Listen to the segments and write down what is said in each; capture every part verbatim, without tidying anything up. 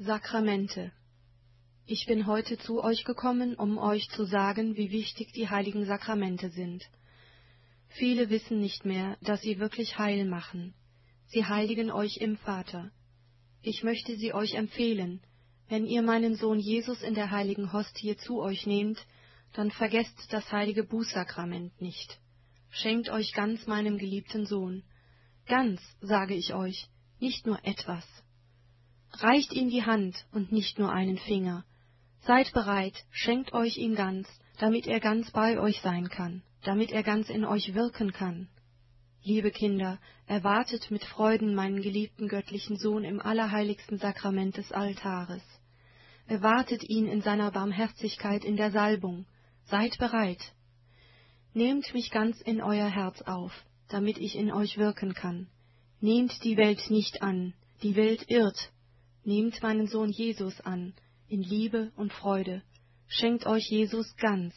Sakramente. Ich bin heute zu euch gekommen, um euch zu sagen, wie wichtig die heiligen Sakramente sind. Viele wissen nicht mehr, dass sie wirklich heil machen. Sie heiligen euch im Vater. Ich möchte sie euch empfehlen. Wenn ihr meinen Sohn Jesus in der heiligen Hostie zu euch nehmt, dann vergesst das heilige Bußsakrament nicht. Schenkt euch ganz meinem geliebten Sohn. Ganz, sage ich euch, nicht nur etwas. Reicht ihm die Hand und nicht nur einen Finger. Seid bereit, schenkt euch ihn ganz, damit er ganz bei euch sein kann, damit er ganz in euch wirken kann. Liebe Kinder, erwartet mit Freuden meinen geliebten göttlichen Sohn im allerheiligsten Sakrament des Altares. Erwartet ihn in seiner Barmherzigkeit in der Salbung. Seid bereit. Nehmt mich ganz in euer Herz auf, damit ich in euch wirken kann. Nehmt die Welt nicht an, die Welt irrt. Nehmt meinen Sohn Jesus an, in Liebe und Freude. Schenkt euch Jesus ganz.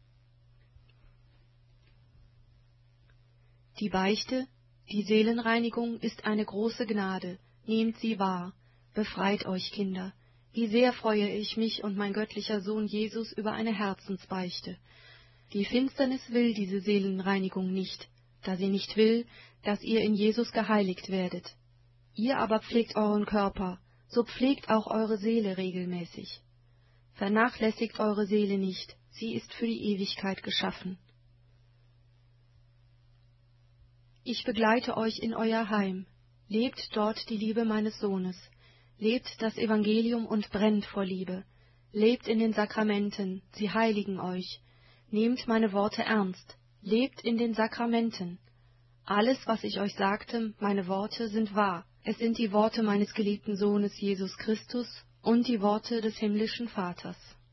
Die Beichte, die Seelenreinigung ist eine große Gnade. Nehmt sie wahr. Befreit euch, Kinder. Wie sehr freue ich mich und mein göttlicher Sohn Jesus über eine Herzensbeichte. Die Finsternis will diese Seelenreinigung nicht, da sie nicht will, dass ihr in Jesus geheiligt werdet. Ihr aber pflegt euren Körper, so pflegt auch eure Seele regelmäßig. Vernachlässigt eure Seele nicht, sie ist für die Ewigkeit geschaffen. Ich begleite euch in euer Heim. Lebt dort die Liebe meines Sohnes. Lebt das Evangelium und brennt vor Liebe. Lebt in den Sakramenten, sie heiligen euch. Nehmt meine Worte ernst. Lebt in den Sakramenten. Alles, was ich euch sagte, meine Worte, sind wahr. Es sind die Worte meines geliebten Sohnes Jesus Christus und die Worte des himmlischen Vaters.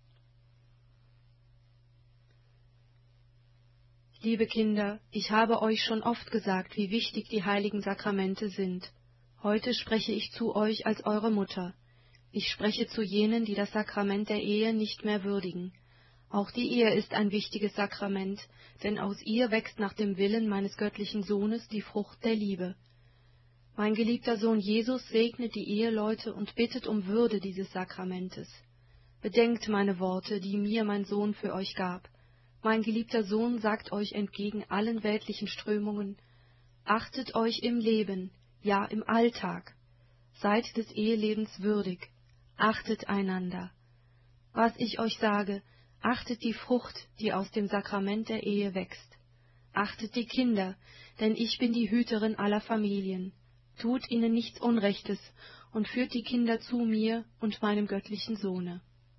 Liebe Kinder, ich habe euch schon oft gesagt, wie wichtig die heiligen Sakramente sind. Heute spreche ich zu euch als eure Mutter. Ich spreche zu jenen, die das Sakrament der Ehe nicht mehr würdigen. Auch die Ehe ist ein wichtiges Sakrament, denn aus ihr wächst nach dem Willen meines göttlichen Sohnes die Frucht der Liebe. Mein geliebter Sohn Jesus segnet die Eheleute und bittet um Würde dieses Sakramentes. Bedenkt meine Worte, die mir mein Sohn für euch gab. Mein geliebter Sohn sagt euch entgegen allen weltlichen Strömungen: Achtet euch im Leben, ja im Alltag. Seid des Ehelebens würdig. Achtet einander. Was ich euch sage, achtet die Frucht, die aus dem Sakrament der Ehe wächst. Achtet die Kinder, denn ich bin die Hüterin aller Familien. Tut ihnen nichts Unrechtes und führt die Kinder zu mir und meinem göttlichen Sohne.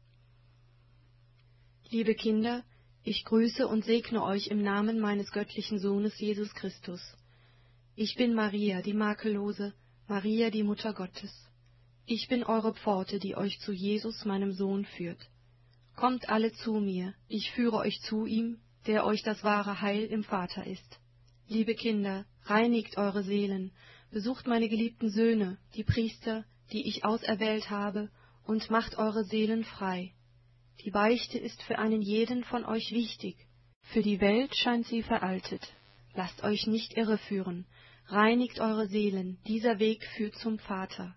Liebe Kinder, ich grüße und segne euch im Namen meines göttlichen Sohnes Jesus Christus. Ich bin Maria, die Makellose, Maria, die Mutter Gottes. Ich bin eure Pforte, die euch zu Jesus, meinem Sohn, führt. Kommt alle zu mir, ich führe euch zu ihm, der euch das wahre Heil im Vater ist. Liebe Kinder, reinigt eure Seelen, besucht meine geliebten Söhne, die Priester, die ich auserwählt habe, und macht eure Seelen frei. Die Beichte ist für einen jeden von euch wichtig. Für die Welt scheint sie veraltet. Lasst euch nicht irreführen. Reinigt eure Seelen. Dieser Weg führt zum Vater.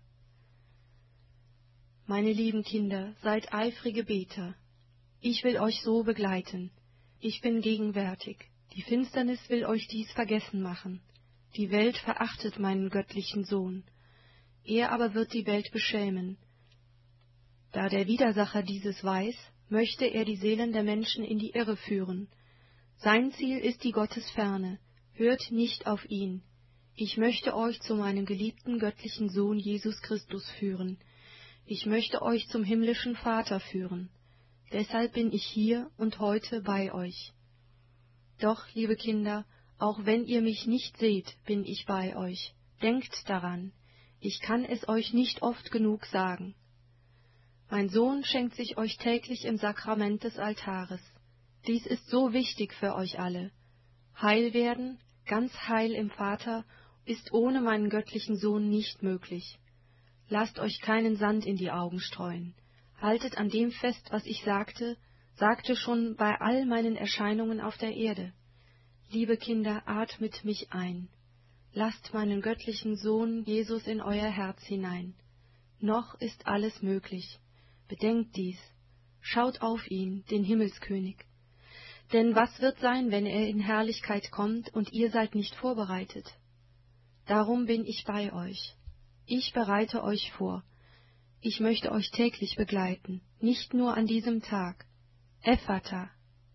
Meine lieben Kinder, seid eifrige Beter. Ich will euch so begleiten. Ich bin gegenwärtig. Die Finsternis will euch dies vergessen machen. Die Welt verachtet meinen göttlichen Sohn. Er aber wird die Welt beschämen. Da der Widersacher dieses weiß, möchte er die Seelen der Menschen in die Irre führen. Sein Ziel ist die Gottesferne. Hört nicht auf ihn. Ich möchte euch zu meinem geliebten göttlichen Sohn Jesus Christus führen. Ich möchte euch zum himmlischen Vater führen. Deshalb bin ich hier und heute bei euch. Doch, liebe Kinder, auch wenn ihr mich nicht seht, bin ich bei euch. Denkt daran, ich kann es euch nicht oft genug sagen. Mein Sohn schenkt sich euch täglich im Sakrament des Altares. Dies ist so wichtig für euch alle. Heil werden, ganz heil im Vater, ist ohne meinen göttlichen Sohn nicht möglich. Lasst euch keinen Sand in die Augen streuen. Haltet an dem fest, was ich sagte, sagte schon bei all meinen Erscheinungen auf der Erde. Liebe Kinder, atmet mich ein. Lasst meinen göttlichen Sohn Jesus in euer Herz hinein. Noch ist alles möglich. Bedenkt dies. Schaut auf ihn, den Himmelskönig. Denn was wird sein, wenn er in Herrlichkeit kommt und ihr seid nicht vorbereitet? Darum bin ich bei euch. Ich bereite euch vor. Ich möchte euch täglich begleiten, nicht nur an diesem Tag. Ephata.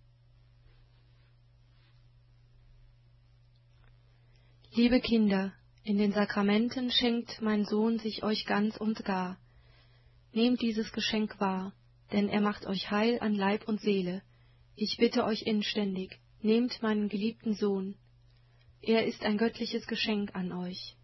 Liebe Kinder, in den Sakramenten schenkt mein Sohn sich euch ganz und gar. Nehmt dieses Geschenk wahr, denn er macht euch heil an Leib und Seele. Ich bitte euch inständig, nehmt meinen geliebten Sohn. Er ist ein göttliches Geschenk an euch.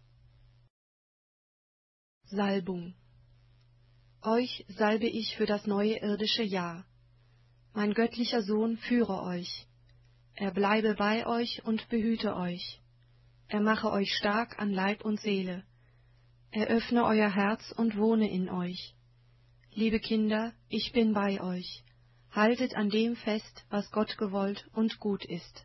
Salbung. Euch salbe ich für das neue irdische Jahr. Mein göttlicher Sohn führe euch. Er bleibe bei euch und behüte euch. Er mache euch stark an Leib und Seele. Er öffne euer Herz und wohne in euch. Liebe Kinder, ich bin bei euch. Haltet an dem fest, was Gott gewollt und gut ist.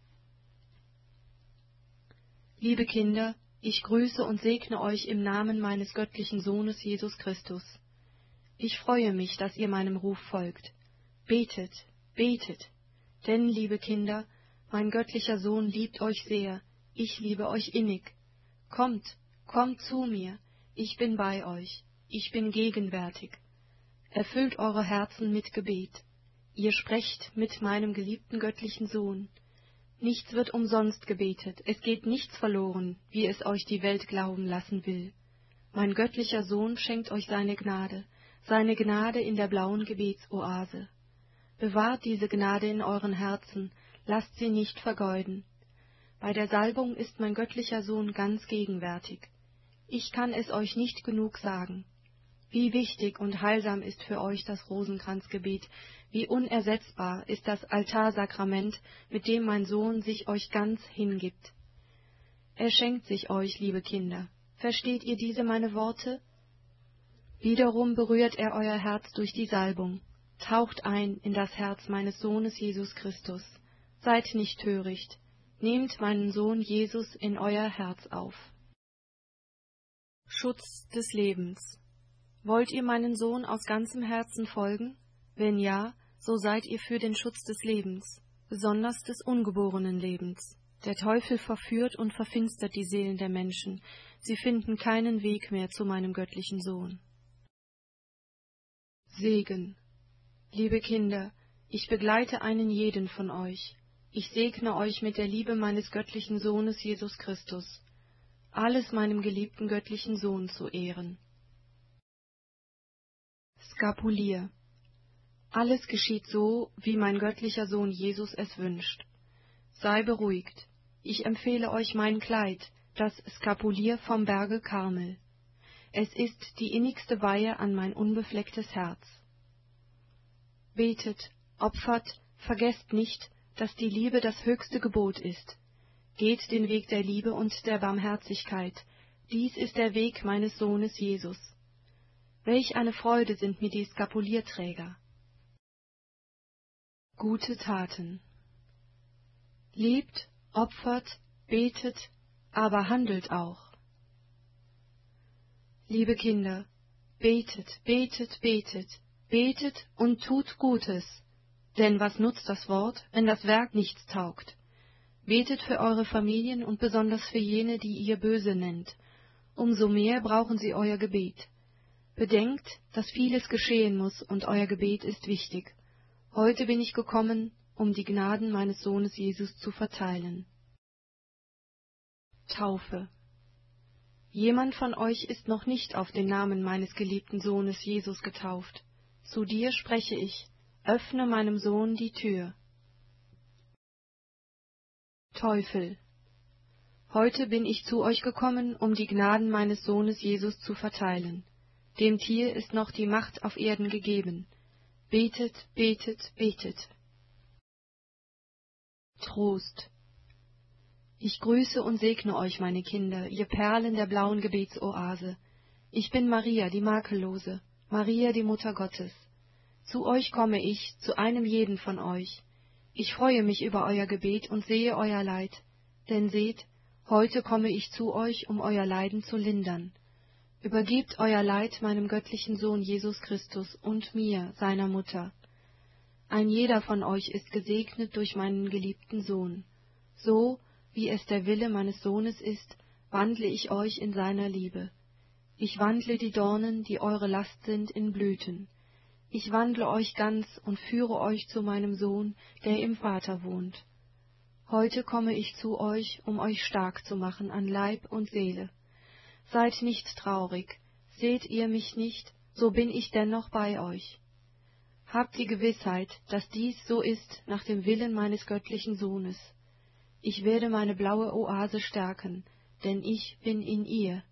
Liebe Kinder, ich grüße und segne euch im Namen meines göttlichen Sohnes Jesus Christus. Ich freue mich, dass ihr meinem Ruf folgt. Betet, betet, denn, liebe Kinder, mein göttlicher Sohn liebt euch sehr, ich liebe euch innig. Kommt, kommt zu mir, ich bin bei euch, ich bin gegenwärtig. Erfüllt eure Herzen mit Gebet. Ihr sprecht mit meinem geliebten göttlichen Sohn. Nichts wird umsonst gebetet, es geht nichts verloren, wie es euch die Welt glauben lassen will. Mein göttlicher Sohn schenkt euch seine Gnade, seine Gnade in der blauen Gebetsoase. Bewahrt diese Gnade in euren Herzen, lasst sie nicht vergeuden. Bei der Salbung ist mein göttlicher Sohn ganz gegenwärtig. Ich kann es euch nicht genug sagen. Wie wichtig und heilsam ist für euch das Rosenkranzgebet, wie unersetzbar ist das Altarsakrament, mit dem mein Sohn sich euch ganz hingibt. Er schenkt sich euch, liebe Kinder. Versteht ihr diese meine Worte? Wiederum berührt er euer Herz durch die Salbung. Taucht ein in das Herz meines Sohnes Jesus Christus. Seid nicht töricht. Nehmt meinen Sohn Jesus in euer Herz auf. Schutz des Lebens. Wollt ihr meinen Sohn aus ganzem Herzen folgen? Wenn ja, so seid ihr für den Schutz des Lebens, besonders des ungeborenen Lebens. Der Teufel verführt und verfinstert die Seelen der Menschen. Sie finden keinen Weg mehr zu meinem göttlichen Sohn. Segen. Liebe Kinder, ich begleite einen jeden von euch. Ich segne euch mit der Liebe meines göttlichen Sohnes Jesus Christus. Alles meinem geliebten göttlichen Sohn zu Ehren. Skapulier. Alles geschieht so, wie mein göttlicher Sohn Jesus es wünscht. Sei beruhigt. Ich empfehle euch mein Kleid, das Skapulier vom Berge Karmel. Es ist die innigste Weihe an mein unbeflecktes Herz. Betet, opfert, vergesst nicht, dass die Liebe das höchste Gebot ist. Geht den Weg der Liebe und der Barmherzigkeit. Dies ist der Weg meines Sohnes Jesus. Welch eine Freude sind mir die Skapulierträger. Gute Taten. Liebt, opfert, betet, aber handelt auch. Liebe Kinder, betet, betet, betet, betet und tut Gutes. Denn was nutzt das Wort, wenn das Werk nichts taugt? Betet für eure Familien und besonders für jene, die ihr böse nennt. Umso mehr brauchen sie euer Gebet. Bedenkt, dass vieles geschehen muss und euer Gebet ist wichtig. Heute bin ich gekommen, um die Gnaden meines Sohnes Jesus zu verteilen. Taufe. Jemand von euch ist noch nicht auf den Namen meines geliebten Sohnes Jesus getauft. Zu dir spreche ich, öffne meinem Sohn die Tür. Teufel. Heute bin ich zu euch gekommen, um die Gnaden meines Sohnes Jesus zu verteilen. Dem Tier ist noch die Macht auf Erden gegeben. Betet, betet, betet. Trost. Ich grüße und segne euch, meine Kinder, ihr Perlen der blauen Gebetsoase. Ich bin Maria, die Makellose, Maria, die Mutter Gottes. Zu euch komme ich, zu einem jeden von euch. Ich freue mich über euer Gebet und sehe euer Leid. Denn seht, heute komme ich zu euch, um euer Leiden zu lindern. Übergebt euer Leid meinem göttlichen Sohn Jesus Christus und mir, seiner Mutter. Ein jeder von euch ist gesegnet durch meinen geliebten Sohn. So, wie es der Wille meines Sohnes ist, wandle ich euch in seiner Liebe. Ich wandle die Dornen, die eure Last sind, in Blüten. Ich wandle euch ganz und führe euch zu meinem Sohn, der im Vater wohnt. Heute komme ich zu euch, um euch stark zu machen an Leib und Seele. Seid nicht traurig, seht ihr mich nicht, so bin ich dennoch bei euch. Habt die Gewissheit, dass dies so ist nach dem Willen meines göttlichen Sohnes. Ich werde meine blaue Oase stärken, denn ich bin in ihr.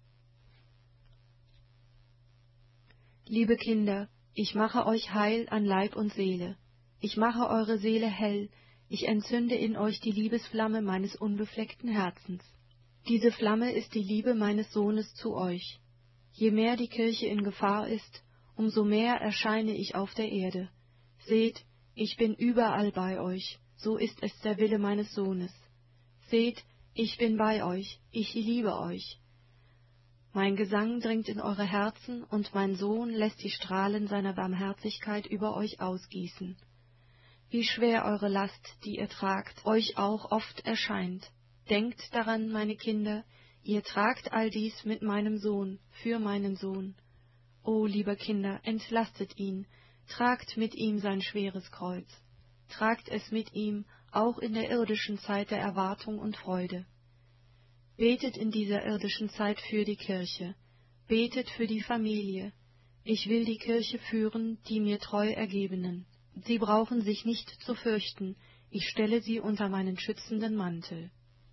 Liebe Kinder, ich mache euch heil an Leib und Seele. Ich mache eure Seele hell, ich entzünde in euch die Liebesflamme meines unbefleckten Herzens. Diese Flamme ist die Liebe meines Sohnes zu euch. Je mehr die Kirche in Gefahr ist, umso mehr erscheine ich auf der Erde. Seht, ich bin überall bei euch, so ist es der Wille meines Sohnes. Seht, ich bin bei euch, ich liebe euch. Mein Gesang dringt in eure Herzen, und mein Sohn lässt die Strahlen seiner Barmherzigkeit über euch ausgießen. Wie schwer eure Last, die ihr tragt, euch auch oft erscheint. Denkt daran, meine Kinder, ihr tragt all dies mit meinem Sohn, für meinen Sohn. O, liebe Kinder, entlastet ihn, tragt mit ihm sein schweres Kreuz. Tragt es mit ihm, auch in der irdischen Zeit der Erwartung und Freude. Betet in dieser irdischen Zeit für die Kirche. Betet für die Familie. Ich will die Kirche führen, die mir treu ergebenen. Sie brauchen sich nicht zu fürchten, ich stelle sie unter meinen schützenden Mantel.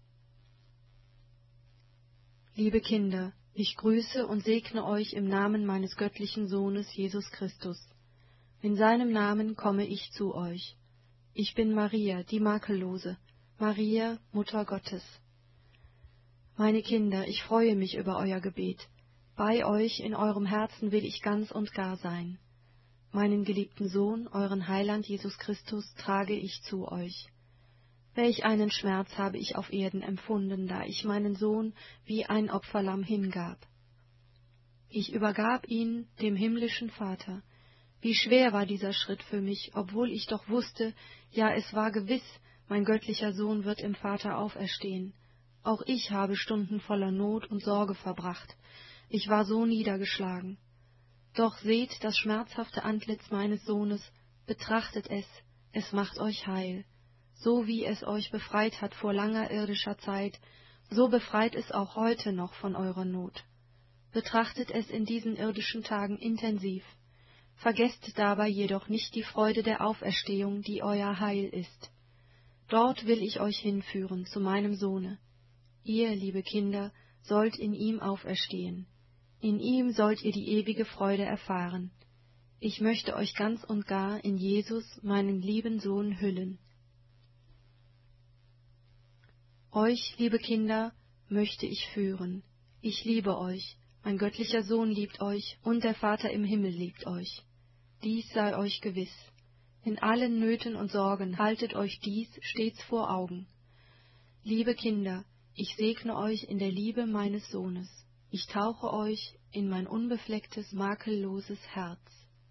Liebe Kinder, ich grüße und segne euch im Namen meines göttlichen Sohnes Jesus Christus. In seinem Namen komme ich zu euch. Ich bin Maria, die Makellose, Maria, Mutter Gottes. Meine Kinder, ich freue mich über euer Gebet. Bei euch in eurem Herzen will ich ganz und gar sein. Meinen geliebten Sohn, euren Heiland Jesus Christus, trage ich zu euch. Welch einen Schmerz habe ich auf Erden empfunden, da ich meinen Sohn wie ein Opferlamm hingab. Ich übergab ihn dem himmlischen Vater. Wie schwer war dieser Schritt für mich, obwohl ich doch wusste, ja, es war gewiss, mein göttlicher Sohn wird im Vater auferstehen. Auch ich habe Stunden voller Not und Sorge verbracht. Ich war so niedergeschlagen. Doch seht das schmerzhafte Antlitz meines Sohnes, betrachtet es, es macht euch heil. So wie es euch befreit hat vor langer irdischer Zeit, so befreit es auch heute noch von eurer Not. Betrachtet es in diesen irdischen Tagen intensiv. Vergesst dabei jedoch nicht die Freude der Auferstehung, die euer Heil ist. Dort will ich euch hinführen, zu meinem Sohne. Ihr, liebe Kinder, sollt in ihm auferstehen. In ihm sollt ihr die ewige Freude erfahren. Ich möchte euch ganz und gar in Jesus, meinen lieben Sohn, hüllen. Euch, liebe Kinder, möchte ich führen. Ich liebe euch, mein göttlicher Sohn liebt euch, und der Vater im Himmel liebt euch. Dies sei euch gewiss. In allen Nöten und Sorgen haltet euch dies stets vor Augen. Liebe Kinder, ich segne euch in der Liebe meines Sohnes. Ich tauche euch in mein unbeflecktes, makelloses Herz.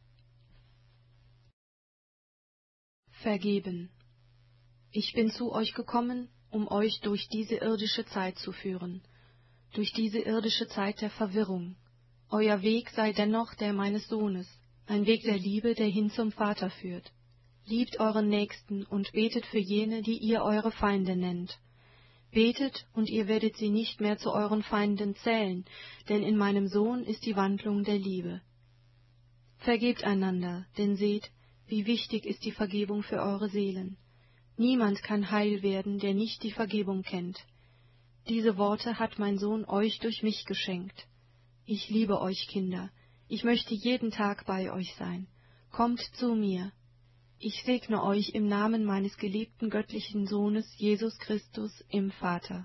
Vergeben. Ich bin zu euch gekommen, um euch durch diese irdische Zeit zu führen, durch diese irdische Zeit der Verwirrung. Euer Weg sei dennoch der meines Sohnes, ein Weg der Liebe, der hin zum Vater führt. Liebt euren Nächsten und betet für jene, die ihr eure Feinde nennt. Betet, und ihr werdet sie nicht mehr zu euren Feinden zählen, denn in meinem Sohn ist die Wandlung der Liebe. Vergebt einander, denn seht, wie wichtig ist die Vergebung für eure Seelen. Niemand kann heil werden, der nicht die Vergebung kennt. Diese Worte hat mein Sohn euch durch mich geschenkt. Ich liebe euch, Kinder. Ich möchte jeden Tag bei euch sein. Kommt zu mir. Ich segne euch im Namen meines geliebten göttlichen Sohnes Jesus Christus im Vater.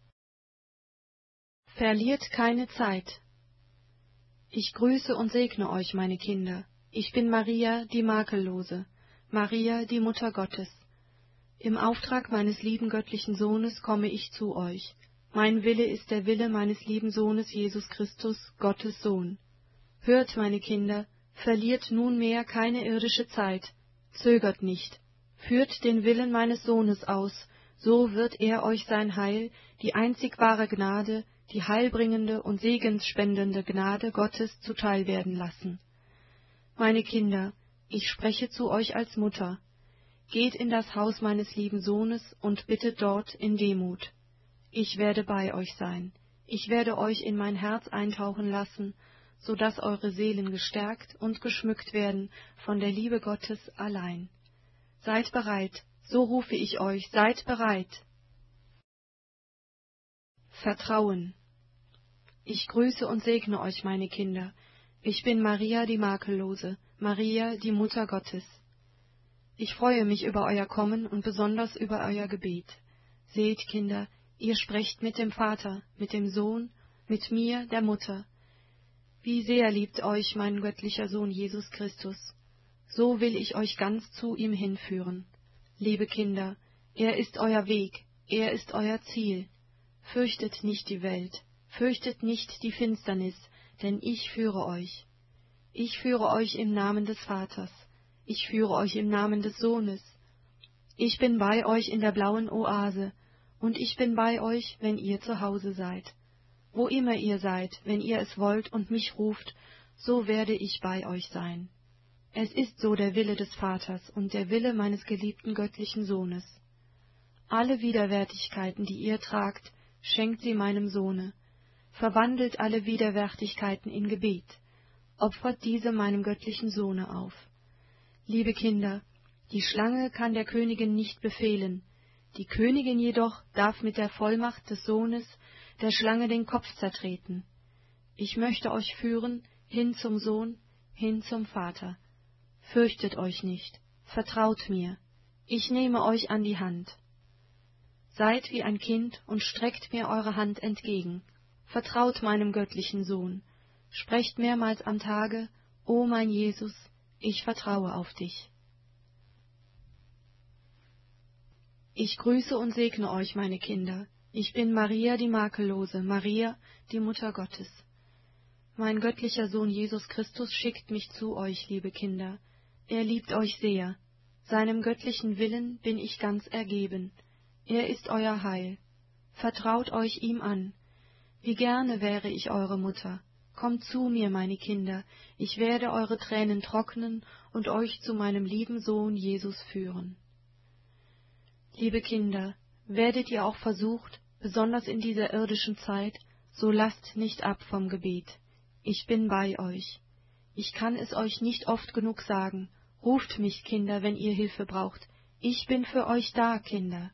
Verliert keine Zeit. Ich grüße und segne euch, meine Kinder. Ich bin Maria, die Makellose, Maria, die Mutter Gottes. Im Auftrag meines lieben göttlichen Sohnes komme ich zu euch. Mein Wille ist der Wille meines lieben Sohnes Jesus Christus, Gottes Sohn. Hört, meine Kinder, verliert nunmehr keine irdische Zeit, zögert nicht, führt den Willen meines Sohnes aus, so wird er euch sein Heil, die einzig wahre Gnade, die heilbringende und segensspendende Gnade Gottes zuteil werden lassen. Meine Kinder, ich spreche zu euch als Mutter. Geht in das Haus meines lieben Sohnes und bittet dort in Demut. Ich werde bei euch sein. Ich werde euch in mein Herz eintauchen lassen, so dass eure Seelen gestärkt und geschmückt werden von der Liebe Gottes allein. Seid bereit, so rufe ich euch, seid bereit. Vertrauen. Ich grüße und segne euch, meine Kinder. Ich bin Maria die Makellose, Maria, die Mutter Gottes. Ich freue mich über euer Kommen und besonders über euer Gebet. Seht, Kinder, ihr sprecht mit dem Vater, mit dem Sohn, mit mir, der Mutter. Wie sehr liebt euch mein göttlicher Sohn Jesus Christus. So will ich euch ganz zu ihm hinführen. Liebe Kinder, er ist euer Weg, er ist euer Ziel. Fürchtet nicht die Welt, fürchtet nicht die Finsternis, denn ich führe euch. Ich führe euch im Namen des Vaters, ich führe euch im Namen des Sohnes. Ich bin bei euch in der blauen Oase, und ich bin bei euch, wenn ihr zu Hause seid. Wo immer ihr seid, wenn ihr es wollt und mich ruft, so werde ich bei euch sein. Es ist so der Wille des Vaters und der Wille meines geliebten göttlichen Sohnes. Alle Widerwärtigkeiten, die ihr tragt, schenkt sie meinem Sohne. Verwandelt alle Widerwärtigkeiten in Gebet, opfert diese meinem göttlichen Sohne auf. Liebe Kinder, die Schlange kann der Königin nicht befehlen, die Königin jedoch darf mit der Vollmacht des Sohnes der Schlange den Kopf zertreten. Ich möchte euch führen hin zum Sohn, hin zum Vater. Fürchtet euch nicht, vertraut mir, ich nehme euch an die Hand. Seid wie ein Kind und streckt mir eure Hand entgegen. Vertraut meinem göttlichen Sohn. Sprecht mehrmals am Tage, O mein Jesus, ich vertraue auf dich. Ich grüße und segne euch, meine Kinder. Ich bin Maria die Makellose, Maria, die Mutter Gottes. Mein göttlicher Sohn Jesus Christus schickt mich zu euch, liebe Kinder. Er liebt euch sehr. Seinem göttlichen Willen bin ich ganz ergeben. Er ist euer Heil. Vertraut euch ihm an. Wie gerne wäre ich eure Mutter. Kommt zu mir, meine Kinder, ich werde eure Tränen trocknen und euch zu meinem lieben Sohn Jesus führen. Liebe Kinder, werdet ihr auch versucht, besonders in dieser irdischen Zeit, so lasst nicht ab vom Gebet. Ich bin bei euch. Ich kann es euch nicht oft genug sagen. Ruft mich, Kinder, wenn ihr Hilfe braucht. Ich bin für euch da, Kinder.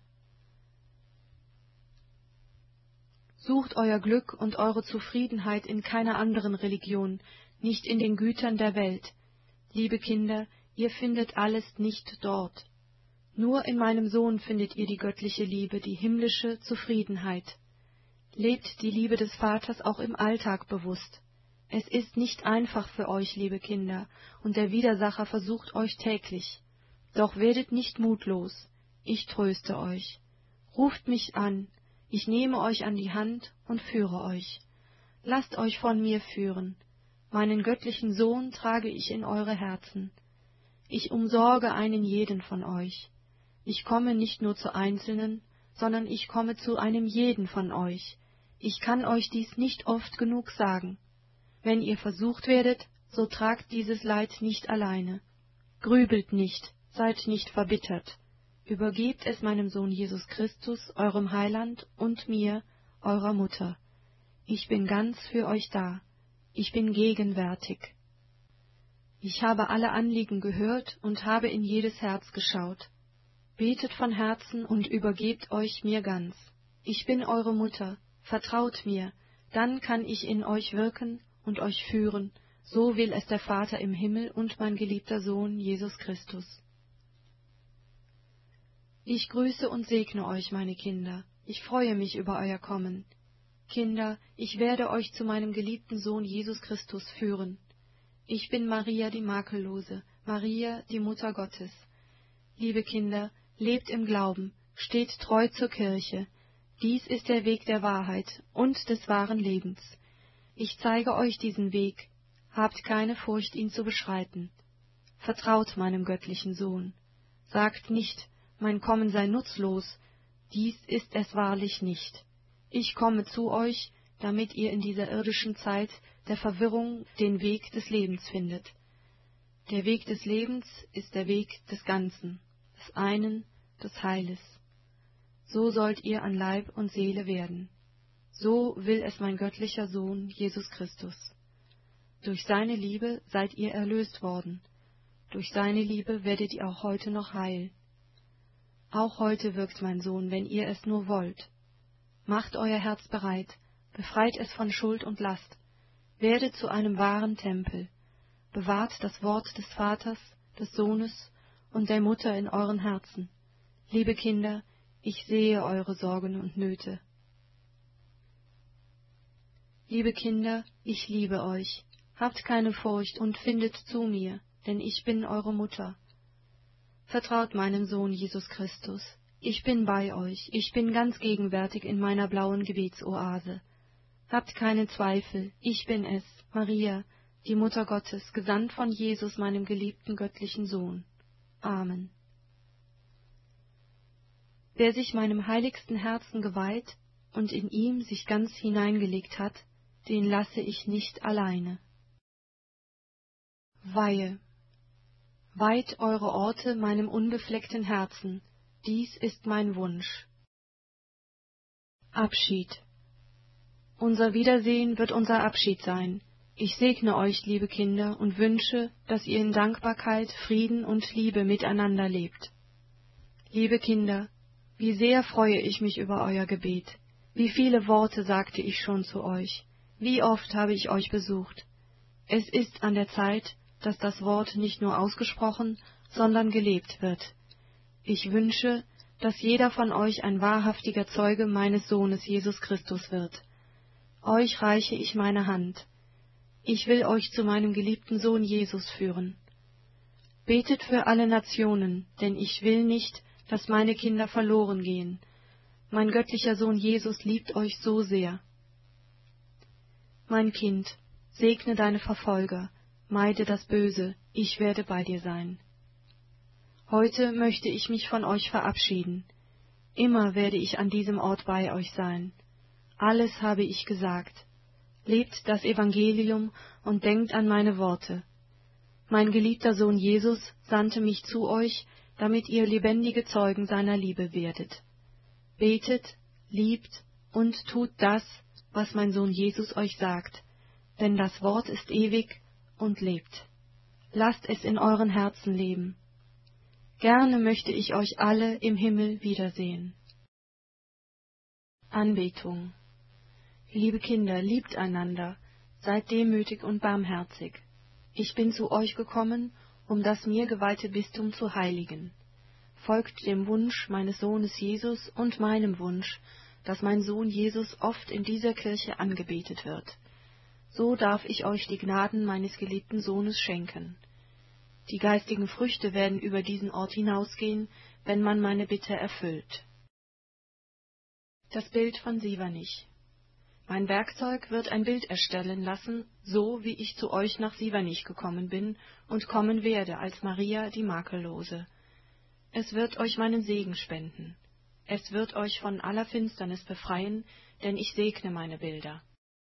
Sucht euer Glück und eure Zufriedenheit in keiner anderen Religion, nicht in den Gütern der Welt. Liebe Kinder, ihr findet alles nicht dort. Nur in meinem Sohn findet ihr die göttliche Liebe, die himmlische Zufriedenheit. Lebt die Liebe des Vaters auch im Alltag bewusst. Es ist nicht einfach für euch, liebe Kinder, und der Widersacher versucht euch täglich. Doch werdet nicht mutlos, ich tröste euch. Ruft mich an, ich nehme euch an die Hand und führe euch. Lasst euch von mir führen. Meinen göttlichen Sohn trage ich in eure Herzen. Ich umsorge einen jeden von euch. Ich komme nicht nur zu Einzelnen, sondern ich komme zu einem jeden von euch. Ich kann euch dies nicht oft genug sagen. Wenn ihr versucht werdet, so tragt dieses Leid nicht alleine. Grübelt nicht, seid nicht verbittert. Übergebt es meinem Sohn Jesus Christus, eurem Heiland, und mir, eurer Mutter. Ich bin ganz für euch da. Ich bin gegenwärtig. Ich habe alle Anliegen gehört und habe in jedes Herz geschaut. Betet von Herzen und übergebt euch mir ganz. Ich bin eure Mutter, vertraut mir, dann kann ich in euch wirken und euch führen, so will es der Vater im Himmel und mein geliebter Sohn Jesus Christus. Ich grüße und segne euch, meine Kinder, ich freue mich über euer Kommen. Kinder, ich werde euch zu meinem geliebten Sohn Jesus Christus führen. Ich bin Maria die Makellose, Maria die Mutter Gottes. Liebe Kinder, lebt im Glauben, steht treu zur Kirche, Dies ist der Weg der Wahrheit und des wahren Lebens. Ich zeige euch diesen Weg. Habt keine Furcht, ihn zu beschreiten. Vertraut meinem göttlichen Sohn. Sagt nicht, mein Kommen sei nutzlos. Dies ist es wahrlich nicht. Ich komme zu euch, damit ihr in dieser irdischen Zeit der Verwirrung den Weg des Lebens findet. Der Weg des Lebens ist der Weg des Ganzen, des einen, des Heiles. So sollt ihr an Leib und Seele werden. So will es mein göttlicher Sohn, Jesus Christus. Durch seine Liebe seid ihr erlöst worden. Durch seine Liebe werdet ihr auch heute noch heil. Auch heute wirkt mein Sohn, wenn ihr es nur wollt. Macht euer Herz bereit, befreit es von Schuld und Last. Werdet zu einem wahren Tempel. Bewahrt das Wort des Vaters, des Sohnes und der Mutter in euren Herzen. Liebe Kinder, ich sehe eure Sorgen und Nöte. Liebe Kinder, ich liebe euch. Habt keine Furcht und findet zu mir, denn ich bin eure Mutter. Vertraut meinem Sohn Jesus Christus. Ich bin bei euch, ich bin ganz gegenwärtig in meiner blauen Gebetsoase. Habt keinen Zweifel, ich bin es, Maria, die Mutter Gottes, gesandt von Jesus, meinem geliebten göttlichen Sohn. Amen. Wer sich meinem heiligsten Herzen geweiht und in ihm sich ganz hineingelegt hat, den lasse ich nicht alleine. Weihe. Weiht eure Orte meinem unbefleckten Herzen, dies ist mein Wunsch. Abschied. Unser Wiedersehen wird unser Abschied sein. Ich segne euch, liebe Kinder, und wünsche, dass ihr in Dankbarkeit, Frieden und Liebe miteinander lebt. Liebe Kinder, wie sehr freue ich mich über euer Gebet. Wie viele Worte sagte ich schon zu euch. Wie oft habe ich euch besucht. Es ist an der Zeit, dass das Wort nicht nur ausgesprochen, sondern gelebt wird. Ich wünsche, dass jeder von euch ein wahrhaftiger Zeuge meines Sohnes Jesus Christus wird. Euch reiche ich meine Hand. Ich will euch zu meinem geliebten Sohn Jesus führen. Betet für alle Nationen, denn ich will nicht, dass meine Kinder verloren gehen. Mein göttlicher Sohn Jesus liebt euch so sehr. Mein Kind, segne deine Verfolger, meide das Böse, ich werde bei dir sein. Heute möchte ich mich von euch verabschieden. Immer werde ich an diesem Ort bei euch sein. Alles habe ich gesagt. Lebt das Evangelium und denkt an meine Worte. Mein geliebter Sohn Jesus sandte mich zu euch, damit ihr lebendige Zeugen seiner Liebe werdet. Betet, liebt und tut das, was mein Sohn Jesus euch sagt, denn das Wort ist ewig und lebt. Lasst es in euren Herzen leben. Gerne möchte ich euch alle im Himmel wiedersehen. Anbetung. Liebe Kinder, liebt einander, seid demütig und barmherzig. Ich bin zu euch gekommen, um das mir geweihte Bistum zu heiligen. Folgt dem Wunsch meines Sohnes Jesus und meinem Wunsch, dass mein Sohn Jesus oft in dieser Kirche angebetet wird. So darf ich euch die Gnaden meines geliebten Sohnes schenken. Die geistigen Früchte werden über diesen Ort hinausgehen, wenn man meine Bitte erfüllt. Das Bild von Sievernich. Mein Werkzeug wird ein Bild erstellen lassen, so wie ich zu euch nach Sievernich gekommen bin und kommen werde als Maria die Makellose. Es wird euch meinen Segen spenden. Es wird euch von aller Finsternis befreien, denn ich segne meine Bilder.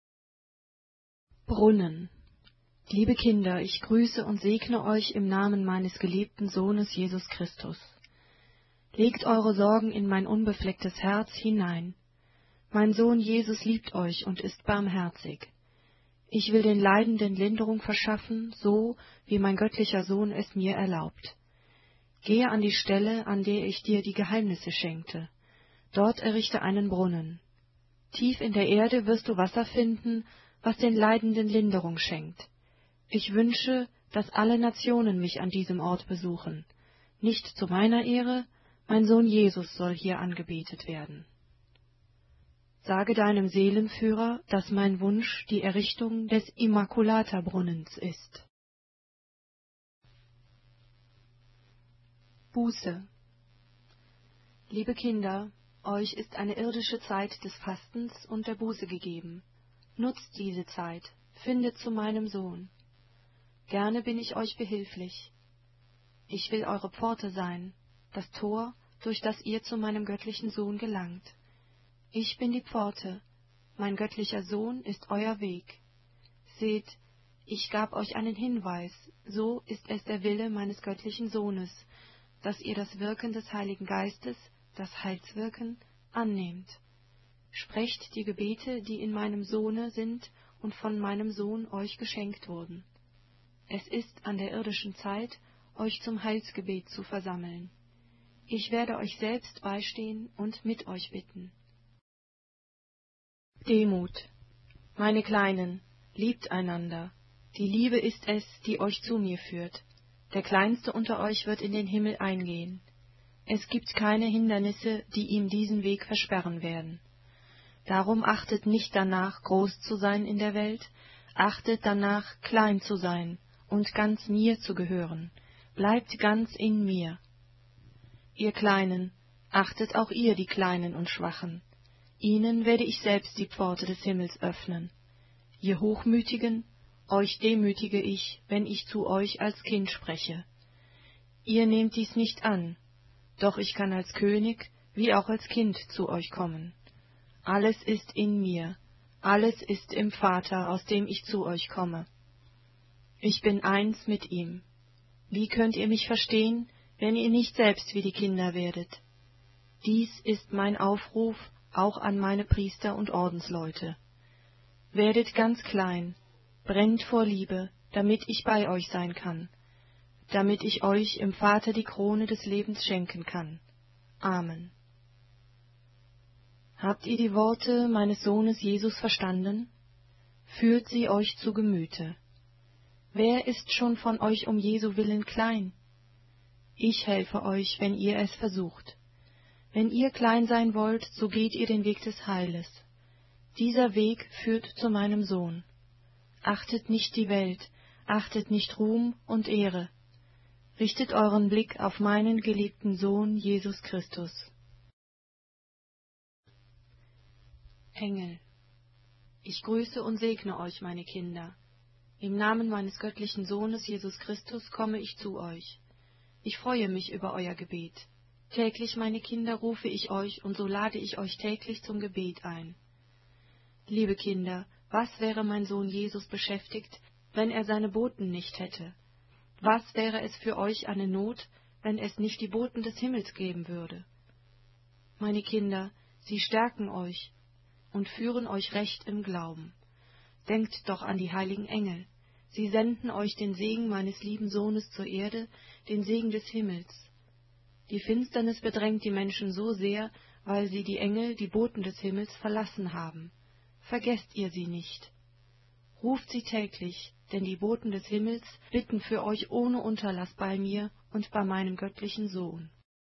Brunnen. Liebe Kinder, ich grüße und segne euch im Namen meines geliebten Sohnes Jesus Christus. Legt eure Sorgen in mein unbeflecktes Herz hinein. Mein Sohn Jesus liebt euch und ist barmherzig. Ich will den Leidenden Linderung verschaffen, so wie mein göttlicher Sohn es mir erlaubt. Gehe an die Stelle, an der ich dir die Geheimnisse schenkte. Dort errichte einen Brunnen. Tief in der Erde wirst du Wasser finden, was den Leidenden Linderung schenkt. Ich wünsche, dass alle Nationen mich an diesem Ort besuchen. Nicht zu meiner Ehre, mein Sohn Jesus soll hier angebetet werden. Sage deinem Seelenführer, dass mein Wunsch die Errichtung des Immaculata-Brunnens ist. Buße. Liebe Kinder, Euch ist eine irdische Zeit des Fastens und der Buße gegeben. Nutzt diese Zeit, findet zu meinem Sohn. Gerne bin ich euch behilflich. Ich will eure Pforte sein, das Tor, durch das ihr zu meinem göttlichen Sohn gelangt. Ich bin die Pforte, mein göttlicher Sohn ist euer Weg. Seht, ich gab euch einen Hinweis, so ist es der Wille meines göttlichen Sohnes, dass ihr das Wirken des Heiligen Geistes, das Heilswirken, annehmt. Sprecht die Gebete, die in meinem Sohne sind und von meinem Sohn euch geschenkt wurden. Es ist an der irdischen Zeit, euch zum Heilsgebet zu versammeln. Ich werde euch selbst beistehen und mit euch bitten. Demut. Meine Kleinen, liebt einander. Die Liebe ist es, die euch zu mir führt. Der Kleinste unter euch wird in den Himmel eingehen. Es gibt keine Hindernisse, die ihm diesen Weg versperren werden. Darum achtet nicht danach, groß zu sein in der Welt, achtet danach, klein zu sein und ganz mir zu gehören. Bleibt ganz in mir. Ihr Kleinen, achtet auch ihr die Kleinen und Schwachen. Ihnen werde ich selbst die Pforte des Himmels öffnen. Ihr Hochmütigen, euch demütige ich, wenn ich zu euch als Kind spreche. Ihr nehmt dies nicht an, doch ich kann als König wie auch als Kind zu euch kommen. Alles ist in mir, alles ist im Vater, aus dem ich zu euch komme. Ich bin eins mit ihm. Wie könnt ihr mich verstehen, wenn ihr nicht selbst wie die Kinder werdet? Dies ist mein Aufruf auch an meine Priester und Ordensleute. Werdet ganz klein, brennt vor Liebe, damit ich bei euch sein kann, damit ich euch im Vater die Krone des Lebens schenken kann. Amen. Habt ihr die Worte meines Sohnes Jesus verstanden? Führt sie euch zu Gemüte. Wer ist schon von euch um Jesu willen klein? Ich helfe euch, wenn ihr es versucht. Wenn ihr klein sein wollt, so geht ihr den Weg des Heiles. Dieser Weg führt zu meinem Sohn. Achtet nicht die Welt, achtet nicht Ruhm und Ehre. Richtet euren Blick auf meinen geliebten Sohn Jesus Christus. Engel. Ich grüße und segne euch, meine Kinder. Im Namen meines göttlichen Sohnes Jesus Christus komme ich zu euch. Ich freue mich über euer Gebet. Täglich, meine Kinder, rufe ich euch, und so lade ich euch täglich zum Gebet ein. Liebe Kinder, was wäre mein Sohn Jesus beschäftigt, wenn er seine Boten nicht hätte? Was wäre es für euch eine Not, wenn es nicht die Boten des Himmels geben würde? Meine Kinder, sie stärken euch und führen euch recht im Glauben. Denkt doch an die heiligen Engel. Sie senden euch den Segen meines lieben Sohnes zur Erde, den Segen des Himmels. Die Finsternis bedrängt die Menschen so sehr, weil sie die Engel, die Boten des Himmels, verlassen haben. Vergesst ihr sie nicht. Ruft sie täglich, denn die Boten des Himmels bitten für euch ohne Unterlass bei mir und bei meinem göttlichen Sohn.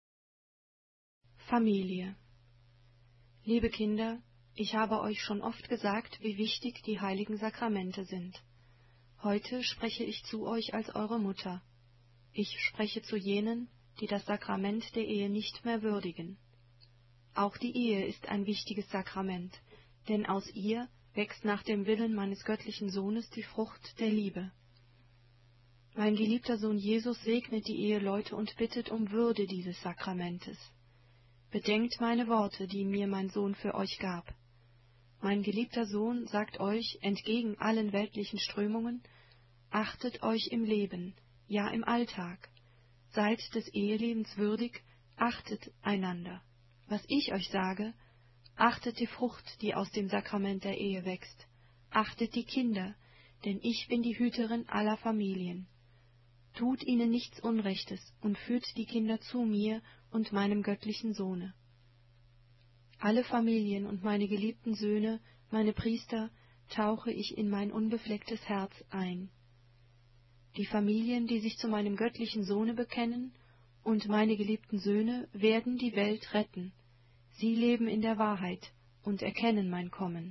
Familie. Liebe Kinder, ich habe euch schon oft gesagt, wie wichtig die heiligen Sakramente sind. Heute spreche ich zu euch als eure Mutter. Ich spreche zu jenen, die das Sakrament der Ehe nicht mehr würdigen. Auch die Ehe ist ein wichtiges Sakrament, denn aus ihr wächst nach dem Willen meines göttlichen Sohnes die Frucht der Liebe. Mein geliebter Sohn Jesus segnet die Eheleute und bittet um Würde dieses Sakramentes. Bedenkt meine Worte, die mir mein Sohn für euch gab. Mein geliebter Sohn sagt euch, entgegen allen weltlichen Strömungen, achtet euch im Leben, ja im Alltag. Seid des Ehelebens würdig, achtet einander. Was ich euch sage, achtet die Frucht, die aus dem Sakrament der Ehe wächst. Achtet die Kinder, denn ich bin die Hüterin aller Familien. Tut ihnen nichts Unrechtes und führt die Kinder zu mir und meinem göttlichen Sohne. Alle Familien und meine geliebten Söhne, meine Priester, tauche ich in mein unbeflecktes Herz ein. Die Familien, die sich zu meinem göttlichen Sohne bekennen, und meine geliebten Söhne werden die Welt retten. Sie leben in der Wahrheit und erkennen mein Kommen.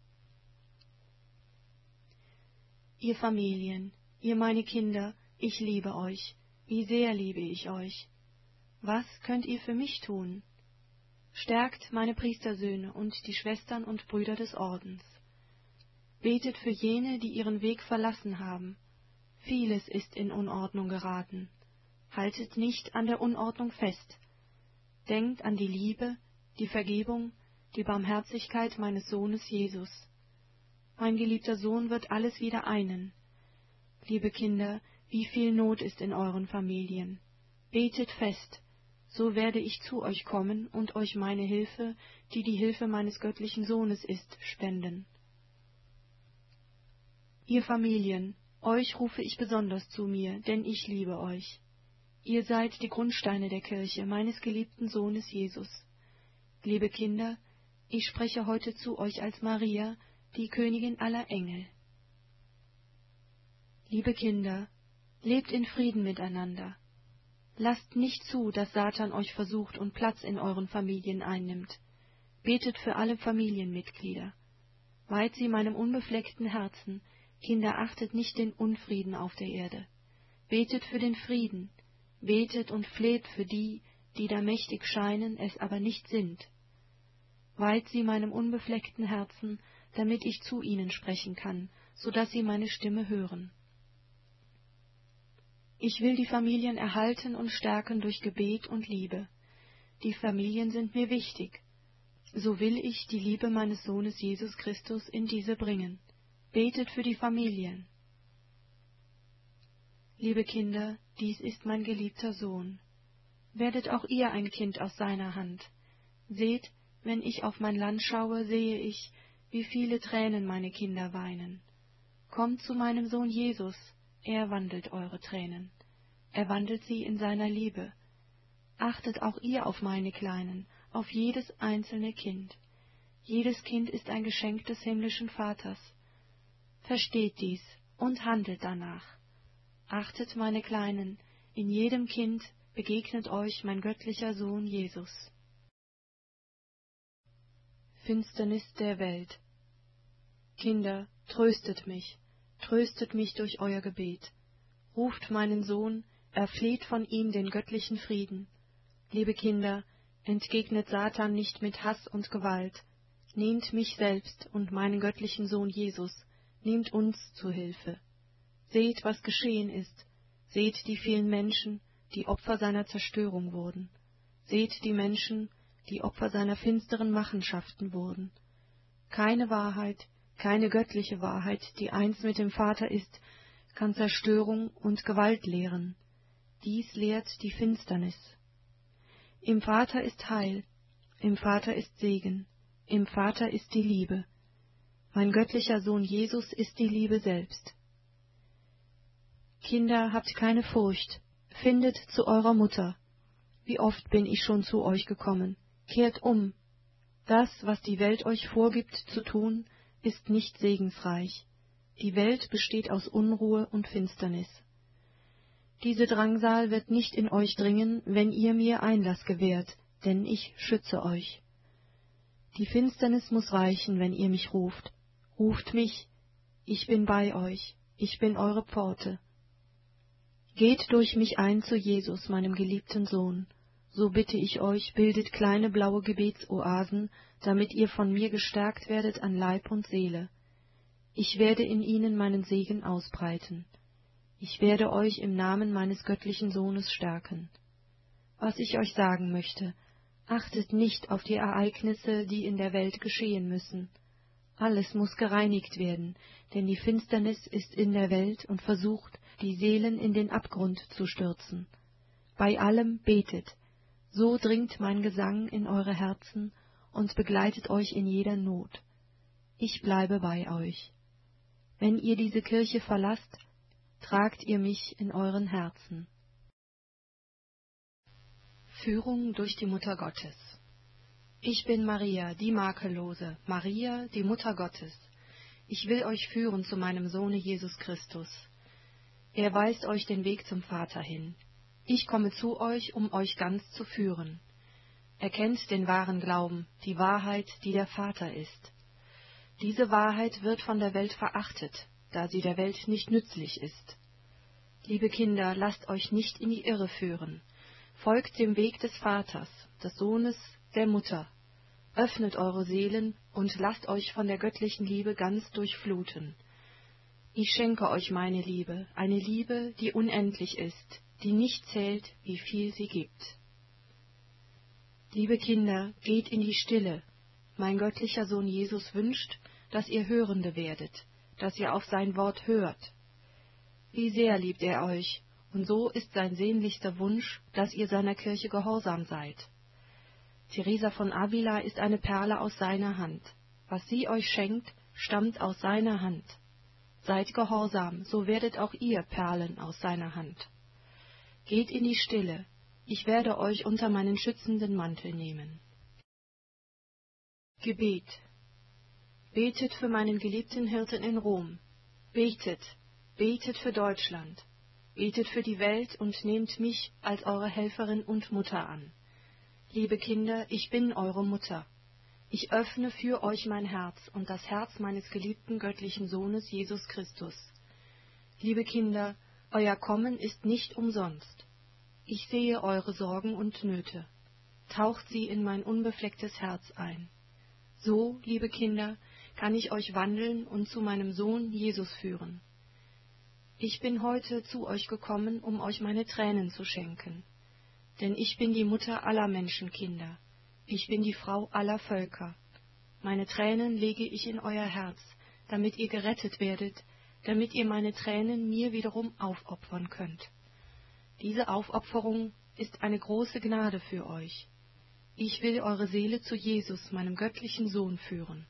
Ihr Familien, ihr meine Kinder, ich liebe euch, wie sehr liebe ich euch. Was könnt ihr für mich tun? Stärkt meine Priestersöhne und die Schwestern und Brüder des Ordens. Betet für jene, die ihren Weg verlassen haben. Vieles ist in Unordnung geraten. Haltet nicht an der Unordnung fest. Denkt an die Liebe, die Vergebung, die Barmherzigkeit meines Sohnes Jesus. Mein geliebter Sohn wird alles wieder einen. Liebe Kinder, wie viel Not ist in euren Familien. Betet fest, so werde ich zu euch kommen und euch meine Hilfe, die die Hilfe meines göttlichen Sohnes ist, spenden. Ihr Familien, euch rufe ich besonders zu mir, denn ich liebe euch. Ihr seid die Grundsteine der Kirche meines geliebten Sohnes Jesus. Liebe Kinder, ich spreche heute zu euch als Maria, die Königin aller Engel. Liebe Kinder, lebt in Frieden miteinander. Lasst nicht zu, dass Satan euch versucht und Platz in euren Familien einnimmt. Betet für alle Familienmitglieder. Weiht sie meinem unbefleckten Herzen. Kinder, achtet nicht den Unfrieden auf der Erde. Betet für den Frieden. Betet und fleht für die, die da mächtig scheinen, es aber nicht sind. Weiht sie meinem unbefleckten Herzen, damit ich zu ihnen sprechen kann, so dass sie meine Stimme hören. Ich will die Familien erhalten und stärken durch Gebet und Liebe. Die Familien sind mir wichtig. So will ich die Liebe meines Sohnes Jesus Christus in diese bringen. Betet für die Familien. Liebe Kinder, dies ist mein geliebter Sohn. Werdet auch ihr ein Kind aus seiner Hand. Seht, wenn ich auf mein Land schaue, sehe ich, wie viele Tränen meine Kinder weinen. Kommt zu meinem Sohn Jesus, er wandelt eure Tränen. Er wandelt sie in seiner Liebe. Achtet auch ihr auf meine Kleinen, auf jedes einzelne Kind. Jedes Kind ist ein Geschenk des himmlischen Vaters. Versteht dies und handelt danach. Achtet meine Kleinen, in jedem Kind begegnet euch mein göttlicher Sohn Jesus. Finsternis der Welt. Kinder, tröstet mich, tröstet mich durch euer Gebet. Ruft meinen Sohn, erfleht von ihm den göttlichen Frieden. Liebe Kinder, entgegnet Satan nicht mit Hass und Gewalt. Nehmt mich selbst und meinen göttlichen Sohn Jesus, nehmt uns zu Hilfe. Seht, was geschehen ist. Seht die vielen Menschen, die Opfer seiner Zerstörung wurden. Seht die Menschen, die Opfer seiner finsteren Machenschaften wurden. Keine Wahrheit, keine göttliche Wahrheit, die eins mit dem Vater ist, kann Zerstörung und Gewalt lehren. Dies lehrt die Finsternis. Im Vater ist Heil, im Vater ist Segen, im Vater ist die Liebe. Mein göttlicher Sohn Jesus ist die Liebe selbst. Kinder, habt keine Furcht, findet zu eurer Mutter. Wie oft bin ich schon zu euch gekommen, kehrt um. Das, was die Welt euch vorgibt zu tun, ist nicht segensreich. Die Welt besteht aus Unruhe und Finsternis. Diese Drangsal wird nicht in euch dringen, wenn ihr mir Einlass gewährt, denn ich schütze euch. Die Finsternis muss weichen, wenn ihr mich ruft. Ruft mich, ich bin bei euch, ich bin eure Pforte. Geht durch mich ein zu Jesus, meinem geliebten Sohn. So bitte ich euch, bildet kleine blaue Gebetsoasen, damit ihr von mir gestärkt werdet an Leib und Seele. Ich werde in ihnen meinen Segen ausbreiten. Ich werde euch im Namen meines göttlichen Sohnes stärken. Was ich euch sagen möchte, achtet nicht auf die Ereignisse, die in der Welt geschehen müssen. Alles muss gereinigt werden, denn die Finsternis ist in der Welt und versucht, die Seelen in den Abgrund zu stürzen. Bei allem betet, so dringt mein Gesang in eure Herzen und begleitet euch in jeder Not. Ich bleibe bei euch. Wenn ihr diese Kirche verlasst, tragt ihr mich in euren Herzen. Führung durch die Mutter Gottes. Ich bin Maria, die Makellose, Maria, die Mutter Gottes. Ich will euch führen zu meinem Sohne Jesus Christus. Er weist euch den Weg zum Vater hin. Ich komme zu euch, um euch ganz zu führen. Erkennt den wahren Glauben, die Wahrheit, die der Vater ist. Diese Wahrheit wird von der Welt verachtet, da sie der Welt nicht nützlich ist. Liebe Kinder, lasst euch nicht in die Irre führen. Folgt dem Weg des Vaters, des Sohnes der Mutter. Öffnet eure Seelen und lasst euch von der göttlichen Liebe ganz durchfluten. Ich schenke euch meine Liebe, eine Liebe, die unendlich ist, die nicht zählt, wie viel sie gibt. Liebe Kinder, geht in die Stille. Mein göttlicher Sohn Jesus wünscht, dass ihr Hörende werdet, dass ihr auf sein Wort hört. Wie sehr liebt er euch, und so ist sein sehnlichster Wunsch, dass ihr seiner Kirche gehorsam seid. Teresa von Avila ist eine Perle aus seiner Hand. Was sie euch schenkt, stammt aus seiner Hand. Seid gehorsam, so werdet auch ihr Perlen aus seiner Hand. Geht in die Stille, ich werde euch unter meinen schützenden Mantel nehmen. Gebet. Betet für meinen geliebten Hirten in Rom. Betet, betet für Deutschland. Betet für die Welt und nehmt mich als eure Helferin und Mutter an. Liebe Kinder, ich bin eure Mutter. Ich öffne für euch mein Herz und das Herz meines geliebten göttlichen Sohnes Jesus Christus. Liebe Kinder, euer Kommen ist nicht umsonst. Ich sehe eure Sorgen und Nöte. Taucht sie in mein unbeflecktes Herz ein. So, liebe Kinder, kann ich euch wandeln und zu meinem Sohn Jesus führen. Ich bin heute zu euch gekommen, um euch meine Tränen zu schenken. Denn ich bin die Mutter aller Menschenkinder. Ich bin die Frau aller Völker. Meine Tränen lege ich in euer Herz, damit ihr gerettet werdet, damit ihr meine Tränen mir wiederum aufopfern könnt. Diese Aufopferung ist eine große Gnade für euch. Ich will eure Seele zu Jesus, meinem göttlichen Sohn, führen.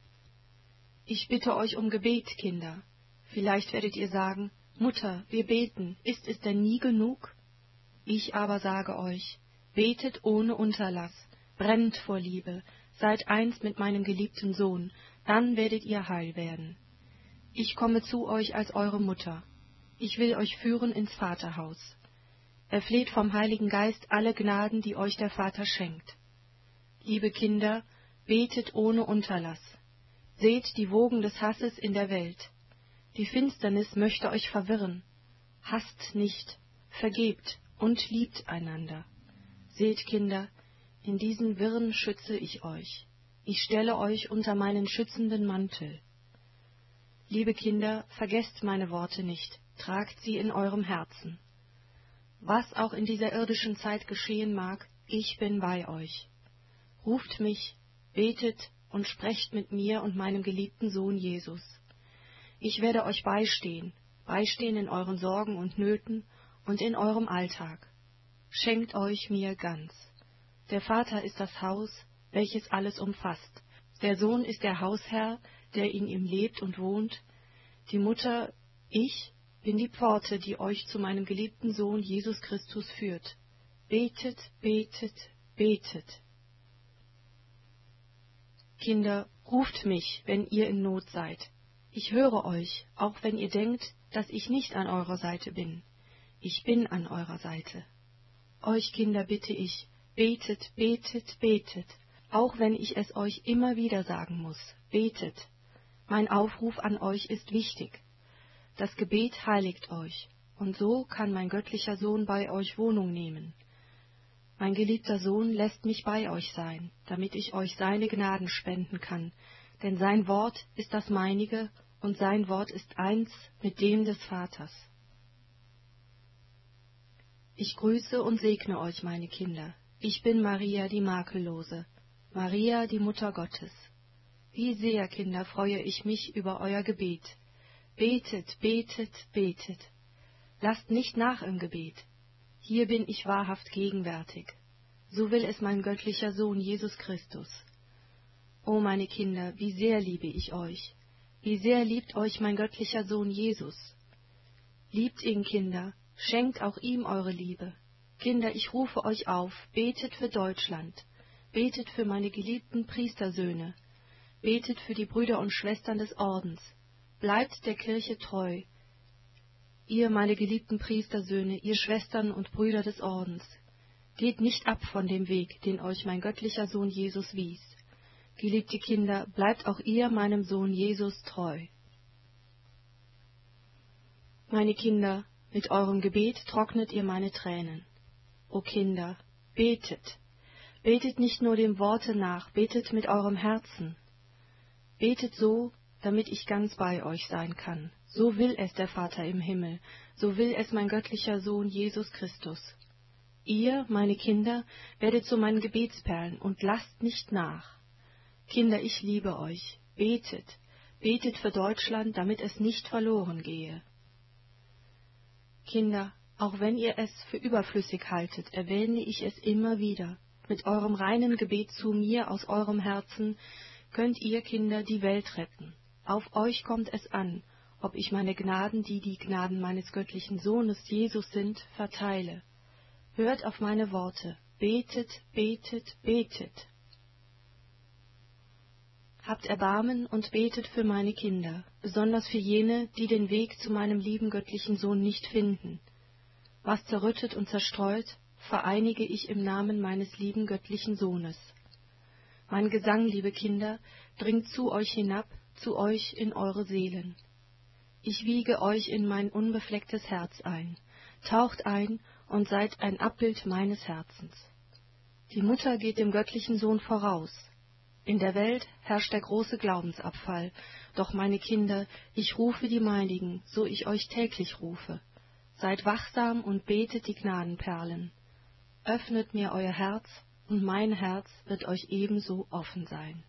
Ich bitte euch um Gebet, Kinder. Vielleicht werdet ihr sagen, Mutter, wir beten, ist es denn nie genug? Ich aber sage euch, betet ohne Unterlass, brennt vor Liebe, seid eins mit meinem geliebten Sohn, dann werdet ihr heil werden. Ich komme zu euch als eure Mutter. Ich will euch führen ins Vaterhaus. Erfleht vom Heiligen Geist alle Gnaden, die euch der Vater schenkt. Liebe Kinder, betet ohne Unterlass. Seht die Wogen des Hasses in der Welt. Die Finsternis möchte euch verwirren. Hasst nicht, vergebt und liebt einander. Seht, Kinder, in diesen Wirren schütze ich euch. Ich stelle euch unter meinen schützenden Mantel. Liebe Kinder, vergesst meine Worte nicht, tragt sie in eurem Herzen. Was auch in dieser irdischen Zeit geschehen mag, ich bin bei euch. Ruft mich, betet und sprecht mit mir und meinem geliebten Sohn Jesus. Ich werde euch beistehen, beistehen in euren Sorgen und Nöten und in eurem Alltag. Schenkt euch mir ganz. Der Vater ist das Haus, welches alles umfasst. Der Sohn ist der Hausherr, der in ihm lebt und wohnt. Die Mutter, ich, bin die Pforte, die euch zu meinem geliebten Sohn Jesus Christus führt. Betet, betet, betet. Kinder, ruft mich, wenn ihr in Not seid. Ich höre euch, auch wenn ihr denkt, dass ich nicht an eurer Seite bin. Ich bin an eurer Seite. Euch, Kinder, bitte ich, betet, betet, betet, auch wenn ich es euch immer wieder sagen muss. Betet. Mein Aufruf an euch ist wichtig. Das Gebet heiligt euch, und so kann mein göttlicher Sohn bei euch Wohnung nehmen. Mein geliebter Sohn lässt mich bei euch sein, damit ich euch seine Gnaden spenden kann, denn sein Wort ist das meinige, und sein Wort ist eins mit dem des Vaters. Ich grüße und segne euch, meine Kinder. Ich bin Maria, die Makellose, Maria, die Mutter Gottes. Wie sehr, Kinder, freue ich mich über euer Gebet. Betet, betet, betet. Lasst nicht nach im Gebet. Hier bin ich wahrhaft gegenwärtig. So will es mein göttlicher Sohn Jesus Christus. O meine Kinder, wie sehr liebe ich euch. Wie sehr liebt euch mein göttlicher Sohn Jesus. Liebt ihn, Kinder, schenkt auch ihm eure Liebe. Kinder, ich rufe euch auf, betet für Deutschland, betet für meine geliebten Priestersöhne, betet für die Brüder und Schwestern des Ordens, bleibt der Kirche treu. Ihr, meine geliebten Priestersöhne, ihr Schwestern und Brüder des Ordens, geht nicht ab von dem Weg, den euch mein göttlicher Sohn Jesus wies. Geliebte Kinder, bleibt auch ihr meinem Sohn Jesus treu. Meine Kinder, mit eurem Gebet trocknet ihr meine Tränen. O Kinder, betet, Betet nicht nur dem Worte nach, betet mit eurem Herzen. Betet so, damit ich ganz bei euch sein kann. So will es der Vater im Himmel, so will es mein göttlicher Sohn Jesus Christus. Ihr, meine Kinder, werdet zu meinen Gebetsperlen und lasst nicht nach. Kinder, ich liebe euch. Betet, betet für Deutschland, damit es nicht verloren gehe. Kinder, auch wenn ihr es für überflüssig haltet, erwähne ich es immer wieder. Mit eurem reinen Gebet zu mir aus eurem Herzen könnt ihr, Kinder, die Welt retten. Auf euch kommt es an, ob ich meine Gnaden, die die Gnaden meines göttlichen Sohnes Jesus sind, verteile. Hört auf meine Worte. Betet, betet, betet. Habt Erbarmen und betet für meine Kinder, besonders für jene, die den Weg zu meinem lieben göttlichen Sohn nicht finden. Was zerrüttet und zerstreut, vereinige ich im Namen meines lieben göttlichen Sohnes. Mein Gesang, liebe Kinder, dringt zu euch hinab, zu euch in eure Seelen. Ich wiege euch in mein unbeflecktes Herz ein. Taucht ein und seid ein Abbild meines Herzens. Die Mutter geht dem göttlichen Sohn voraus. In der Welt herrscht der große Glaubensabfall, doch meine Kinder, ich rufe die meinigen, so ich euch täglich rufe. Seid wachsam und betet die Gnadenperlen. Öffnet mir euer Herz, und mein Herz wird euch ebenso offen sein.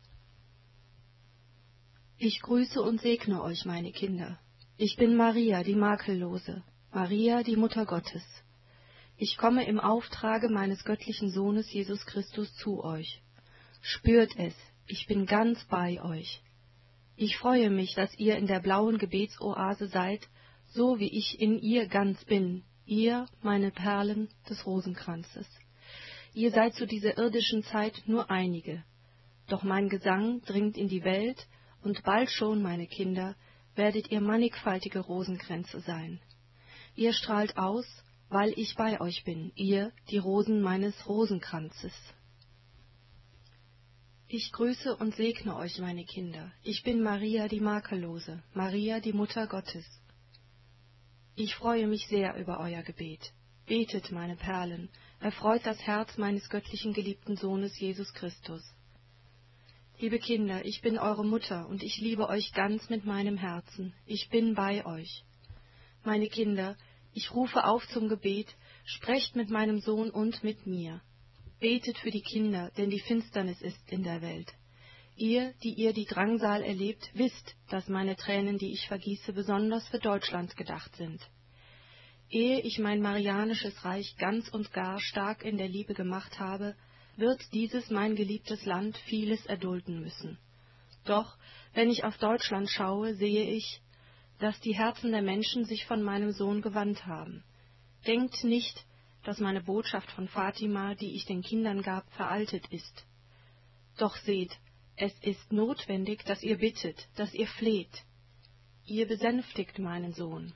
Ich grüße und segne euch, meine Kinder. Ich bin Maria, die Makellose, Maria, die Mutter Gottes. Ich komme im Auftrage meines göttlichen Sohnes Jesus Christus zu euch. Spürt es, ich bin ganz bei euch. Ich freue mich, dass ihr in der blauen Gebetsoase seid, so wie ich in ihr ganz bin, ihr, meine Perlen des Rosenkranzes. Ihr seid zu dieser irdischen Zeit nur einige. Doch mein Gesang dringt in die Welt, und bald schon, meine Kinder, werdet ihr mannigfaltige Rosenkränze sein. Ihr strahlt aus, weil ich bei euch bin, ihr, die Rosen meines Rosenkranzes. Ich grüße und segne euch, meine Kinder. Ich bin Maria, die Makellose, Maria, die Mutter Gottes. Ich freue mich sehr über euer Gebet. Betet, meine Perlen, erfreut das Herz meines göttlichen geliebten Sohnes Jesus Christus. Liebe Kinder, ich bin eure Mutter und ich liebe euch ganz mit meinem Herzen. Ich bin bei euch. Meine Kinder, ich rufe auf zum Gebet, sprecht mit meinem Sohn und mit mir. Betet für die Kinder, denn die Finsternis ist in der Welt. Ihr, die ihr die Drangsal erlebt, wisst, dass meine Tränen, die ich vergieße, besonders für Deutschland gedacht sind. Ehe ich mein marianisches Reich ganz und gar stark in der Liebe gemacht habe, wird dieses mein geliebtes Land vieles erdulden müssen. Doch, wenn ich auf Deutschland schaue, sehe ich, dass die Herzen der Menschen sich von meinem Sohn gewandt haben. Denkt nicht, dass meine Botschaft von Fatima, die ich den Kindern gab, veraltet ist. Doch seht, es ist notwendig, dass ihr bittet, dass ihr fleht. Ihr besänftigt meinen Sohn.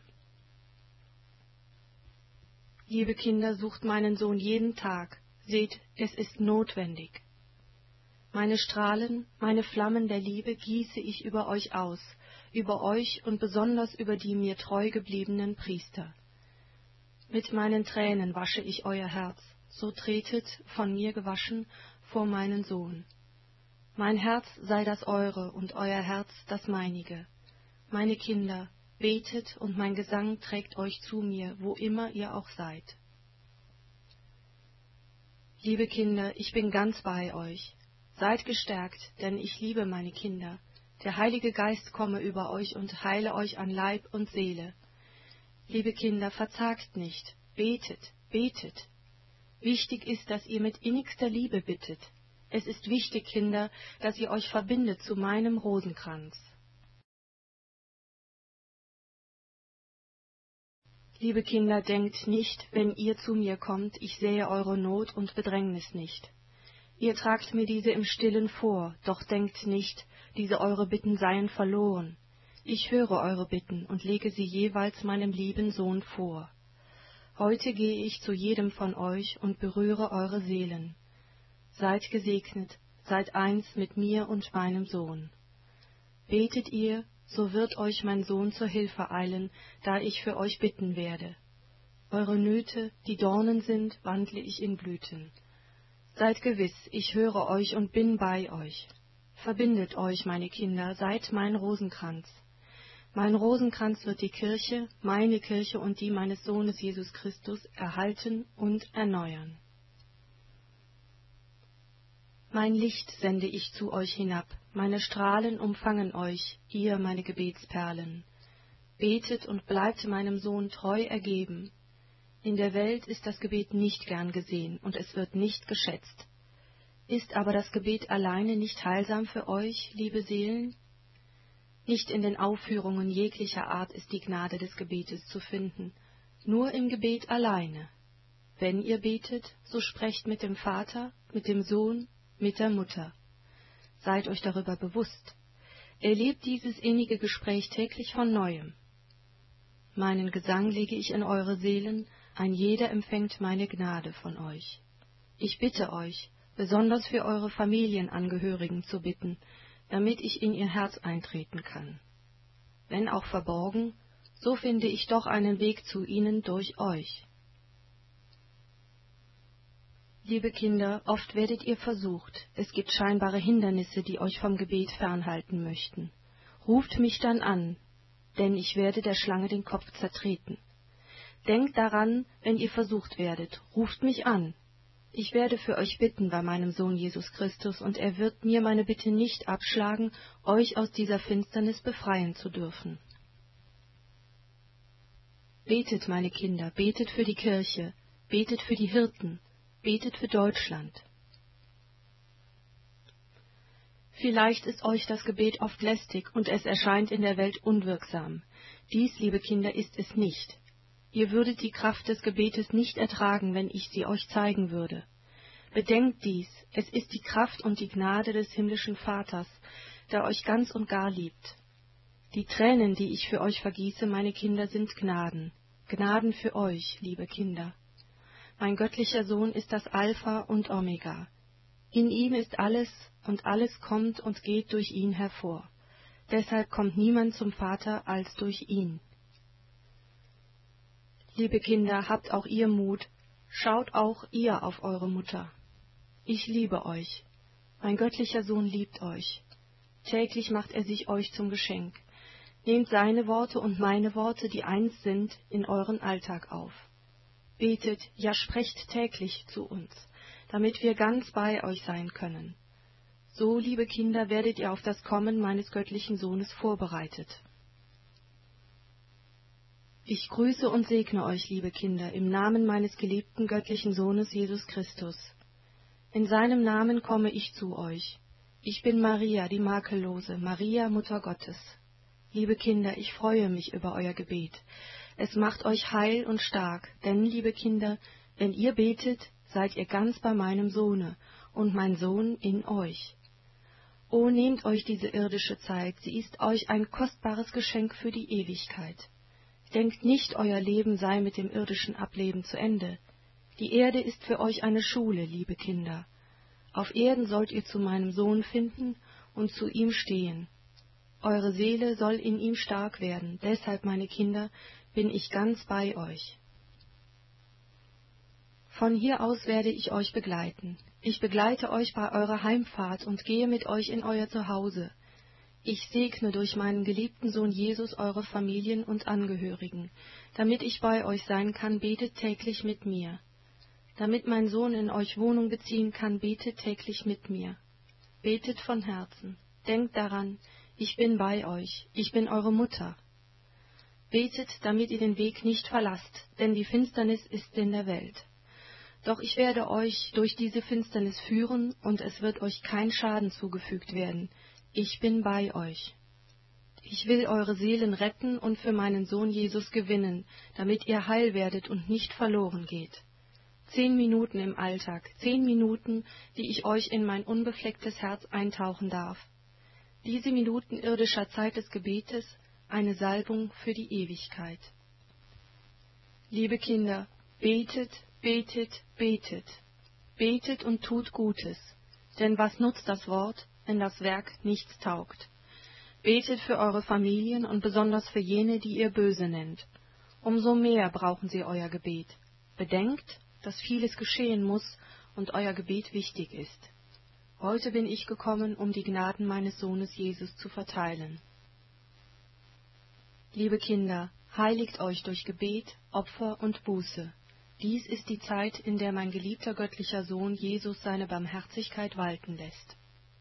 Liebe Kinder, sucht meinen Sohn jeden Tag. Seht, es ist notwendig. Meine Strahlen, meine Flammen der Liebe gieße ich über euch aus, über euch und besonders über die mir treu gebliebenen Priester. Mit meinen Tränen wasche ich euer Herz, so tretet, von mir gewaschen, vor meinen Sohn. Mein Herz sei das eure und euer Herz das meinige. Meine Kinder, betet und mein Gesang trägt euch zu mir, wo immer ihr auch seid. Liebe Kinder, ich bin ganz bei euch. Seid gestärkt, denn ich liebe meine Kinder. Der Heilige Geist komme über euch und heile euch an Leib und Seele. Liebe Kinder, verzagt nicht, betet, betet. Wichtig ist, dass ihr mit innigster Liebe bittet. Es ist wichtig, Kinder, dass ihr euch verbindet zu meinem Rosenkranz. Liebe Kinder, denkt nicht, wenn ihr zu mir kommt, ich sähe eure Not und Bedrängnis nicht. Ihr tragt mir diese im Stillen vor, doch denkt nicht, diese eure Bitten seien verloren. Ich höre eure Bitten und lege sie jeweils meinem lieben Sohn vor. Heute gehe ich zu jedem von euch und berühre eure Seelen. Seid gesegnet, seid eins mit mir und meinem Sohn. Betet ihr, so wird euch mein Sohn zur Hilfe eilen, da ich für euch bitten werde. Eure Nöte, die Dornen sind, wandle ich in Blüten. Seid gewiss, ich höre euch und bin bei euch. Verbindet euch, meine Kinder, seid mein Rosenkranz. Mein Rosenkranz wird die Kirche, meine Kirche und die meines Sohnes Jesus Christus erhalten und erneuern. Mein Licht sende ich zu euch hinab, meine Strahlen umfangen euch, ihr meine Gebetsperlen. Betet und bleibt meinem Sohn treu ergeben. In der Welt ist das Gebet nicht gern gesehen und es wird nicht geschätzt. Ist aber das Gebet alleine nicht heilsam für euch, liebe Seelen? Nicht in den Aufführungen jeglicher Art ist die Gnade des Gebetes zu finden, nur im Gebet alleine. Wenn ihr betet, so sprecht mit dem Vater, mit dem Sohn, mit der Mutter. Seid euch darüber bewusst. Erlebt dieses innige Gespräch täglich von Neuem. Meinen Gesang lege ich in eure Seelen, ein jeder empfängt meine Gnade von euch. Ich bitte euch, besonders für eure Familienangehörigen zu bitten, damit ich in ihr Herz eintreten kann. Wenn auch verborgen, so finde ich doch einen Weg zu ihnen durch euch. Liebe Kinder, oft werdet ihr versucht, es gibt scheinbare Hindernisse, die euch vom Gebet fernhalten möchten. Ruft mich dann an, denn ich werde der Schlange den Kopf zertreten. Denkt daran, wenn ihr versucht werdet, ruft mich an. Ich werde für euch bitten bei meinem Sohn Jesus Christus, und er wird mir meine Bitte nicht abschlagen, euch aus dieser Finsternis befreien zu dürfen. Betet, meine Kinder, betet für die Kirche, betet für die Hirten, betet für Deutschland. Vielleicht ist euch das Gebet oft lästig und es erscheint in der Welt unwirksam. Dies, liebe Kinder, ist es nicht. Ihr würdet die Kraft des Gebetes nicht ertragen, wenn ich sie euch zeigen würde. Bedenkt dies, es ist die Kraft und die Gnade des himmlischen Vaters, der euch ganz und gar liebt. Die Tränen, die ich für euch vergieße, meine Kinder, sind Gnaden. Gnaden für euch, liebe Kinder. Mein göttlicher Sohn ist das Alpha und Omega. In ihm ist alles, und alles kommt und geht durch ihn hervor. Deshalb kommt niemand zum Vater als durch ihn. Liebe Kinder, habt auch ihr Mut, schaut auch ihr auf eure Mutter. Ich liebe euch. Mein göttlicher Sohn liebt euch. Täglich macht er sich euch zum Geschenk. Nehmt seine Worte und meine Worte, die eins sind, in euren Alltag auf. Betet, ja sprecht täglich zu uns, damit wir ganz bei euch sein können. So, liebe Kinder, werdet ihr auf das Kommen meines göttlichen Sohnes vorbereitet. Ich grüße und segne euch, liebe Kinder, im Namen meines geliebten göttlichen Sohnes Jesus Christus. In seinem Namen komme ich zu euch. Ich bin Maria, die Makellose, Maria, Mutter Gottes. Liebe Kinder, ich freue mich über euer Gebet. Es macht euch heil und stark, denn, liebe Kinder, wenn ihr betet, seid ihr ganz bei meinem Sohne und mein Sohn in euch. O, nehmt euch diese irdische Zeit, sie ist euch ein kostbares Geschenk für die Ewigkeit. Denkt nicht, euer Leben sei mit dem irdischen Ableben zu Ende. Die Erde ist für euch eine Schule, liebe Kinder. Auf Erden sollt ihr zu meinem Sohn finden und zu ihm stehen. Eure Seele soll in ihm stark werden, deshalb, meine Kinder, bin ich ganz bei euch. Von hier aus werde ich euch begleiten. Ich begleite euch bei eurer Heimfahrt und gehe mit euch in euer Zuhause. Ich segne durch meinen geliebten Sohn Jesus eure Familien und Angehörigen. Damit ich bei euch sein kann, betet täglich mit mir. Damit mein Sohn in euch Wohnung beziehen kann, betet täglich mit mir. Betet von Herzen. Denkt daran, ich bin bei euch, ich bin eure Mutter. Betet, damit ihr den Weg nicht verlasst, denn die Finsternis ist in der Welt. Doch ich werde euch durch diese Finsternis führen, und es wird euch kein Schaden zugefügt werden. Ich bin bei euch. Ich will eure Seelen retten und für meinen Sohn Jesus gewinnen, damit ihr heil werdet und nicht verloren geht. Zehn Minuten im Alltag, zehn Minuten, die ich euch in mein unbeflecktes Herz eintauchen darf. Diese Minuten irdischer Zeit des Gebetes, eine Salbung für die Ewigkeit. Liebe Kinder, betet, betet, betet. Betet und tut Gutes. Denn was nutzt das Wort, wenn das Werk nichts taugt? Betet für eure Familien und besonders für jene, die ihr böse nennt. Umso mehr brauchen sie euer Gebet. Bedenkt, dass vieles geschehen muss, und euer Gebet wichtig ist. Heute bin ich gekommen, um die Gnaden meines Sohnes Jesus zu verteilen. Liebe Kinder, heiligt euch durch Gebet, Opfer und Buße. Dies ist die Zeit, in der mein geliebter göttlicher Sohn Jesus seine Barmherzigkeit walten lässt.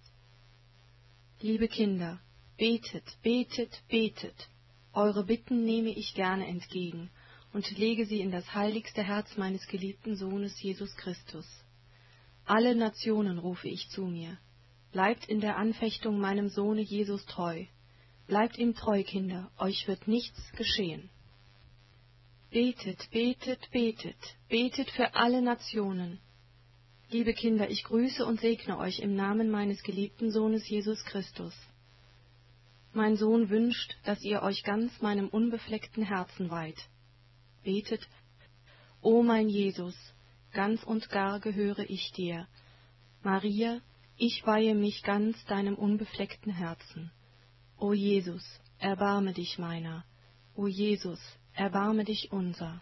Liebe Kinder, betet, betet, betet. Eure Bitten nehme ich gerne entgegen und lege sie in das heiligste Herz meines geliebten Sohnes Jesus Christus. Alle Nationen rufe ich zu mir. Bleibt in der Anfechtung meinem Sohne Jesus treu. Bleibt ihm treu, Kinder, euch wird nichts geschehen. Betet, betet, betet, betet für alle Nationen. Liebe Kinder, ich grüße und segne euch im Namen meines geliebten Sohnes Jesus Christus. Mein Sohn wünscht, dass ihr euch ganz meinem unbefleckten Herzen weiht. Betet, o mein Jesus, ganz und gar gehöre ich dir. Maria, ich weihe mich ganz deinem unbefleckten Herzen. O Jesus, erbarme dich meiner. O Jesus, erbarme dich unser.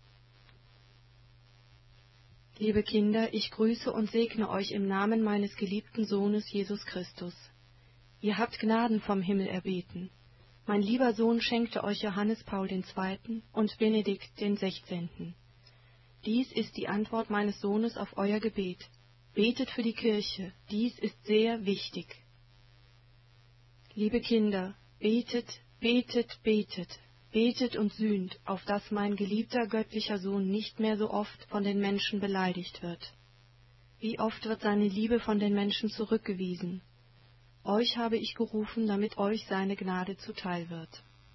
Liebe Kinder, ich grüße und segne euch im Namen meines geliebten Sohnes Jesus Christus. Ihr habt Gnaden vom Himmel erbeten. Mein lieber Sohn schenkte euch Johannes Paul der Zweite und Benedikt der Sechzehnte Dies ist die Antwort meines Sohnes auf euer Gebet. Betet für die Kirche, dies ist sehr wichtig. Liebe Kinder, betet, betet, betet, betet und sühnt, auf dass mein geliebter göttlicher Sohn nicht mehr so oft von den Menschen beleidigt wird. Wie oft wird seine Liebe von den Menschen zurückgewiesen. Euch habe ich gerufen, damit euch seine Gnade zuteil wird.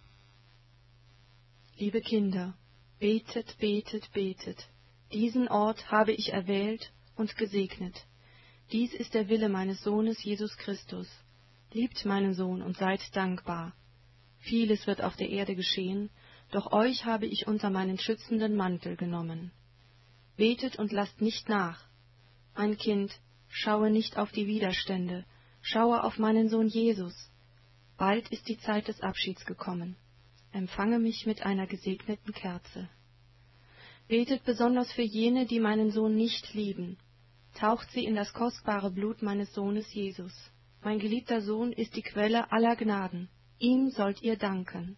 Liebe Kinder, betet, betet, betet. Diesen Ort habe ich erwählt und gesegnet. Dies ist der Wille meines Sohnes Jesus Christus. Liebt meinen Sohn und seid dankbar. Vieles wird auf der Erde geschehen, doch euch habe ich unter meinen schützenden Mantel genommen. Betet und lasst nicht nach. Mein Kind, schaue nicht auf die Widerstände, schaue auf meinen Sohn Jesus. Bald ist die Zeit des Abschieds gekommen. Empfange mich mit einer gesegneten Kerze. Betet besonders für jene, die meinen Sohn nicht lieben. Taucht sie in das kostbare Blut meines Sohnes Jesus. Mein geliebter Sohn ist die Quelle aller Gnaden. Ihm sollt ihr danken.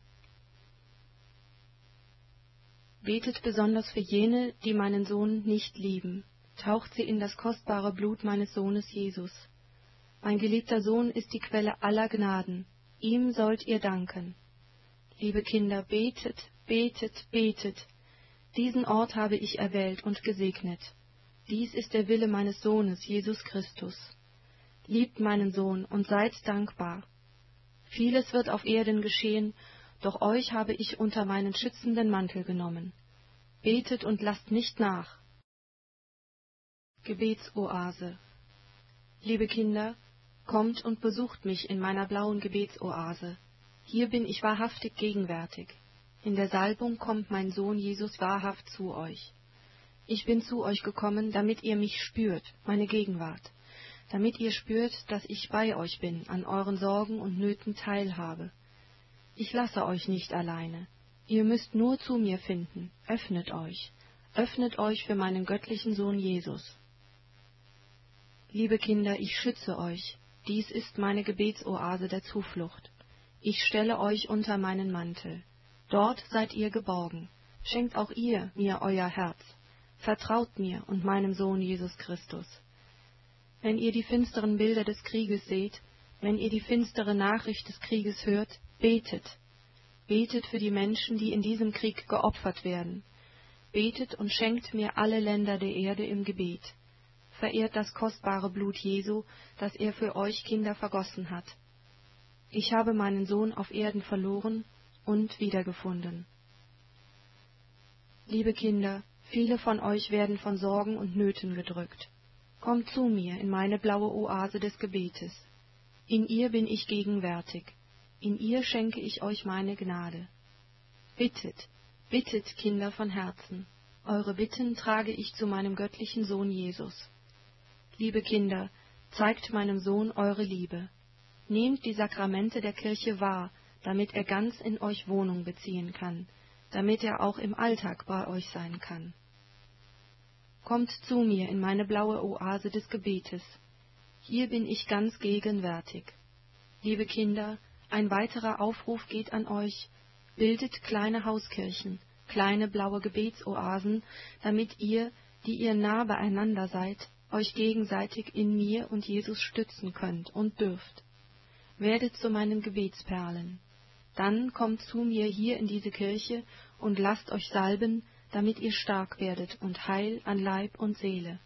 Betet besonders für jene, die meinen Sohn nicht lieben. Taucht sie in das kostbare Blut meines Sohnes Jesus. Mein geliebter Sohn ist die Quelle aller Gnaden. Ihm sollt ihr danken. Liebe Kinder, betet, betet, betet. Diesen Ort habe ich erwählt und gesegnet. Dies ist der Wille meines Sohnes, Jesus Christus. Liebt meinen Sohn und seid dankbar. Vieles wird auf Erden geschehen, doch euch habe ich unter meinen schützenden Mantel genommen. Betet und lasst nicht nach. Gebetsoase. Liebe Kinder, kommt und besucht mich in meiner blauen Gebetsoase. Hier bin ich wahrhaftig gegenwärtig. In der Salbung kommt mein Sohn Jesus wahrhaft zu euch. Ich bin zu euch gekommen, damit ihr mich spürt, meine Gegenwart, damit ihr spürt, dass ich bei euch bin, an euren Sorgen und Nöten teilhabe. Ich lasse euch nicht alleine. Ihr müsst nur zu mir finden. Öffnet euch. Öffnet euch für meinen göttlichen Sohn Jesus. Liebe Kinder, ich schütze euch. Dies ist meine Gebetsoase der Zuflucht. Ich stelle euch unter meinen Mantel. Dort seid ihr geborgen. Schenkt auch ihr mir euer Herz. Vertraut mir und meinem Sohn Jesus Christus. Wenn ihr die finsteren Bilder des Krieges seht, wenn ihr die finstere Nachricht des Krieges hört, betet. Betet für die Menschen, die in diesem Krieg geopfert werden. Betet und schenkt mir alle Länder der Erde im Gebet. Verehrt das kostbare Blut Jesu, das er für euch Kinder vergossen hat. Ich habe meinen Sohn auf Erden verloren und wiedergefunden. Liebe Kinder, viele von euch werden von Sorgen und Nöten gedrückt. Kommt zu mir in meine blaue Oase des Gebetes. In ihr bin ich gegenwärtig. In ihr schenke ich euch meine Gnade. Bittet, bittet, Kinder von Herzen. Eure Bitten trage ich zu meinem göttlichen Sohn Jesus. Liebe Kinder, zeigt meinem Sohn eure Liebe. Nehmt die Sakramente der Kirche wahr, damit er ganz in euch Wohnung beziehen kann, damit er auch im Alltag bei euch sein kann. Kommt zu mir in meine blaue Oase des Gebetes. Hier bin ich ganz gegenwärtig. Liebe Kinder, ein weiterer Aufruf geht an euch. Bildet kleine Hauskirchen, kleine blaue Gebetsoasen, damit ihr, die ihr nah beieinander seid, euch gegenseitig in mir und Jesus stützen könnt und dürft. Werdet zu meinen Gebetsperlen. Dann kommt zu mir hier in diese Kirche und lasst euch salben, damit ihr stark werdet und heil an Leib und Seele.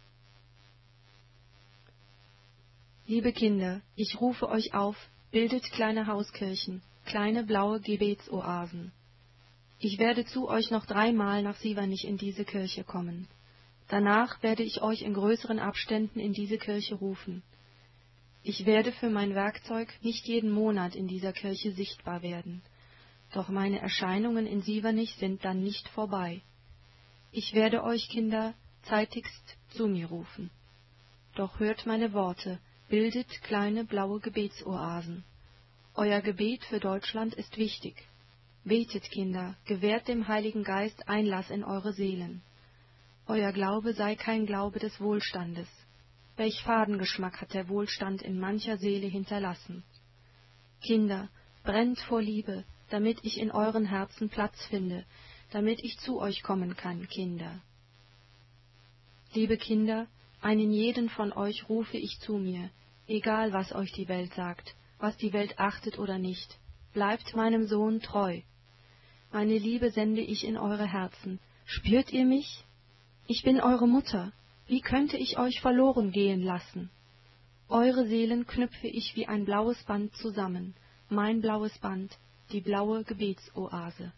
Liebe Kinder, ich rufe euch auf, bildet kleine Hauskirchen, kleine blaue Gebetsoasen. Ich werde zu euch noch dreimal nach Sievernich in diese Kirche kommen. Danach werde ich euch in größeren Abständen in diese Kirche rufen. Ich werde für mein Werkzeug nicht jeden Monat in dieser Kirche sichtbar werden, doch meine Erscheinungen in Sievernich sind dann nicht vorbei. Ich werde euch, Kinder, zeitigst zu mir rufen. Doch hört meine Worte, bildet kleine blaue Gebetsoasen. Euer Gebet für Deutschland ist wichtig. Betet, Kinder, gewährt dem Heiligen Geist Einlass in eure Seelen. Euer Glaube sei kein Glaube des Wohlstandes. Welch Fadengeschmack hat der Wohlstand in mancher Seele hinterlassen. Kinder, brennt vor Liebe, damit ich in euren Herzen Platz finde, damit ich zu euch kommen kann, Kinder. Liebe Kinder, einen jeden von euch rufe ich zu mir, egal was euch die Welt sagt, was die Welt achtet oder nicht. Bleibt meinem Sohn treu. Meine Liebe sende ich in eure Herzen. Spürt ihr mich? Ich bin eure Mutter. Wie könnte ich euch verloren gehen lassen? Eure Seelen knüpfe ich wie ein blaues Band zusammen, mein blaues Band, die blaue Gebetsoase.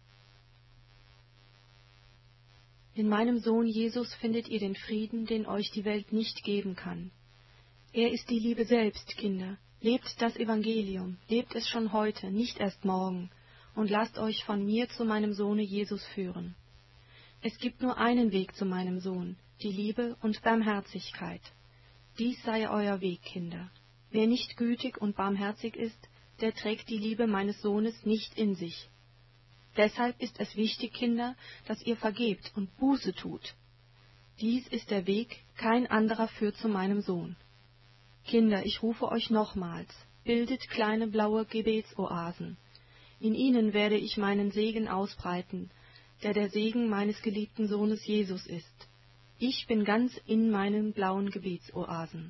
In meinem Sohn Jesus findet ihr den Frieden, den euch die Welt nicht geben kann. Er ist die Liebe selbst, Kinder. Lebt das Evangelium, lebt es schon heute, nicht erst morgen, und lasst euch von mir zu meinem Sohne Jesus führen. Es gibt nur einen Weg zu meinem Sohn, die Liebe und Barmherzigkeit. Dies sei euer Weg, Kinder. Wer nicht gütig und barmherzig ist, der trägt die Liebe meines Sohnes nicht in sich. Deshalb ist es wichtig, Kinder, dass ihr vergebt und Buße tut. Dies ist der Weg, kein anderer führt zu meinem Sohn. Kinder, ich rufe euch nochmals, bildet kleine blaue Gebetsoasen. In ihnen werde ich meinen Segen ausbreiten, der der Segen meines geliebten Sohnes Jesus ist. Ich bin ganz in meinen blauen Gebetsoasen.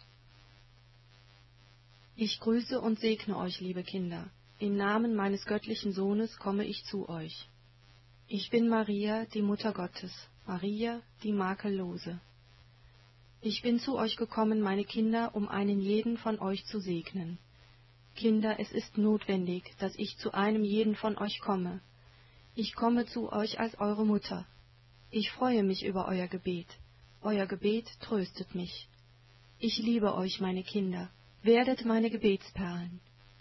Ich grüße und segne euch, liebe Kinder. Im Namen meines göttlichen Sohnes komme ich zu euch. Ich bin Maria, die Mutter Gottes, Maria, die Makellose. Ich bin zu euch gekommen, meine Kinder, um einen jeden von euch zu segnen. Kinder, es ist notwendig, dass ich zu einem jeden von euch komme. Ich komme zu euch als eure Mutter. Ich freue mich über euer Gebet. Euer Gebet tröstet mich. Ich liebe euch, meine Kinder. Werdet meine Gebetsperlen.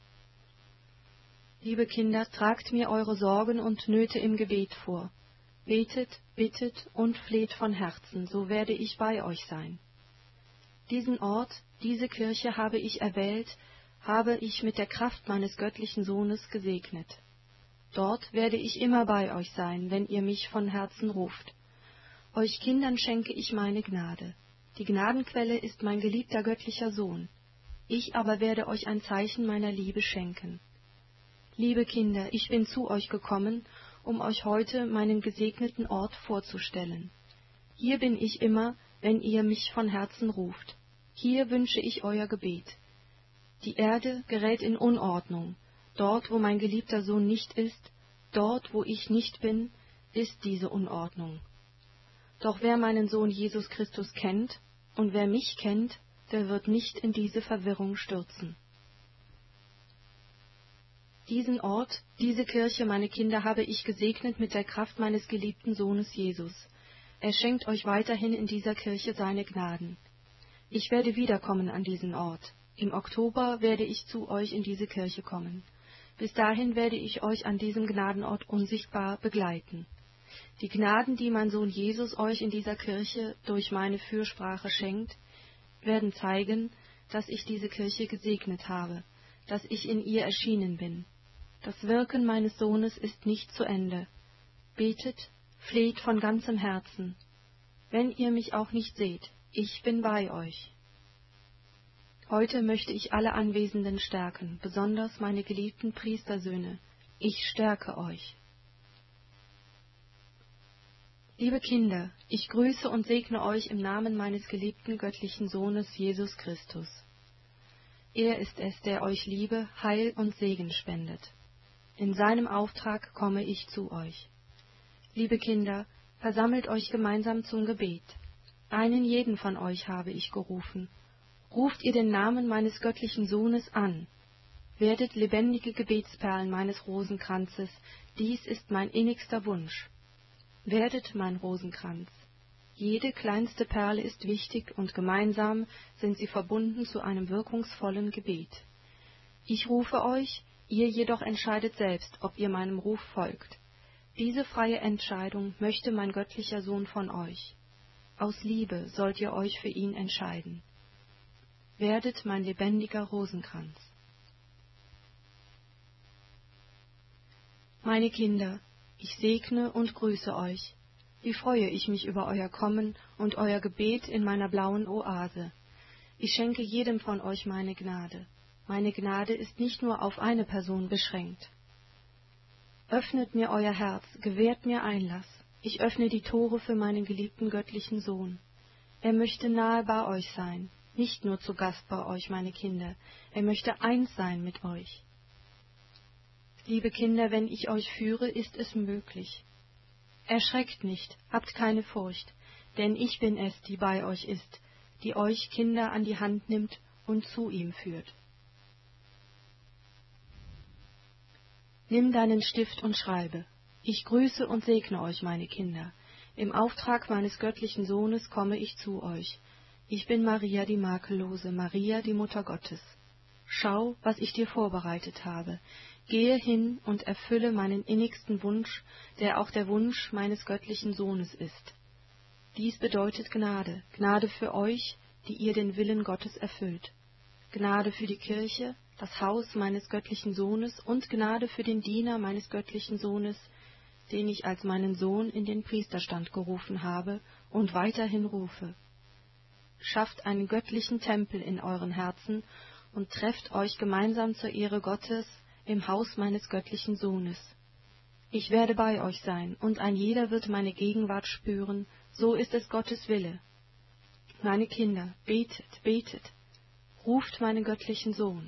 Liebe Kinder, tragt mir eure Sorgen und Nöte im Gebet vor. Betet, bittet und fleht von Herzen, so werde ich bei euch sein. Diesen Ort, diese Kirche habe ich erwählt, habe ich mit der Kraft meines göttlichen Sohnes gesegnet. Dort werde ich immer bei euch sein, wenn ihr mich von Herzen ruft. Euch Kindern schenke ich meine Gnade. Die Gnadenquelle ist mein geliebter göttlicher Sohn. Ich aber werde euch ein Zeichen meiner Liebe schenken. Liebe Kinder, ich bin zu euch gekommen, um euch heute meinen gesegneten Ort vorzustellen. Hier bin ich immer, wenn ihr mich von Herzen ruft. Hier wünsche ich euer Gebet. Die Erde gerät in Unordnung. Dort, wo mein geliebter Sohn nicht ist, dort, wo ich nicht bin, ist diese Unordnung. Doch wer meinen Sohn Jesus Christus kennt und wer mich kennt, der wird nicht in diese Verwirrung stürzen. Diesen Ort, diese Kirche, meine Kinder, habe ich gesegnet mit der Kraft meines geliebten Sohnes Jesus. Er schenkt euch weiterhin in dieser Kirche seine Gnaden. Ich werde wiederkommen an diesen Ort. Im Oktober werde ich zu euch in diese Kirche kommen. Bis dahin werde ich euch an diesem Gnadenort unsichtbar begleiten. Die Gnaden, die mein Sohn Jesus euch in dieser Kirche durch meine Fürsprache schenkt, werden zeigen, dass ich diese Kirche gesegnet habe, dass ich in ihr erschienen bin. Das Wirken meines Sohnes ist nicht zu Ende. Betet, fleht von ganzem Herzen. wenn ihr mich auch nicht seht, ich bin bei euch. Heute möchte ich alle Anwesenden stärken, besonders meine geliebten Priestersöhne. Ich stärke euch. Liebe Kinder, ich grüße und segne euch im Namen meines geliebten göttlichen Sohnes Jesus Christus. Er ist es, der euch Liebe, Heil und Segen spendet. In seinem Auftrag komme ich zu euch. Liebe Kinder, versammelt euch gemeinsam zum Gebet. Einen jeden von euch habe ich gerufen. Ruft ihr den Namen meines göttlichen Sohnes an. Werdet lebendige Gebetsperlen meines Rosenkranzes, dies ist mein innigster Wunsch. Werdet mein Rosenkranz. Jede kleinste Perle ist wichtig und gemeinsam sind sie verbunden zu einem wirkungsvollen Gebet. Ich rufe euch, ihr jedoch entscheidet selbst, ob ihr meinem Ruf folgt. Diese freie Entscheidung möchte mein göttlicher Sohn von euch. Aus Liebe sollt ihr euch für ihn entscheiden. Werdet mein lebendiger Rosenkranz. Meine Kinder, ich segne und grüße euch. Wie freue ich mich über euer Kommen und euer Gebet in meiner blauen Oase. Ich schenke jedem von euch meine Gnade. Meine Gnade ist nicht nur auf eine Person beschränkt. Öffnet mir euer Herz, gewährt mir Einlass. Ich öffne die Tore für meinen geliebten göttlichen Sohn. Er möchte nahe bei euch sein, nicht nur zu Gast bei euch, meine Kinder. Er möchte eins sein mit euch. Liebe Kinder, wenn ich euch führe, ist es möglich. Erschreckt nicht, habt keine Furcht, denn ich bin es, die bei euch ist, die euch Kinder an die Hand nimmt und zu ihm führt. Nimm deinen Stift und schreibe. Ich grüße und segne euch, meine Kinder. Im Auftrag meines göttlichen Sohnes komme ich zu euch. Ich bin Maria die Makellose, Maria die Mutter Gottes. Schau, was ich dir vorbereitet habe. Gehe hin und erfülle meinen innigsten Wunsch, der auch der Wunsch meines göttlichen Sohnes ist. Dies bedeutet Gnade, Gnade für euch, die ihr den Willen Gottes erfüllt. Gnade für die Kirche, das Haus meines göttlichen Sohnes und Gnade für den Diener meines göttlichen Sohnes, den ich als meinen Sohn in den Priesterstand gerufen habe und weiterhin rufe. Schafft einen göttlichen Tempel in euren Herzen und trefft euch gemeinsam zur Ehre Gottes im Haus meines göttlichen Sohnes. Ich werde bei euch sein, und ein jeder wird meine Gegenwart spüren, so ist es Gottes Wille. Meine Kinder, betet, betet, ruft meinen göttlichen Sohn.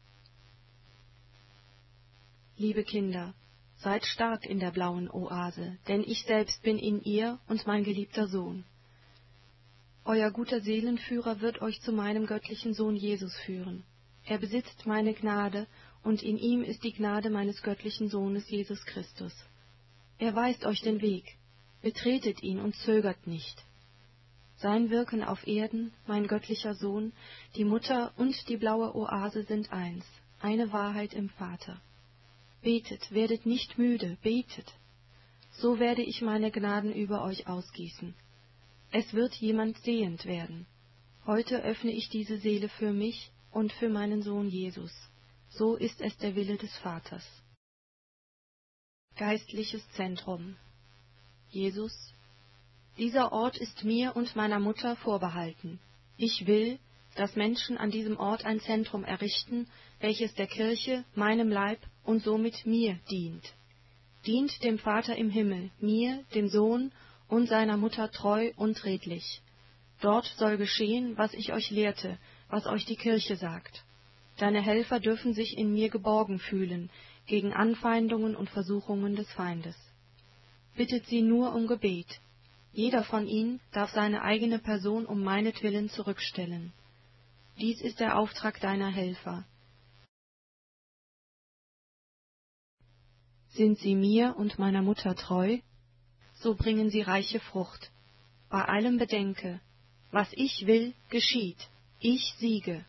Liebe Kinder, seid stark in der blauen Oase, denn ich selbst bin in ihr und mein geliebter Sohn. Euer guter Seelenführer wird euch zu meinem göttlichen Sohn Jesus führen. Er besitzt meine Gnade, und in ihm ist die Gnade meines göttlichen Sohnes Jesus Christus. Er weist euch den Weg, betretet ihn und zögert nicht. Sein Wirken auf Erden, mein göttlicher Sohn, die Mutter und die blaue Oase sind eins, eine Wahrheit im Vater. Betet, werdet nicht müde, betet. So werde ich meine Gnaden über euch ausgießen. Es wird jemand sehend werden. Heute öffne ich diese Seele für mich und für meinen Sohn Jesus. So ist es der Wille des Vaters. Geistliches Zentrum. Jesus, dieser Ort ist mir und meiner Mutter vorbehalten. Ich will, dass Menschen an diesem Ort ein Zentrum errichten, welches der Kirche, meinem Leib und somit mir dient. Dient dem Vater im Himmel, mir, dem Sohn und seiner Mutter treu und redlich. Dort soll geschehen, was ich euch lehrte, was euch die Kirche sagt. Deine Helfer dürfen sich in mir geborgen fühlen, gegen Anfeindungen und Versuchungen des Feindes. Bittet sie nur um Gebet. Jeder von ihnen darf seine eigene Person um meinetwillen zurückstellen. Dies ist der Auftrag deiner Helfer. Sind sie mir und meiner Mutter treu? So bringen sie reiche Frucht. Bei allem bedenke, was ich will, geschieht. Ich siege.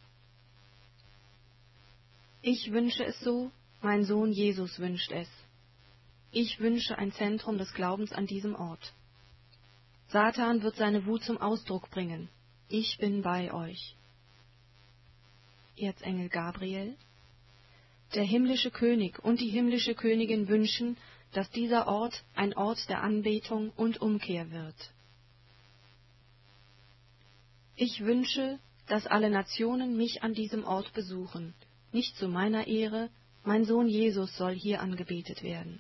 Ich wünsche es so, mein Sohn Jesus wünscht es. Ich wünsche ein Zentrum des Glaubens an diesem Ort. Satan wird seine Wut zum Ausdruck bringen. Ich bin bei euch. Erzengel Gabriel. Der himmlische König und die himmlische Königin wünschen, dass dieser Ort ein Ort der Anbetung und Umkehr wird. Ich wünsche, dass alle Nationen mich an diesem Ort besuchen. Nicht zu meiner Ehre, mein Sohn Jesus soll hier angebetet werden.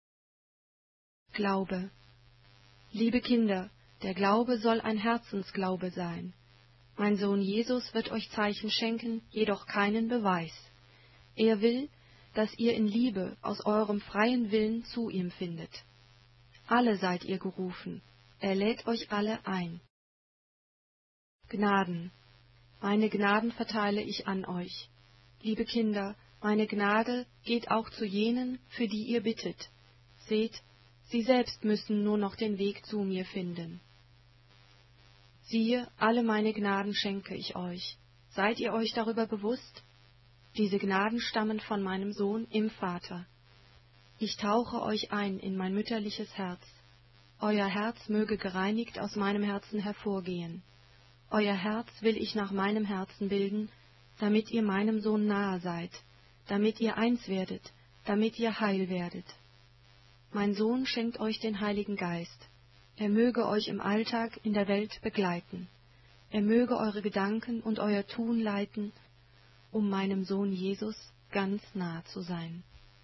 Glaube. Liebe Kinder, der Glaube soll ein Herzensglaube sein. Mein Sohn Jesus wird euch Zeichen schenken, jedoch keinen Beweis. Er will, dass ihr in Liebe aus eurem freien Willen zu ihm findet. Alle seid ihr gerufen, er lädt euch alle ein. Gnaden. Meine Gnaden verteile ich an euch. Liebe Kinder, meine Gnade geht auch zu jenen, für die ihr bittet. Seht, sie selbst müssen nur noch den Weg zu mir finden. Siehe, alle meine Gnaden schenke ich euch. Seid ihr euch darüber bewusst? Diese Gnaden stammen von meinem Sohn im Vater. Ich tauche euch ein in mein mütterliches Herz. Euer Herz möge gereinigt aus meinem Herzen hervorgehen. Euer Herz will ich nach meinem Herzen bilden, damit ihr meinem Sohn nahe seid, damit ihr eins werdet, damit ihr heil werdet. Mein Sohn schenkt euch den Heiligen Geist. Er möge euch im Alltag in der Welt begleiten. Er möge eure Gedanken und euer Tun leiten, um meinem Sohn Jesus ganz nah zu sein.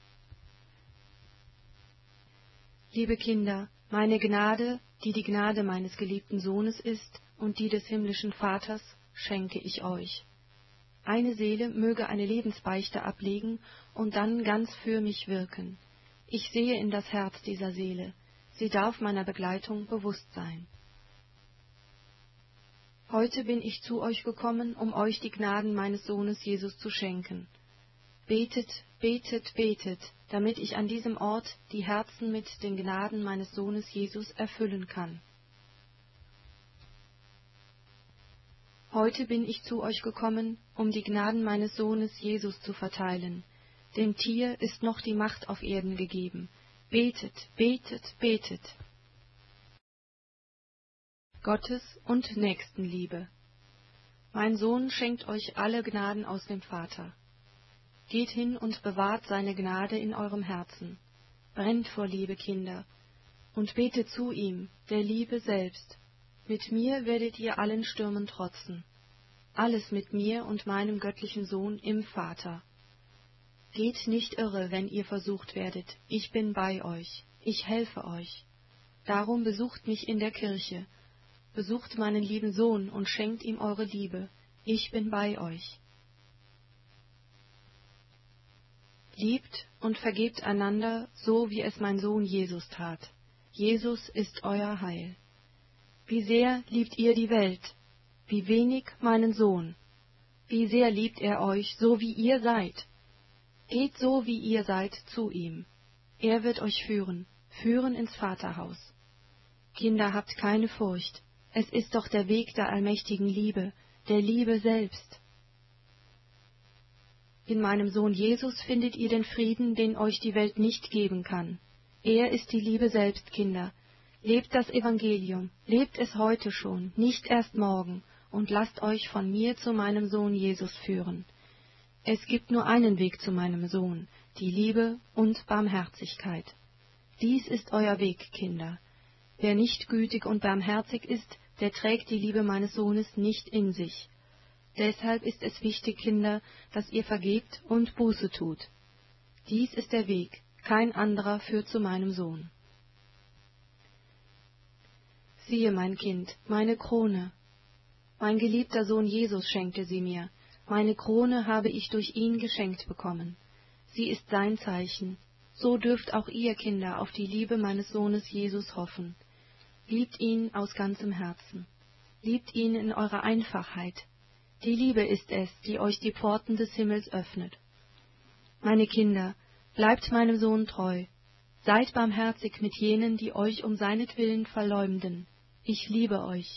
Liebe Kinder, meine Gnade, die die Gnade meines geliebten Sohnes ist und die des himmlischen Vaters, schenke ich euch. Eine Seele möge eine Lebensbeichte ablegen und dann ganz für mich wirken. Ich sehe in das Herz dieser Seele. Sie darf meiner Begleitung bewusst sein. Heute bin ich zu euch gekommen, um euch die Gnaden meines Sohnes Jesus zu schenken. Betet, betet, betet, damit ich an diesem Ort die Herzen mit den Gnaden meines Sohnes Jesus erfüllen kann. Heute bin ich zu euch gekommen, um die Gnaden meines Sohnes Jesus zu verteilen. Dem Tier ist noch die Macht auf Erden gegeben. Betet, betet, betet. Gottes und Nächstenliebe. Mein Sohn schenkt euch alle Gnaden aus dem Vater. Geht hin und bewahrt seine Gnade in eurem Herzen. Brennt vor Liebe, Kinder, und betet zu ihm, der Liebe selbst. Mit mir werdet ihr allen Stürmen trotzen. Alles mit mir und meinem göttlichen Sohn im Vater. Geht nicht irre, wenn ihr versucht werdet. Ich bin bei euch. Ich helfe euch. Darum besucht mich in der Kirche. Besucht meinen lieben Sohn und schenkt ihm eure Liebe. Ich bin bei euch. Liebt und vergebt einander, so wie es mein Sohn Jesus tat. Jesus ist euer Heil. Wie sehr liebt ihr die Welt, wie wenig meinen Sohn. Wie sehr liebt er euch, so wie ihr seid. Geht so, wie ihr seid, zu ihm. Er wird euch führen, führen ins Vaterhaus. Kinder, habt keine Furcht. Es ist doch der Weg der allmächtigen Liebe, der Liebe selbst. In meinem Sohn Jesus findet ihr den Frieden, den euch die Welt nicht geben kann. Er ist die Liebe selbst, Kinder. Lebt das Evangelium, lebt es heute schon, nicht erst morgen, und lasst euch von mir zu meinem Sohn Jesus führen. Es gibt nur einen Weg zu meinem Sohn, die Liebe und Barmherzigkeit. Dies ist euer Weg, Kinder. Wer nicht gütig und barmherzig ist, der trägt die Liebe meines Sohnes nicht in sich. Deshalb ist es wichtig, Kinder, dass ihr vergebt und Buße tut. Dies ist der Weg, kein anderer führt zu meinem Sohn. Siehe, mein Kind, meine Krone. Mein geliebter Sohn Jesus schenkte sie mir. Meine Krone habe ich durch ihn geschenkt bekommen. Sie ist sein Zeichen. So dürft auch ihr, Kinder, auf die Liebe meines Sohnes Jesus hoffen. Liebt ihn aus ganzem Herzen. Liebt ihn in eurer Einfachheit. Die Liebe ist es, die euch die Pforten des Himmels öffnet. Meine Kinder, bleibt meinem Sohn treu. Seid barmherzig mit jenen, die euch um seinetwillen verleumden. Ich liebe euch.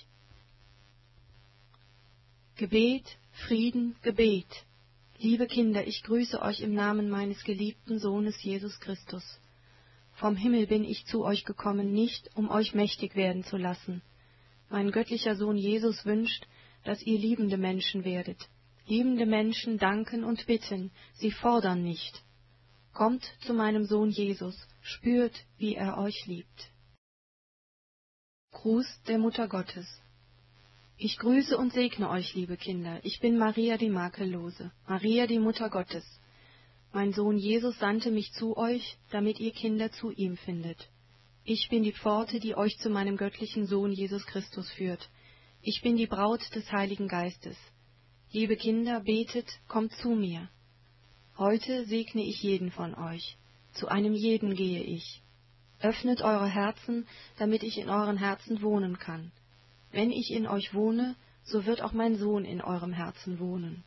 Gebet, Frieden, Gebet. Liebe Kinder, ich grüße euch im Namen meines geliebten Sohnes Jesus Christus. Vom Himmel bin ich zu euch gekommen, nicht um euch mächtig werden zu lassen. Mein göttlicher Sohn Jesus wünscht, dass ihr liebende Menschen werdet. Liebende Menschen danken und bitten, sie fordern nicht. Kommt zu meinem Sohn Jesus, spürt, wie er euch liebt. Gruß der Mutter Gottes. Ich grüße und segne euch, liebe Kinder. Ich bin Maria die Makellose, Maria die Mutter Gottes. Mein Sohn Jesus sandte mich zu euch, damit ihr Kinder zu ihm findet. Ich bin die Pforte, die euch zu meinem göttlichen Sohn Jesus Christus führt. Ich bin die Braut des Heiligen Geistes. Liebe Kinder, betet, kommt zu mir. Heute segne ich jeden von euch. Zu einem jeden gehe ich. Öffnet eure Herzen, damit ich in euren Herzen wohnen kann. Wenn ich in euch wohne, so wird auch mein Sohn in eurem Herzen wohnen.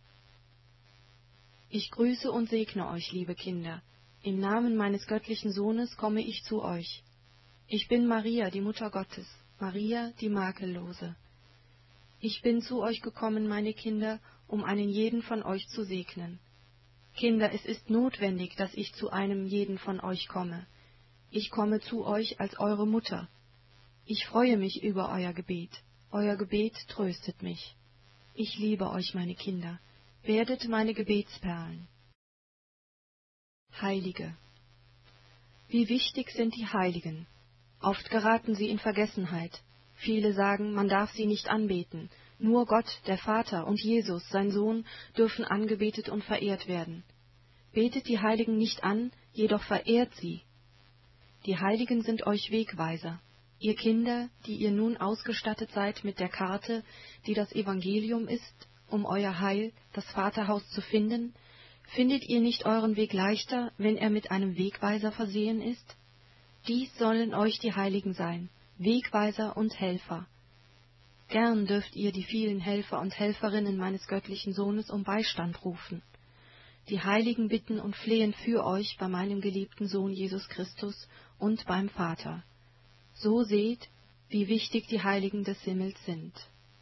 Ich grüße und segne euch, liebe Kinder. Im Namen meines göttlichen Sohnes komme ich zu euch. Ich bin Maria, die Mutter Gottes, Maria, die Makellose. Ich bin zu euch gekommen, meine Kinder, um einen jeden von euch zu segnen. Kinder, es ist notwendig, dass ich zu einem jeden von euch komme. Ich komme zu euch als eure Mutter. Ich freue mich über euer Gebet. Euer Gebet tröstet mich. Ich liebe euch, meine Kinder. Werdet meine Gebetsperlen. Heilige. Wie wichtig sind die Heiligen. Oft geraten sie in Vergessenheit. Viele sagen, man darf sie nicht anbeten. Nur Gott, der Vater, und Jesus, sein Sohn, dürfen angebetet und verehrt werden. Betet die Heiligen nicht an, jedoch verehrt sie. Die Heiligen sind euch Wegweiser. Ihr Kinder, die ihr nun ausgestattet seid mit der Karte, die das Evangelium ist, um euer Heil, das Vaterhaus zu finden, findet ihr nicht euren Weg leichter, wenn er mit einem Wegweiser versehen ist? Dies sollen euch die Heiligen sein, Wegweiser und Helfer. Gern dürft ihr die vielen Helfer und Helferinnen meines göttlichen Sohnes um Beistand rufen. Die Heiligen bitten und flehen für euch bei meinem geliebten Sohn Jesus Christus und beim Vater. So seht, wie wichtig die Heiligen des Himmels sind.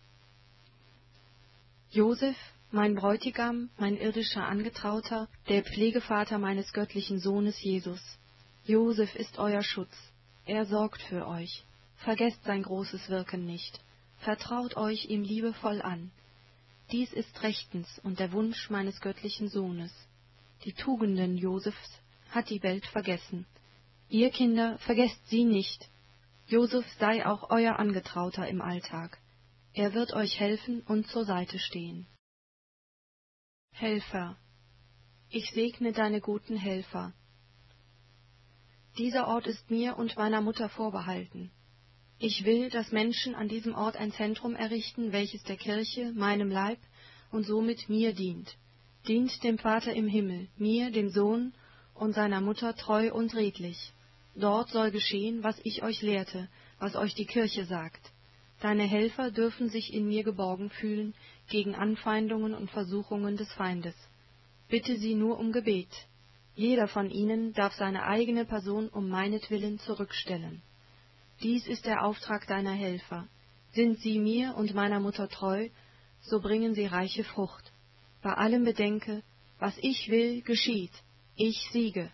Josef, mein Bräutigam, mein irdischer Angetrauter, der Pflegevater meines göttlichen Sohnes Jesus. Josef ist euer Schutz. Er sorgt für euch. Vergesst sein großes Wirken nicht. Vertraut euch ihm liebevoll an. Dies ist rechtens und der Wunsch meines göttlichen Sohnes. Die Tugenden Josefs hat die Welt vergessen. Ihr Kinder, vergesst sie nicht. Josef sei auch euer Angetrauter im Alltag. Er wird euch helfen und zur Seite stehen. Helfer. Ich segne deine guten Helfer. Dieser Ort ist mir und meiner Mutter vorbehalten. Ich will, dass Menschen an diesem Ort ein Zentrum errichten, welches der Kirche, meinem Leib und somit mir dient. Dient dem Vater im Himmel, mir, dem Sohn und seiner Mutter treu und redlich. Dort soll geschehen, was ich euch lehrte, was euch die Kirche sagt. Deine Helfer dürfen sich in mir geborgen fühlen gegen Anfeindungen und Versuchungen des Feindes. Bitte sie nur um Gebet. Jeder von ihnen darf seine eigene Person um meinetwillen zurückstellen. Dies ist der Auftrag deiner Helfer. Sind sie mir und meiner Mutter treu, so bringen sie reiche Frucht. Bei allem bedenke, was ich will, geschieht. Ich siege.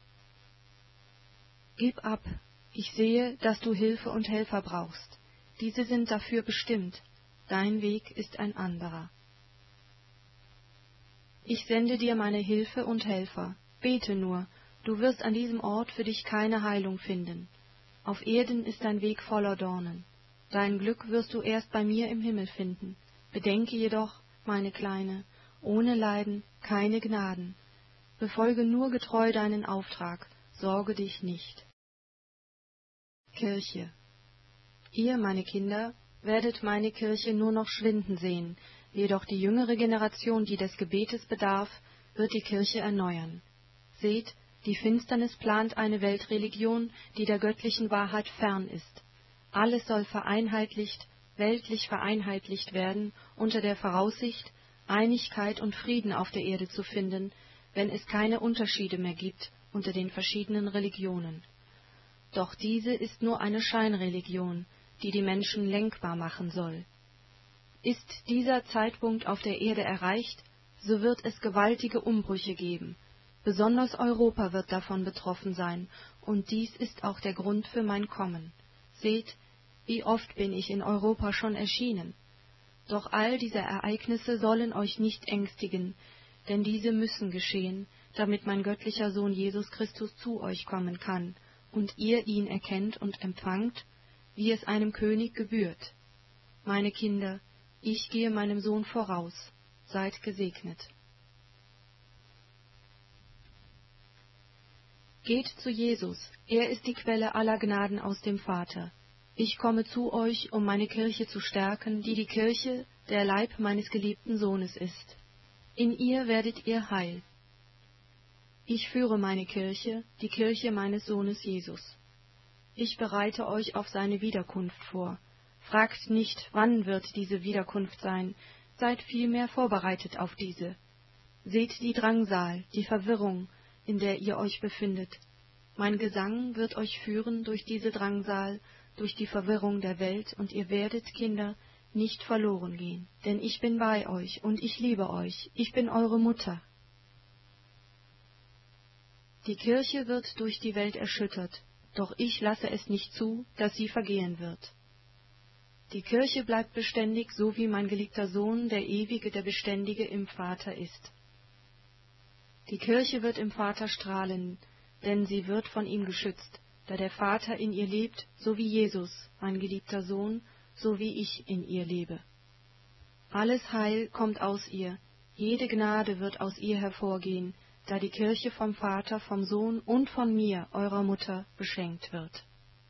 Gib ab. Ich sehe, dass du Hilfe und Helfer brauchst. Diese sind dafür bestimmt. Dein Weg ist ein anderer. Ich sende dir meine Hilfe und Helfer. Bete nur, du wirst an diesem Ort für dich keine Heilung finden. Auf Erden ist dein Weg voller Dornen. Dein Glück wirst du erst bei mir im Himmel finden. Bedenke jedoch, meine Kleine, ohne Leiden keine Gnaden. Befolge nur getreu deinen Auftrag, sorge dich nicht. Kirche. Ihr, meine Kinder, werdet meine Kirche nur noch schwinden sehen, jedoch die jüngere Generation, die des Gebetes bedarf, wird die Kirche erneuern. Seht, die Finsternis plant eine Weltreligion, die der göttlichen Wahrheit fern ist. Alles soll vereinheitlicht, weltlich vereinheitlicht werden, unter der Voraussicht, Einigkeit und Frieden auf der Erde zu finden, wenn es keine Unterschiede mehr gibt unter den verschiedenen Religionen. Doch diese ist nur eine Scheinreligion, die die Menschen lenkbar machen soll. Ist dieser Zeitpunkt auf der Erde erreicht, so wird es gewaltige Umbrüche geben. Besonders Europa wird davon betroffen sein, und dies ist auch der Grund für mein Kommen. Seht, wie oft bin ich in Europa schon erschienen. Doch all diese Ereignisse sollen euch nicht ängstigen, denn diese müssen geschehen, damit mein göttlicher Sohn Jesus Christus zu euch kommen kann, und ihr ihn erkennt und empfangt, wie es einem König gebührt. Meine Kinder, ich gehe meinem Sohn voraus. Seid gesegnet. Geht zu Jesus, er ist die Quelle aller Gnaden aus dem Vater. Ich komme zu euch, um meine Kirche zu stärken, die die Kirche, der Leib meines geliebten Sohnes ist. In ihr werdet ihr heil. Ich führe meine Kirche, die Kirche meines Sohnes Jesus. Ich bereite euch auf seine Wiederkunft vor. Fragt nicht, wann wird diese Wiederkunft sein, seid vielmehr vorbereitet auf diese. Seht die Drangsal, die Verwirrung, in der ihr euch befindet. Mein Gesang wird euch führen durch diese Drangsal, durch die Verwirrung der Welt, und ihr werdet, Kinder, nicht verloren gehen. Denn ich bin bei euch und ich liebe euch, ich bin eure Mutter. Die Kirche wird durch die Welt erschüttert, doch ich lasse es nicht zu, dass sie vergehen wird. Die Kirche bleibt beständig, so wie mein geliebter Sohn, der Ewige, der Beständige im Vater ist. Die Kirche wird im Vater strahlen, denn sie wird von ihm geschützt, da der Vater in ihr lebt, so wie Jesus, mein geliebter Sohn, so wie ich in ihr lebe. Alles Heil kommt aus ihr, jede Gnade wird aus ihr hervorgehen, da die Kirche vom Vater, vom Sohn und von mir, eurer Mutter, beschenkt wird.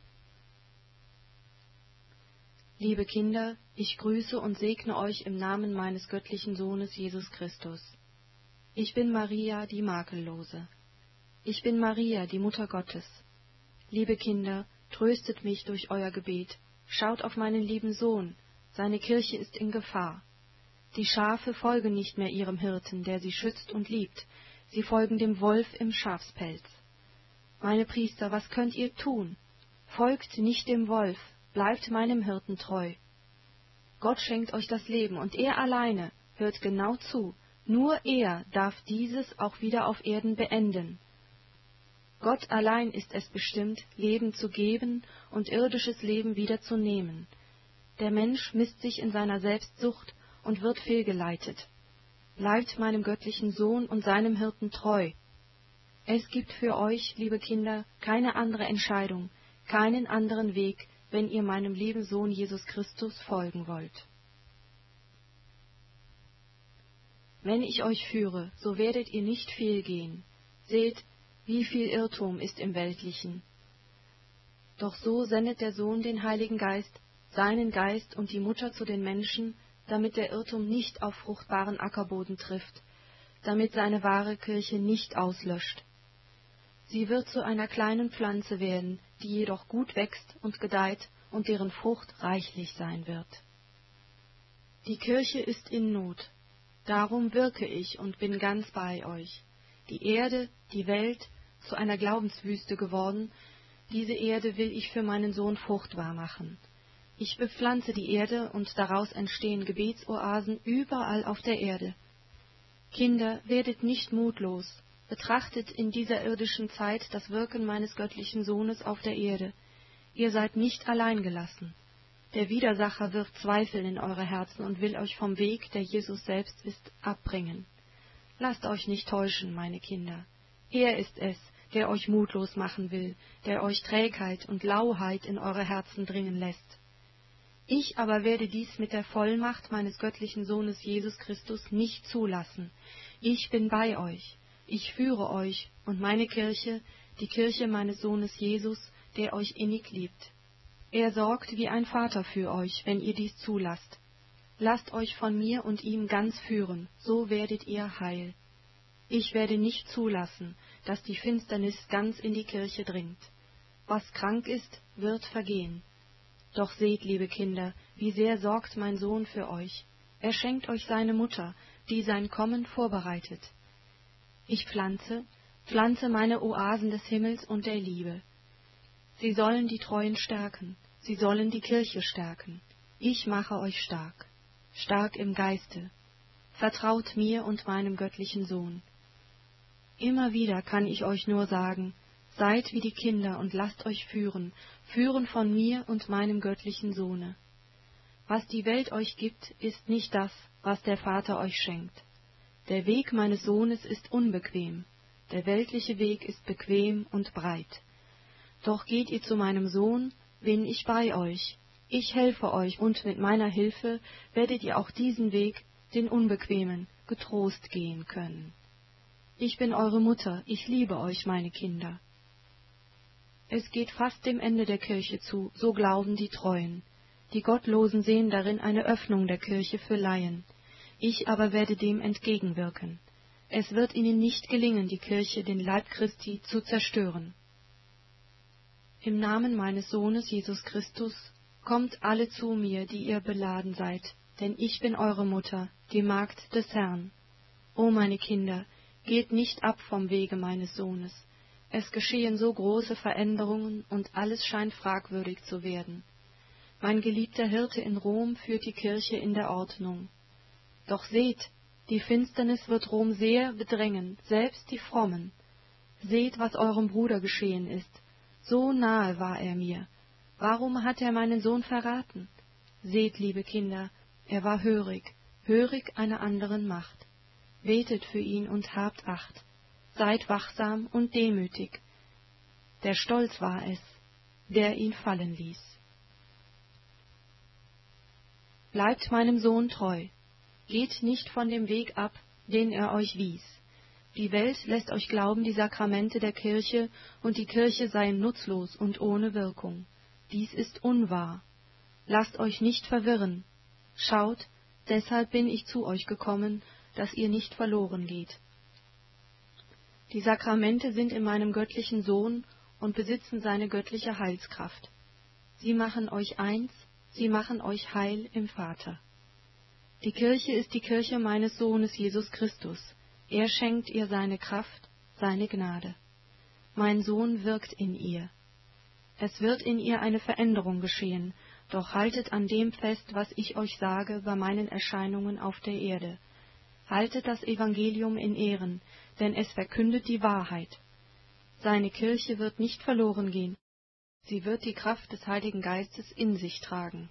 Liebe Kinder, ich grüße und segne euch im Namen meines göttlichen Sohnes Jesus Christus. Ich bin Maria, die Makellose. Ich bin Maria, die Mutter Gottes. Liebe Kinder, tröstet mich durch euer Gebet. Schaut auf meinen lieben Sohn, seine Kirche ist in Gefahr. Die Schafe folgen nicht mehr ihrem Hirten, der sie schützt und liebt. Sie folgen dem Wolf im Schafspelz. Meine Priester, was könnt ihr tun? Folgt nicht dem Wolf, bleibt meinem Hirten treu. Gott schenkt euch das Leben, und er alleine, hört genau zu, nur er darf dieses auch wieder auf Erden beenden. Gott allein ist es bestimmt, Leben zu geben und irdisches Leben wieder zu nehmen. Der Mensch misst sich in seiner Selbstsucht und wird fehlgeleitet. Bleibt meinem göttlichen Sohn und seinem Hirten treu. Es gibt für euch, liebe Kinder, keine andere Entscheidung, keinen anderen Weg, wenn ihr meinem lieben Sohn Jesus Christus folgen wollt. Wenn ich euch führe, so werdet ihr nicht fehlgehen. Seht, wie viel Irrtum ist im Weltlichen. Doch so sendet der Sohn den Heiligen Geist, seinen Geist und die Mutter zu den Menschen, damit der Irrtum nicht auf fruchtbaren Ackerboden trifft, damit seine wahre Kirche nicht auslöscht. Sie wird zu einer kleinen Pflanze werden, die jedoch gut wächst und gedeiht und deren Frucht reichlich sein wird. Die Kirche ist in Not. Darum wirke ich und bin ganz bei euch. Die Erde, die Welt, zu einer Glaubenswüste geworden, diese Erde will ich für meinen Sohn fruchtbar machen. Ich bepflanze die Erde und daraus entstehen Gebetsoasen überall auf der Erde. Kinder, werdet nicht mutlos, betrachtet in dieser irdischen Zeit das Wirken meines göttlichen Sohnes auf der Erde. Ihr seid nicht allein gelassen. Der Widersacher wirft Zweifel in eure Herzen und will euch vom Weg, der Jesus selbst ist, abbringen. Lasst euch nicht täuschen, meine Kinder. Er ist es, der euch mutlos machen will, der euch Trägheit und Lauheit in eure Herzen dringen lässt. Ich aber werde dies mit der Vollmacht meines göttlichen Sohnes Jesus Christus nicht zulassen. Ich bin bei euch. Ich führe euch und meine Kirche, die Kirche meines Sohnes Jesus, der euch innig liebt. Er sorgt wie ein Vater für euch, wenn ihr dies zulasst. Lasst euch von mir und ihm ganz führen, so werdet ihr heil. Ich werde nicht zulassen, dass die Finsternis ganz in die Kirche dringt. Was krank ist, wird vergehen. Doch seht, liebe Kinder, wie sehr sorgt mein Sohn für euch. Er schenkt euch seine Mutter, die sein Kommen vorbereitet. Ich pflanze, pflanze meine Oasen des Himmels und der Liebe. Sie sollen die Treuen stärken, sie sollen die Kirche stärken. Ich mache euch stark, stark im Geiste. Vertraut mir und meinem göttlichen Sohn. Immer wieder kann ich euch nur sagen, seid wie die Kinder und lasst euch führen, führen von mir und meinem göttlichen Sohne. Was die Welt euch gibt, ist nicht das, was der Vater euch schenkt. Der Weg meines Sohnes ist unbequem, der weltliche Weg ist bequem und breit. Doch geht ihr zu meinem Sohn, bin ich bei euch. Ich helfe euch, und mit meiner Hilfe werdet ihr auch diesen Weg, den unbequemen, getrost gehen können. Ich bin eure Mutter, ich liebe euch, meine Kinder. Es geht fast dem Ende der Kirche zu, so glauben die Treuen. Die Gottlosen sehen darin eine Öffnung der Kirche für Laien. Ich aber werde dem entgegenwirken. Es wird ihnen nicht gelingen, die Kirche, den Leib Christi, zu zerstören. Im Namen meines Sohnes Jesus Christus, kommt alle zu mir, die ihr beladen seid, denn ich bin eure Mutter, die Magd des Herrn. O meine Kinder, geht nicht ab vom Wege meines Sohnes. Es geschehen so große Veränderungen, und alles scheint fragwürdig zu werden. Mein geliebter Hirte in Rom führt die Kirche in der Ordnung. Doch seht, die Finsternis wird Rom sehr bedrängen, selbst die Frommen. Seht, was eurem Bruder geschehen ist. So nahe war er mir. Warum hat er meinen Sohn verraten? Seht, liebe Kinder, er war hörig, hörig einer anderen Macht. Betet für ihn und habt Acht. Seid wachsam und demütig. Der Stolz war es, der ihn fallen ließ. Bleibt meinem Sohn treu. Geht nicht von dem Weg ab, den er euch wies. Die Welt lässt euch glauben, die Sakramente der Kirche und die Kirche seien nutzlos und ohne Wirkung. Dies ist unwahr. Lasst euch nicht verwirren. Schaut, deshalb bin ich zu euch gekommen, dass ihr nicht verloren geht. Die Sakramente sind in meinem göttlichen Sohn und besitzen seine göttliche Heilskraft. Sie machen euch eins, sie machen euch heil im Vater. Die Kirche ist die Kirche meines Sohnes Jesus Christus. Er schenkt ihr seine Kraft, seine Gnade. Mein Sohn wirkt in ihr. Es wird in ihr eine Veränderung geschehen, doch haltet an dem fest, was ich euch sage bei meinen Erscheinungen auf der Erde. Haltet das Evangelium in Ehren, denn es verkündet die Wahrheit. Seine Kirche wird nicht verloren gehen. Sie wird die Kraft des Heiligen Geistes in sich tragen.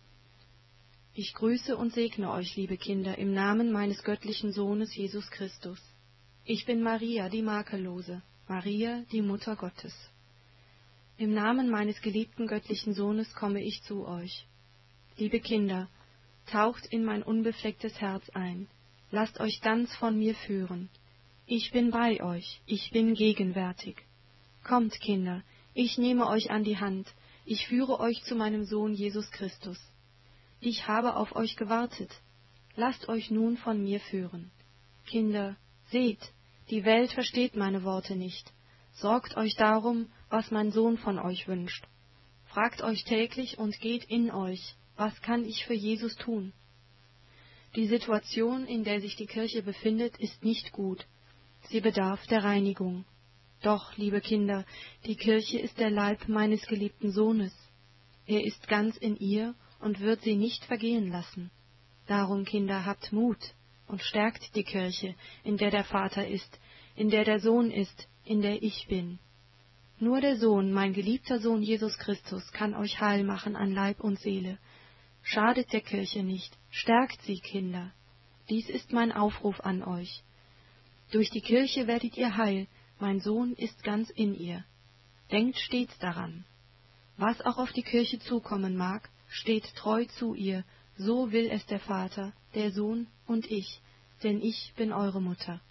Ich grüße und segne euch, liebe Kinder, im Namen meines göttlichen Sohnes Jesus Christus. Ich bin Maria, die Makellose, Maria, die Mutter Gottes. Im Namen meines geliebten göttlichen Sohnes komme ich zu euch. Liebe Kinder, taucht in mein unbeflecktes Herz ein, lasst euch ganz von mir führen. Ich bin bei euch, ich bin gegenwärtig. Kommt, Kinder, ich nehme euch an die Hand, ich führe euch zu meinem Sohn Jesus Christus. Ich habe auf euch gewartet. Lasst euch nun von mir führen. Kinder, seht, die Welt versteht meine Worte nicht. Sorgt euch darum, was mein Sohn von euch wünscht. Fragt euch täglich und geht in euch, was kann ich für Jesus tun? Die Situation, in der sich die Kirche befindet, ist nicht gut. Sie bedarf der Reinigung. Doch, liebe Kinder, die Kirche ist der Leib meines geliebten Sohnes. Er ist ganz in ihr und wird sie nicht vergehen lassen. Darum, Kinder, habt Mut und stärkt die Kirche, in der der Vater ist, in der der Sohn ist, in der ich bin. Nur der Sohn, mein geliebter Sohn Jesus Christus, kann euch heil machen an Leib und Seele. Schadet der Kirche nicht, stärkt sie, Kinder. Dies ist mein Aufruf an euch. Durch die Kirche werdet ihr heil, mein Sohn ist ganz in ihr. Denkt stets daran. Was auch auf die Kirche zukommen mag, steht treu zu ihr, so will es der Vater, der Sohn und ich, denn ich bin eure Mutter.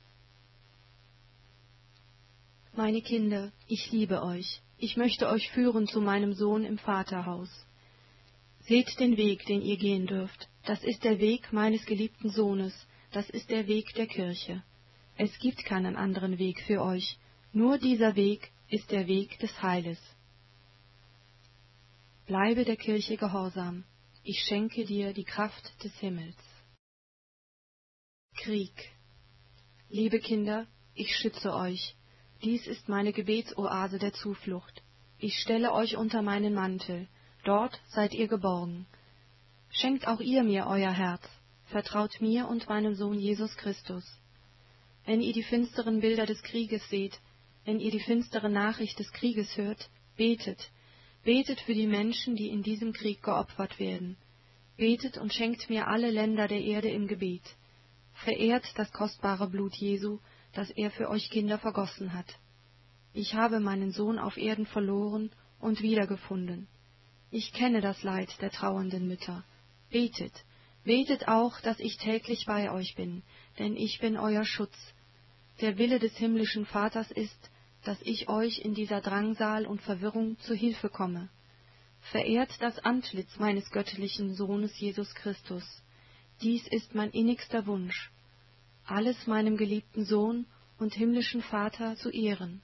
Meine Kinder, ich liebe euch, ich möchte euch führen zu meinem Sohn im Vaterhaus. Seht den Weg, den ihr gehen dürft, das ist der Weg meines geliebten Sohnes, das ist der Weg der Kirche. Es gibt keinen anderen Weg für euch, nur dieser Weg ist der Weg des Heiles. Bleibe der Kirche gehorsam, ich schenke dir die Kraft des Himmels. Krieg. Liebe Kinder, ich schütze euch. Dies ist meine Gebetsoase der Zuflucht. Ich stelle euch unter meinen Mantel, dort seid ihr geborgen. Schenkt auch ihr mir euer Herz, vertraut mir und meinem Sohn Jesus Christus. Wenn ihr die finsteren Bilder des Krieges seht, wenn ihr die finstere Nachricht des Krieges hört, betet, betet für die Menschen, die in diesem Krieg geopfert werden. Betet und schenkt mir alle Länder der Erde im Gebet. Verehrt das kostbare Blut Jesu, das er für euch Kinder vergossen hat. Ich habe meinen Sohn auf Erden verloren und wiedergefunden. Ich kenne das Leid der trauernden Mütter. Betet, betet auch, dass ich täglich bei euch bin, denn ich bin euer Schutz. Der Wille des himmlischen Vaters ist, dass ich euch in dieser Drangsal und Verwirrung zu Hilfe komme. Verehrt das Antlitz meines göttlichen Sohnes Jesus Christus. Dies ist mein innigster Wunsch, alles meinem geliebten Sohn und himmlischen Vater zu ehren.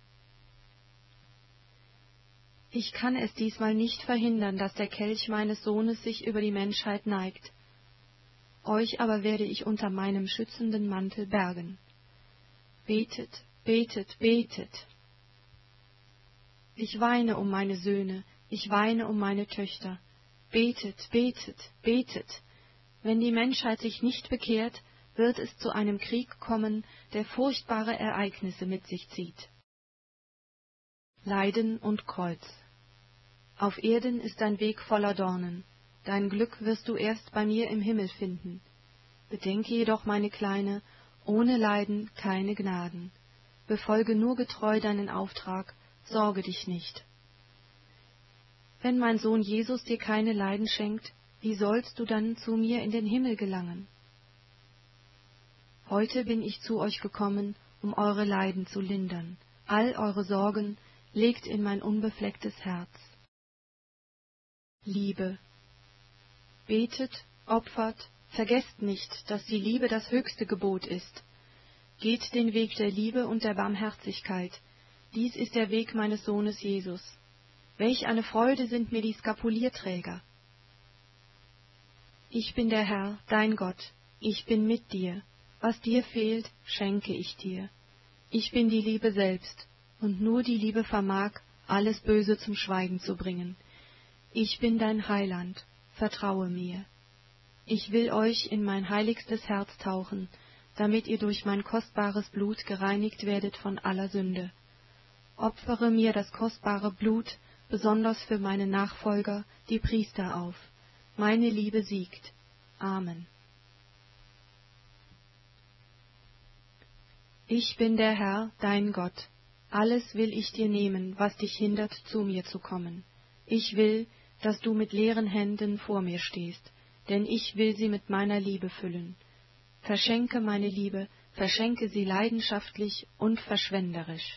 Ich kann es diesmal nicht verhindern, dass der Kelch meines Sohnes sich über die Menschheit neigt. Euch aber werde ich unter meinem schützenden Mantel bergen. Betet, betet, betet. Ich weine um meine Söhne, ich weine um meine Töchter. Betet, betet, betet. Wenn die Menschheit sich nicht bekehrt, wird es zu einem Krieg kommen, der furchtbare Ereignisse mit sich zieht. Leiden und Kreuz. Auf Erden ist dein Weg voller Dornen, dein Glück wirst du erst bei mir im Himmel finden. Bedenke jedoch, meine Kleine, ohne Leiden keine Gnaden. Befolge nur getreu deinen Auftrag, sorge dich nicht. Wenn mein Sohn Jesus dir keine Leiden schenkt, wie sollst du dann zu mir in den Himmel gelangen? Heute bin ich zu euch gekommen, um eure Leiden zu lindern. All eure Sorgen legt in mein unbeflecktes Herz. Liebe. Betet, opfert, vergesst nicht, dass die Liebe das höchste Gebot ist. Geht den Weg der Liebe und der Barmherzigkeit. Dies ist der Weg meines Sohnes Jesus. Welch eine Freude sind mir die Skapulierträger. Ich bin der Herr, dein Gott. Ich bin mit dir. Was dir fehlt, schenke ich dir. Ich bin die Liebe selbst, und nur die Liebe vermag, alles Böse zum Schweigen zu bringen. Ich bin dein Heiland, vertraue mir. Ich will euch in mein heiligstes Herz tauchen, damit ihr durch mein kostbares Blut gereinigt werdet von aller Sünde. Opfere mir das kostbare Blut, besonders für meine Nachfolger, die Priester, auf. Meine Liebe siegt. Amen. Ich bin der Herr, dein Gott. Alles will ich dir nehmen, was dich hindert, zu mir zu kommen. Ich will, dass du mit leeren Händen vor mir stehst, denn ich will sie mit meiner Liebe füllen. Verschenke meine Liebe, verschenke sie leidenschaftlich und verschwenderisch.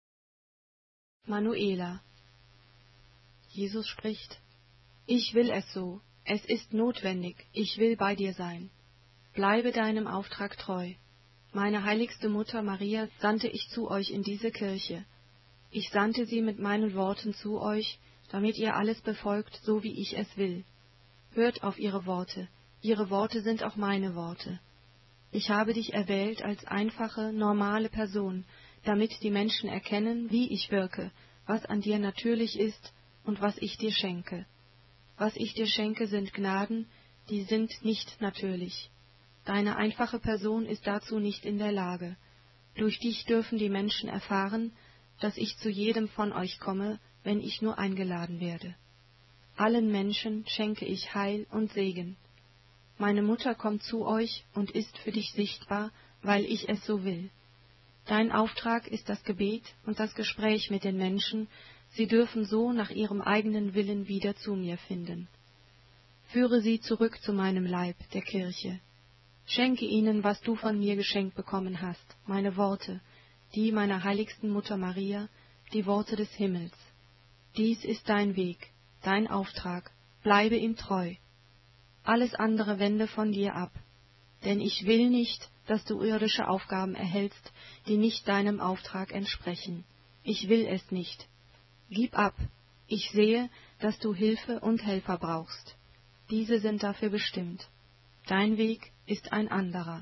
Manuela. Jesus spricht: Ich will es so, es ist notwendig, ich will bei dir sein. Bleibe deinem Auftrag treu. Meine heiligste Mutter Maria sandte ich zu euch in diese Kirche. Ich sandte sie mit meinen Worten zu euch, damit ihr alles befolgt, so wie ich es will. Hört auf ihre Worte, ihre Worte sind auch meine Worte. Ich habe dich erwählt als einfache, normale Person, damit die Menschen erkennen, wie ich wirke, was an dir natürlich ist und was ich dir schenke. Was ich dir schenke, sind Gnaden, die sind nicht natürlich. Deine einfache Person ist dazu nicht in der Lage. Durch dich dürfen die Menschen erfahren, dass ich zu jedem von euch komme, wenn ich nur eingeladen werde. Allen Menschen schenke ich Heil und Segen. Meine Mutter kommt zu euch und ist für dich sichtbar, weil ich es so will. Dein Auftrag ist das Gebet und das Gespräch mit den Menschen, sie dürfen so nach ihrem eigenen Willen wieder zu mir finden. Führe sie zurück zu meinem Leib, der Kirche. Schenke ihnen, was du von mir geschenkt bekommen hast, meine Worte, die meiner heiligsten Mutter Maria, die Worte des Himmels. Dies ist dein Weg, dein Auftrag, bleibe ihm treu. Alles andere wende von dir ab, denn ich will nicht, dass du irdische Aufgaben erhältst, die nicht deinem Auftrag entsprechen. Ich will es nicht. Gib ab, ich sehe, dass du Hilfe und Helfer brauchst. Diese sind dafür bestimmt. Dein Weg ist ein anderer.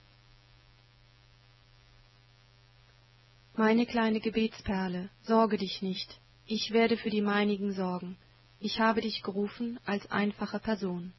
Meine kleine Gebetsperle, sorge dich nicht. Ich werde für die meinigen sorgen. Ich habe dich gerufen als einfache Person.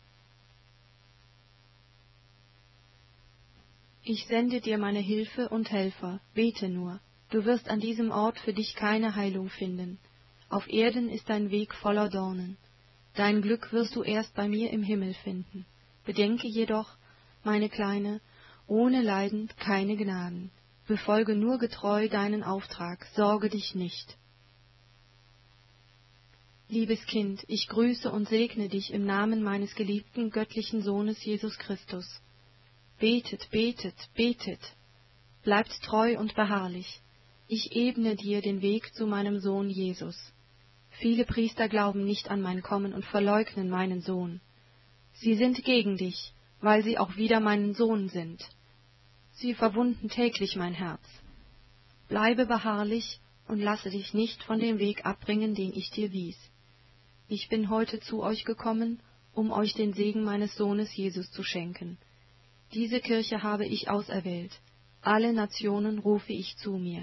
Ich sende dir meine Hilfe und Helfer, bete nur. Du wirst an diesem Ort für dich keine Heilung finden. Auf Erden ist dein Weg voller Dornen. Dein Glück wirst du erst bei mir im Himmel finden. Bedenke jedoch, meine Kleine, ohne Leiden keine Gnaden. Befolge nur getreu deinen Auftrag, sorge dich nicht. Liebes Kind, ich grüße und segne dich im Namen meines geliebten göttlichen Sohnes Jesus Christus. Betet, betet, betet. Bleibt treu und beharrlich. Ich ebne dir den Weg zu meinem Sohn Jesus. Viele Priester glauben nicht an mein Kommen und verleugnen meinen Sohn. Sie sind gegen dich, weil sie auch wieder meinen Sohn sind. Sie verwunden täglich mein Herz. Bleibe beharrlich und lasse dich nicht von dem Weg abbringen, den ich dir wies. Ich bin heute zu euch gekommen, um euch den Segen meines Sohnes Jesus zu schenken. Diese Kirche habe ich auserwählt. Alle Nationen rufe ich zu mir.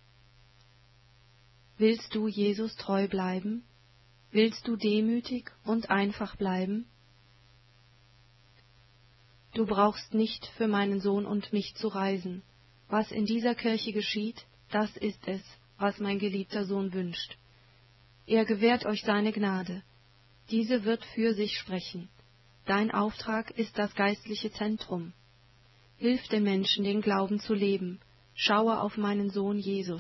Willst du Jesus treu bleiben? Willst du demütig und einfach bleiben? Du brauchst nicht für meinen Sohn und mich zu reisen. Was in dieser Kirche geschieht, das ist es, was mein geliebter Sohn wünscht. Er gewährt euch seine Gnade. Diese wird für sich sprechen. Dein Auftrag ist das geistliche Zentrum. Hilf den Menschen, den Glauben zu leben. Schaue auf meinen Sohn Jesus.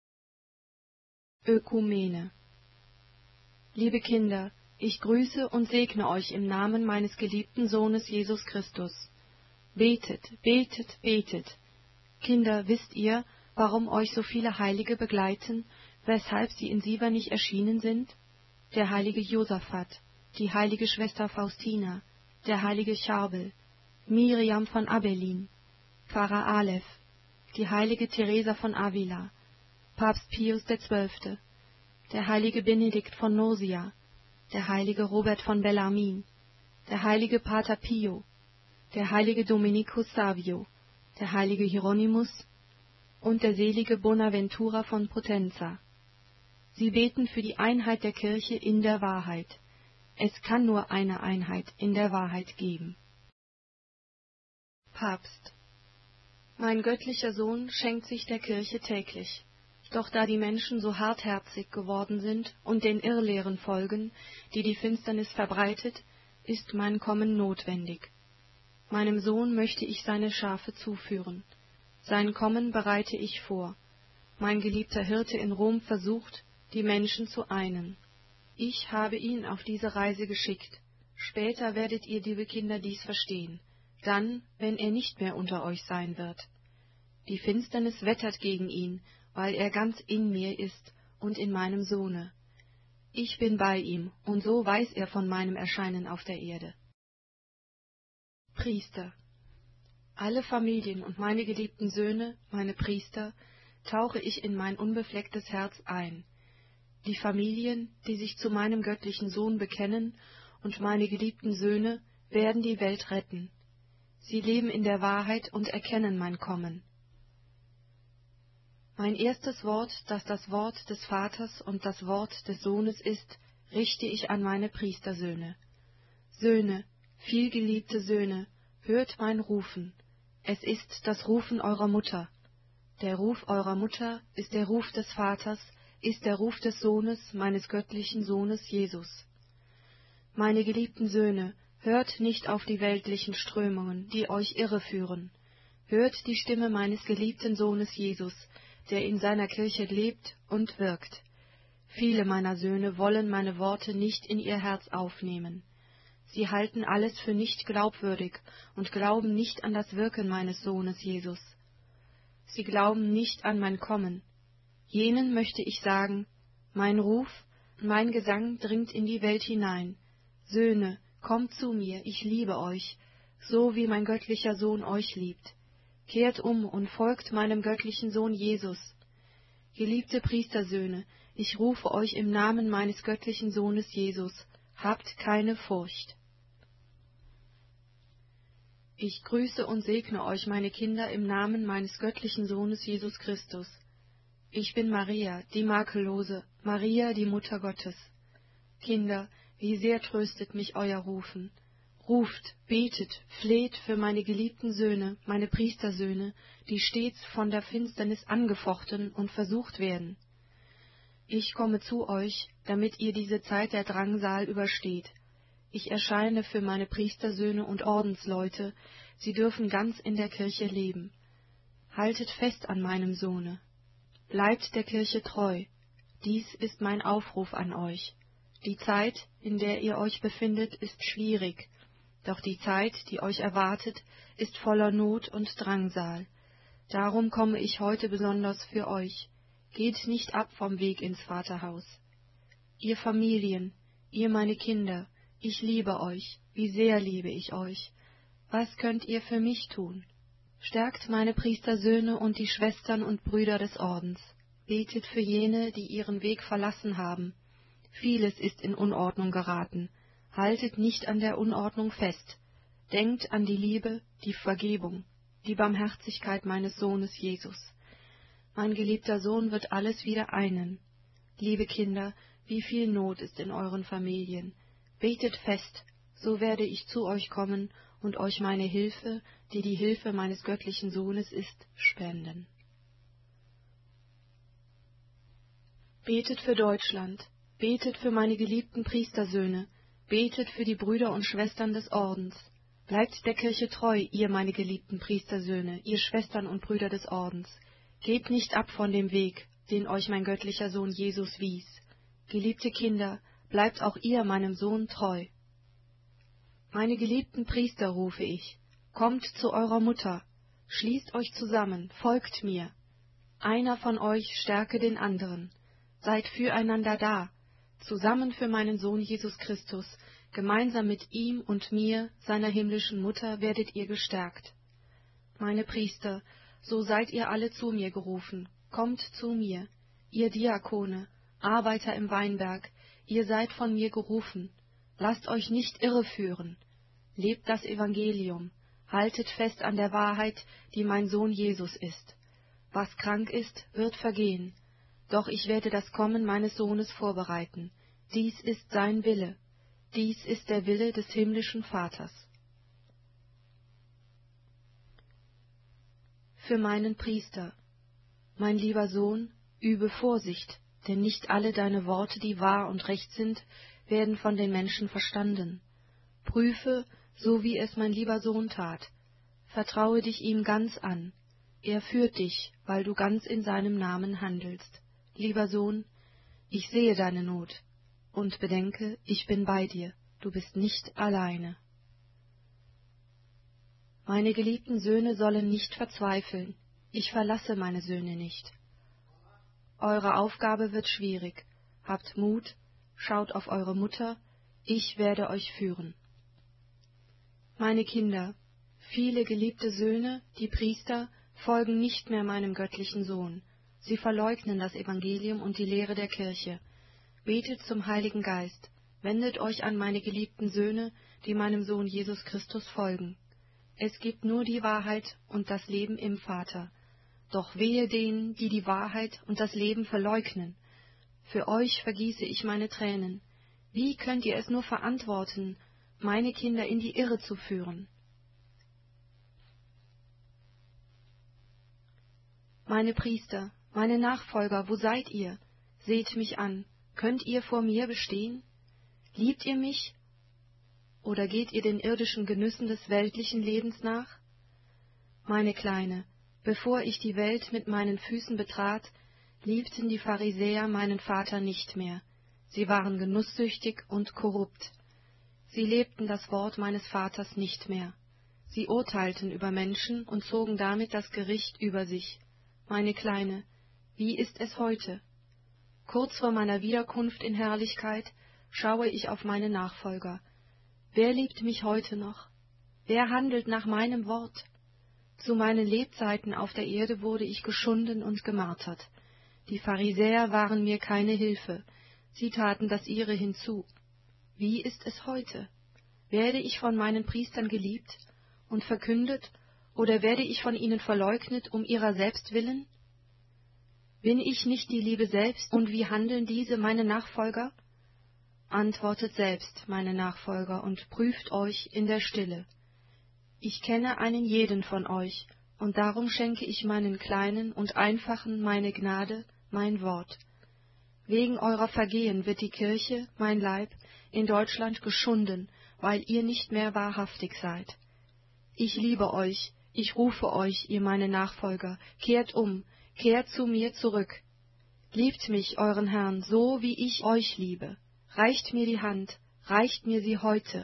Ökumene. Liebe Kinder, ich grüße und segne euch im Namen meines geliebten Sohnes Jesus Christus. Betet, betet, betet. Kinder, wisst ihr, warum euch so viele Heilige begleiten, weshalb sie in Sievernich erschienen sind? Der heilige Josaphat, die heilige Schwester Faustina, der heilige Charbel, Miriam von Abelin, Pfarrer Aleph, die heilige Teresa von Avila, Papst Pius der Zwölfte, der heilige Benedikt von Nursia, der heilige Robert von Bellarmin, der heilige Pater Pio, der heilige Dominikus Savio, der heilige Hieronymus und der selige Bonaventura von Potenza. Sie beten für die Einheit der Kirche in der Wahrheit. Es kann nur eine Einheit in der Wahrheit geben. Papst. Mein göttlicher Sohn schenkt sich der Kirche täglich. Doch da die Menschen so hartherzig geworden sind und den Irrlehren folgen, die die Finsternis verbreitet, ist mein Kommen notwendig. Meinem Sohn möchte ich seine Schafe zuführen. Sein Kommen bereite ich vor. Mein geliebter Hirte in Rom versucht, die Menschen zu einen. Ich habe ihn auf diese Reise geschickt. Später werdet ihr, liebe Kinder, dies verstehen, dann, wenn er nicht mehr unter euch sein wird. Die Finsternis wettert gegen ihn, weil er ganz in mir ist und in meinem Sohne. Ich bin bei ihm, und so weiß er von meinem Erscheinen auf der Erde. Priester. Alle Familien und meine geliebten Söhne, meine Priester, tauche ich in mein unbeflecktes Herz ein. Die Familien, die sich zu meinem göttlichen Sohn bekennen, und meine geliebten Söhne, werden die Welt retten. Sie leben in der Wahrheit und erkennen mein Kommen. Mein erstes Wort, das das Wort des Vaters und das Wort des Sohnes ist, richte ich an meine Priestersöhne. Söhne, vielgeliebte Söhne, hört mein Rufen. Es ist das Rufen eurer Mutter. Der Ruf eurer Mutter ist der Ruf des Vaters, ist der Ruf des Sohnes, meines göttlichen Sohnes Jesus. Meine geliebten Söhne, hört nicht auf die weltlichen Strömungen, die euch irreführen. Hört die Stimme meines geliebten Sohnes Jesus, der in seiner Kirche lebt und wirkt. Viele meiner Söhne wollen meine Worte nicht in ihr Herz aufnehmen. Sie halten alles für nicht glaubwürdig und glauben nicht an das Wirken meines Sohnes Jesus. Sie glauben nicht an mein Kommen. Jenen möchte ich sagen, mein Ruf, mein Gesang dringt in die Welt hinein. Söhne, kommt zu mir, ich liebe euch, so wie mein göttlicher Sohn euch liebt. Kehrt um und folgt meinem göttlichen Sohn Jesus. Geliebte Priestersöhne, ich rufe euch im Namen meines göttlichen Sohnes Jesus, habt keine Furcht. Ich grüße und segne euch, meine Kinder, im Namen meines göttlichen Sohnes Jesus Christus. Ich bin Maria, die Makellose, Maria, die Mutter Gottes. Kinder, wie sehr tröstet mich euer Rufen. Ruft, betet, fleht für meine geliebten Söhne, meine Priestersöhne, die stets von der Finsternis angefochten und versucht werden. Ich komme zu euch, damit ihr diese Zeit der Drangsal übersteht. Ich erscheine für meine Priestersöhne und Ordensleute, sie dürfen ganz in der Kirche leben. Haltet fest an meinem Sohne. Bleibt der Kirche treu. Dies ist mein Aufruf an euch. Die Zeit, in der ihr euch befindet, ist schwierig, doch die Zeit, die euch erwartet, ist voller Not und Drangsal. Darum komme ich heute besonders für euch. Geht nicht ab vom Weg ins Vaterhaus. Ihr Familien, ihr meine Kinder, ich liebe euch, wie sehr liebe ich euch. Was könnt ihr für mich tun? Stärkt meine Priestersöhne und die Schwestern und Brüder des Ordens. Betet für jene, die ihren Weg verlassen haben. Vieles ist in Unordnung geraten. Haltet nicht an der Unordnung fest. Denkt an die Liebe, die Vergebung, die Barmherzigkeit meines Sohnes Jesus. Mein geliebter Sohn wird alles wieder einen. Liebe Kinder, wie viel Not ist in euren Familien. Betet fest, so werde ich zu euch kommen und euch meine Hilfe, die die Hilfe meines göttlichen Sohnes ist, spenden. Betet für Deutschland, betet für meine geliebten Priestersöhne, betet für die Brüder und Schwestern des Ordens. Bleibt der Kirche treu, ihr meine geliebten Priestersöhne, ihr Schwestern und Brüder des Ordens. Geht nicht ab von dem Weg, den euch mein göttlicher Sohn Jesus wies. Geliebte Kinder, bleibt auch ihr meinem Sohn treu. Meine geliebten Priester, rufe ich, kommt zu eurer Mutter, schließt euch zusammen, folgt mir. Einer von euch stärke den anderen, seid füreinander da, zusammen für meinen Sohn Jesus Christus, gemeinsam mit ihm und mir, seiner himmlischen Mutter, werdet ihr gestärkt. Meine Priester, so seid ihr alle zu mir gerufen, kommt zu mir, ihr Diakone, Arbeiter im Weinberg, ihr seid von mir gerufen, lasst euch nicht irreführen, lebt das Evangelium, haltet fest an der Wahrheit, die mein Sohn Jesus ist. Was krank ist, wird vergehen, doch ich werde das Kommen meines Sohnes vorbereiten. Dies ist sein Wille, dies ist der Wille des himmlischen Vaters. Für meinen Priester, mein lieber Sohn, übe Vorsicht, denn nicht alle deine Worte, die wahr und recht sind, werden von den Menschen verstanden. Prüfe, so wie es mein lieber Sohn tat. Vertraue dich ihm ganz an. Er führt dich, weil du ganz in seinem Namen handelst. Lieber Sohn, ich sehe deine Not, und bedenke, ich bin bei dir, du bist nicht alleine. Meine geliebten Söhne sollen nicht verzweifeln, ich verlasse meine Söhne nicht. Eure Aufgabe wird schwierig, habt Mut, schaut auf eure Mutter, ich werde euch führen. Meine Kinder, viele geliebte Söhne, die Priester, folgen nicht mehr meinem göttlichen Sohn. Sie verleugnen das Evangelium und die Lehre der Kirche. Betet zum Heiligen Geist, wendet euch an meine geliebten Söhne, die meinem Sohn Jesus Christus folgen. Es gibt nur die Wahrheit und das Leben im Vater. Doch wehe denen, die die Wahrheit und das Leben verleugnen. Für euch vergieße ich meine Tränen. Wie könnt ihr es nur verantworten, meine Kinder in die Irre zu führen? Meine Priester, meine Nachfolger, wo seid ihr? Seht mich an. Könnt ihr vor mir bestehen? Liebt ihr mich? Oder geht ihr den irdischen Genüssen des weltlichen Lebens nach? Meine Kleine, bevor ich die Welt mit meinen Füßen betrat, liebten die Pharisäer meinen Vater nicht mehr. Sie waren genusssüchtig und korrupt. Sie lebten das Wort meines Vaters nicht mehr. Sie urteilten über Menschen und zogen damit das Gericht über sich. Meine Kleine, wie ist es heute? Kurz vor meiner Wiederkunft in Herrlichkeit schaue ich auf meine Nachfolger. Wer liebt mich heute noch? Wer handelt nach meinem Wort? Zu meinen Lebzeiten auf der Erde wurde ich geschunden und gemartert. Die Pharisäer waren mir keine Hilfe. Sie taten das ihre hinzu. Wie ist es heute? Werde ich von meinen Priestern geliebt und verkündet, oder werde ich von ihnen verleugnet um ihrer selbst willen? Bin ich nicht die Liebe selbst, und wie handeln diese meine Nachfolger? Antwortet selbst, meine Nachfolger, und prüft euch in der Stille. Ich kenne einen jeden von euch, und darum schenke ich meinen Kleinen und Einfachen meine Gnade, mein Wort. Wegen eurer Vergehen wird die Kirche, mein Leib, in Deutschland geschunden, weil ihr nicht mehr wahrhaftig seid. Ich liebe euch, ich rufe euch, ihr meine Nachfolger, kehrt um, kehrt zu mir zurück. Liebt mich, euren Herrn, so wie ich euch liebe. reicht mir die Hand, reicht mir sie heute.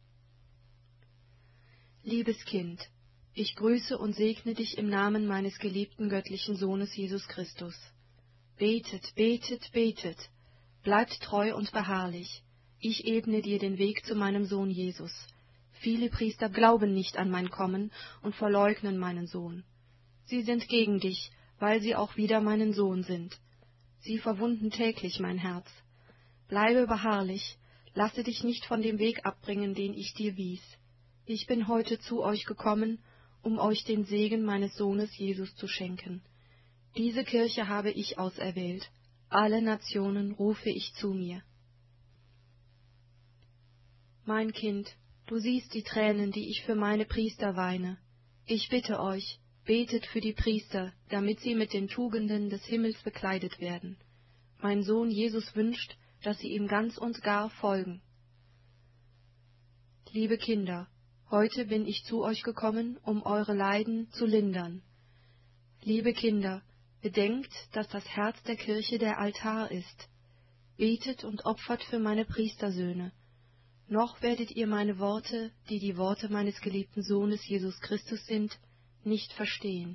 Liebes Kind, ich grüße und segne dich im Namen meines geliebten göttlichen Sohnes Jesus Christus. Betet, betet, betet, bleibt treu und beharrlich. Ich ebne dir den Weg zu meinem Sohn Jesus. Viele Priester glauben nicht an mein Kommen und verleugnen meinen Sohn. Sie sind gegen dich, weil sie auch wider meinen Sohn sind. Sie verwunden täglich mein Herz. Bleibe beharrlich, lasse dich nicht von dem Weg abbringen, den ich dir wies. Ich bin heute zu euch gekommen, um euch den Segen meines Sohnes Jesus zu schenken. Diese Kirche habe ich auserwählt. Alle Nationen rufe ich zu mir. Mein Kind, du siehst die Tränen, die ich für meine Priester weine. Ich bitte euch, betet für die Priester, damit sie mit den Tugenden des Himmels bekleidet werden. Mein Sohn Jesus wünscht, dass sie ihm ganz und gar folgen. Liebe Kinder, heute bin ich zu euch gekommen, um eure Leiden zu lindern. Liebe Kinder, bedenkt, dass das Herz der Kirche der Altar ist. Betet und opfert für meine Priestersöhne. Noch werdet ihr meine Worte, die die Worte meines geliebten Sohnes Jesus Christus sind, nicht verstehen.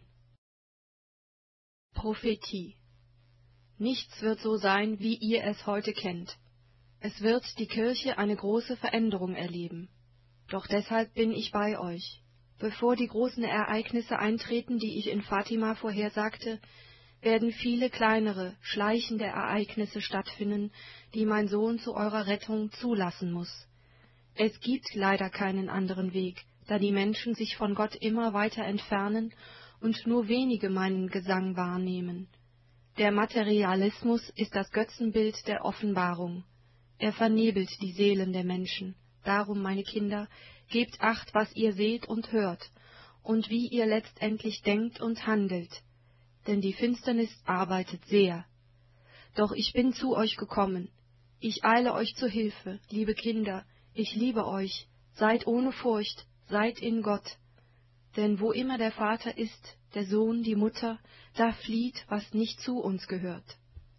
Prophetie. Nichts wird so sein, wie ihr es heute kennt. Es wird die Kirche eine große Veränderung erleben. Doch deshalb bin ich bei euch. Bevor die großen Ereignisse eintreten, die ich in Fatima vorhersagte, werden viele kleinere, schleichende Ereignisse stattfinden, die mein Sohn zu eurer Rettung zulassen muss. Es gibt leider keinen anderen Weg, da die Menschen sich von Gott immer weiter entfernen und nur wenige meinen Gesang wahrnehmen. Der Materialismus ist das Götzenbild der Offenbarung. Er vernebelt die Seelen der Menschen. Darum, meine Kinder, gebt Acht, was ihr seht und hört, und wie ihr letztendlich denkt und handelt. Denn die Finsternis arbeitet sehr. Doch ich bin zu euch gekommen. Ich eile euch zu Hilfe, liebe Kinder, ich liebe euch. Seid ohne Furcht, seid in Gott. Denn wo immer der Vater ist, der Sohn, die Mutter, da flieht, was nicht zu uns gehört.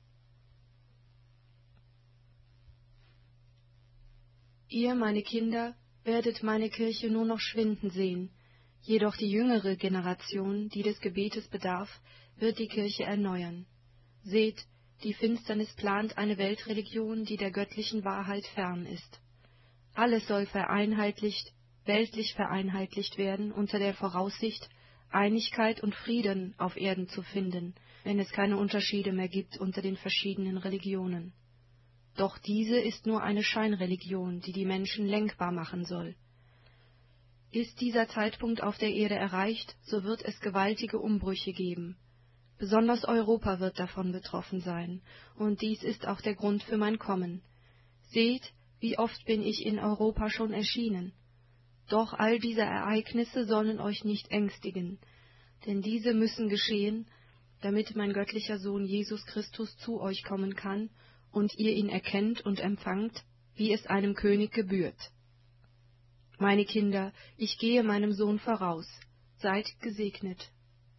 Ihr, meine Kinder, werdet meine Kirche nur noch schwinden sehen, jedoch die jüngere Generation, die des Gebetes bedarf, wird die Kirche erneuern. Seht, die Finsternis plant eine Weltreligion, die der göttlichen Wahrheit fern ist. Alles soll vereinheitlicht, weltlich vereinheitlicht werden, unter der Voraussicht, Einigkeit und Frieden auf Erden zu finden, wenn es keine Unterschiede mehr gibt unter den verschiedenen Religionen. Doch diese ist nur eine Scheinreligion, die die Menschen lenkbar machen soll. Ist dieser Zeitpunkt auf der Erde erreicht, so wird es gewaltige Umbrüche geben. Besonders Europa wird davon betroffen sein, und dies ist auch der Grund für mein Kommen. Seht, wie oft bin ich in Europa schon erschienen. Doch all diese Ereignisse sollen euch nicht ängstigen, denn diese müssen geschehen, damit mein göttlicher Sohn Jesus Christus zu euch kommen kann und ihr ihn erkennt und empfangt, wie es einem König gebührt. Meine Kinder, ich gehe meinem Sohn voraus. Seid gesegnet.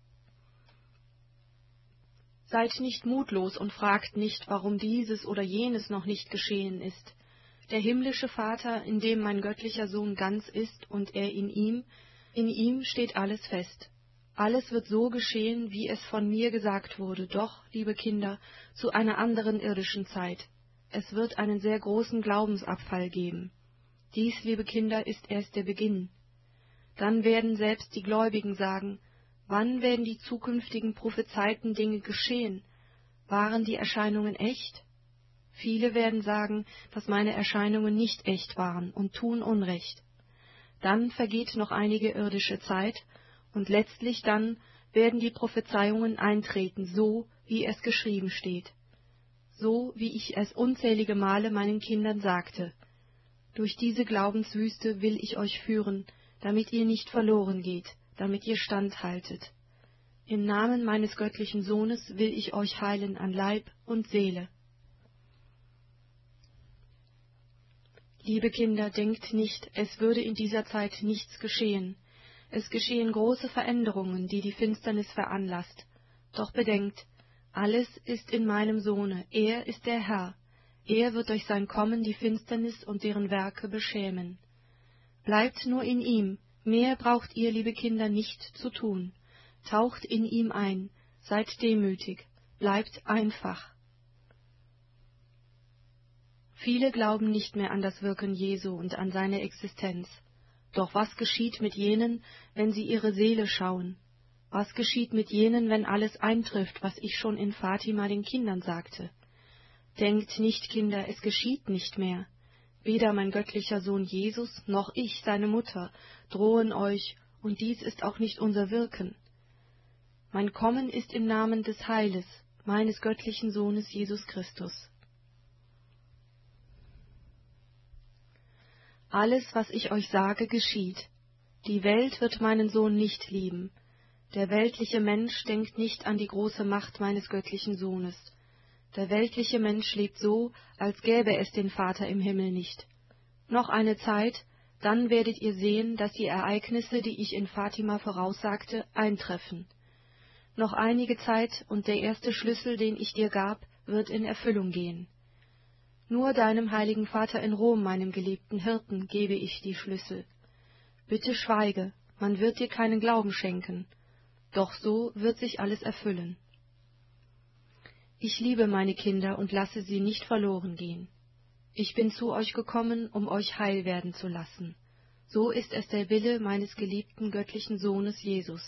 Seid nicht mutlos und fragt nicht, warum dieses oder jenes noch nicht geschehen ist. Der himmlische Vater, in dem mein göttlicher Sohn ganz ist und er in ihm, in ihm steht alles fest. Alles wird so geschehen, wie es von mir gesagt wurde, doch, liebe Kinder, zu einer anderen irdischen Zeit. Es wird einen sehr großen Glaubensabfall geben. Dies, liebe Kinder, ist erst der Beginn. Dann werden selbst die Gläubigen sagen, wann werden die zukünftigen prophezeiten Dinge geschehen? Waren die Erscheinungen echt? Viele werden sagen, dass meine Erscheinungen nicht echt waren und tun Unrecht. Dann vergeht noch einige irdische Zeit, und letztlich dann werden die Prophezeiungen eintreten, so wie es geschrieben steht. So wie ich es unzählige Male meinen Kindern sagte. Durch diese Glaubenswüste will ich euch führen, damit ihr nicht verloren geht, damit ihr standhaltet. Im Namen meines göttlichen Sohnes will ich euch heilen an Leib und Seele. Liebe Kinder, denkt nicht, es würde in dieser Zeit nichts geschehen. Es geschehen große Veränderungen, die die Finsternis veranlasst. Doch bedenkt, alles ist in meinem Sohne, er ist der Herr. Er wird durch sein Kommen die Finsternis und deren Werke beschämen. Bleibt nur in ihm, mehr braucht ihr, liebe Kinder, nicht zu tun. Taucht in ihm ein, seid demütig, bleibt einfach. Viele glauben nicht mehr an das Wirken Jesu und an seine Existenz. Doch was geschieht mit jenen, wenn sie ihre Seele schauen? Was geschieht mit jenen, wenn alles eintrifft, was ich schon in Fatima den Kindern sagte? Denkt nicht, Kinder, es geschieht nicht mehr. Weder mein göttlicher Sohn Jesus noch ich, seine Mutter, drohen euch, und dies ist auch nicht unser Wirken. Mein Kommen ist im Namen des Heiles, meines göttlichen Sohnes Jesus Christus. Alles, was ich euch sage, geschieht. Die Welt wird meinen Sohn nicht lieben. Der weltliche Mensch denkt nicht an die große Macht meines göttlichen Sohnes. Der weltliche Mensch lebt so, als gäbe es den Vater im Himmel nicht. Noch eine Zeit, dann werdet ihr sehen, dass die Ereignisse, die ich in Fatima voraussagte, eintreffen. Noch einige Zeit, und der erste Schlüssel, den ich dir gab, wird in Erfüllung gehen. Nur deinem heiligen Vater in Rom, meinem geliebten Hirten, gebe ich die Schlüssel. Bitte schweige, man wird dir keinen Glauben schenken. Doch so wird sich alles erfüllen. Ich liebe meine Kinder und lasse sie nicht verloren gehen. Ich bin zu euch gekommen, um euch heil werden zu lassen. So ist es der Wille meines geliebten göttlichen Sohnes Jesus.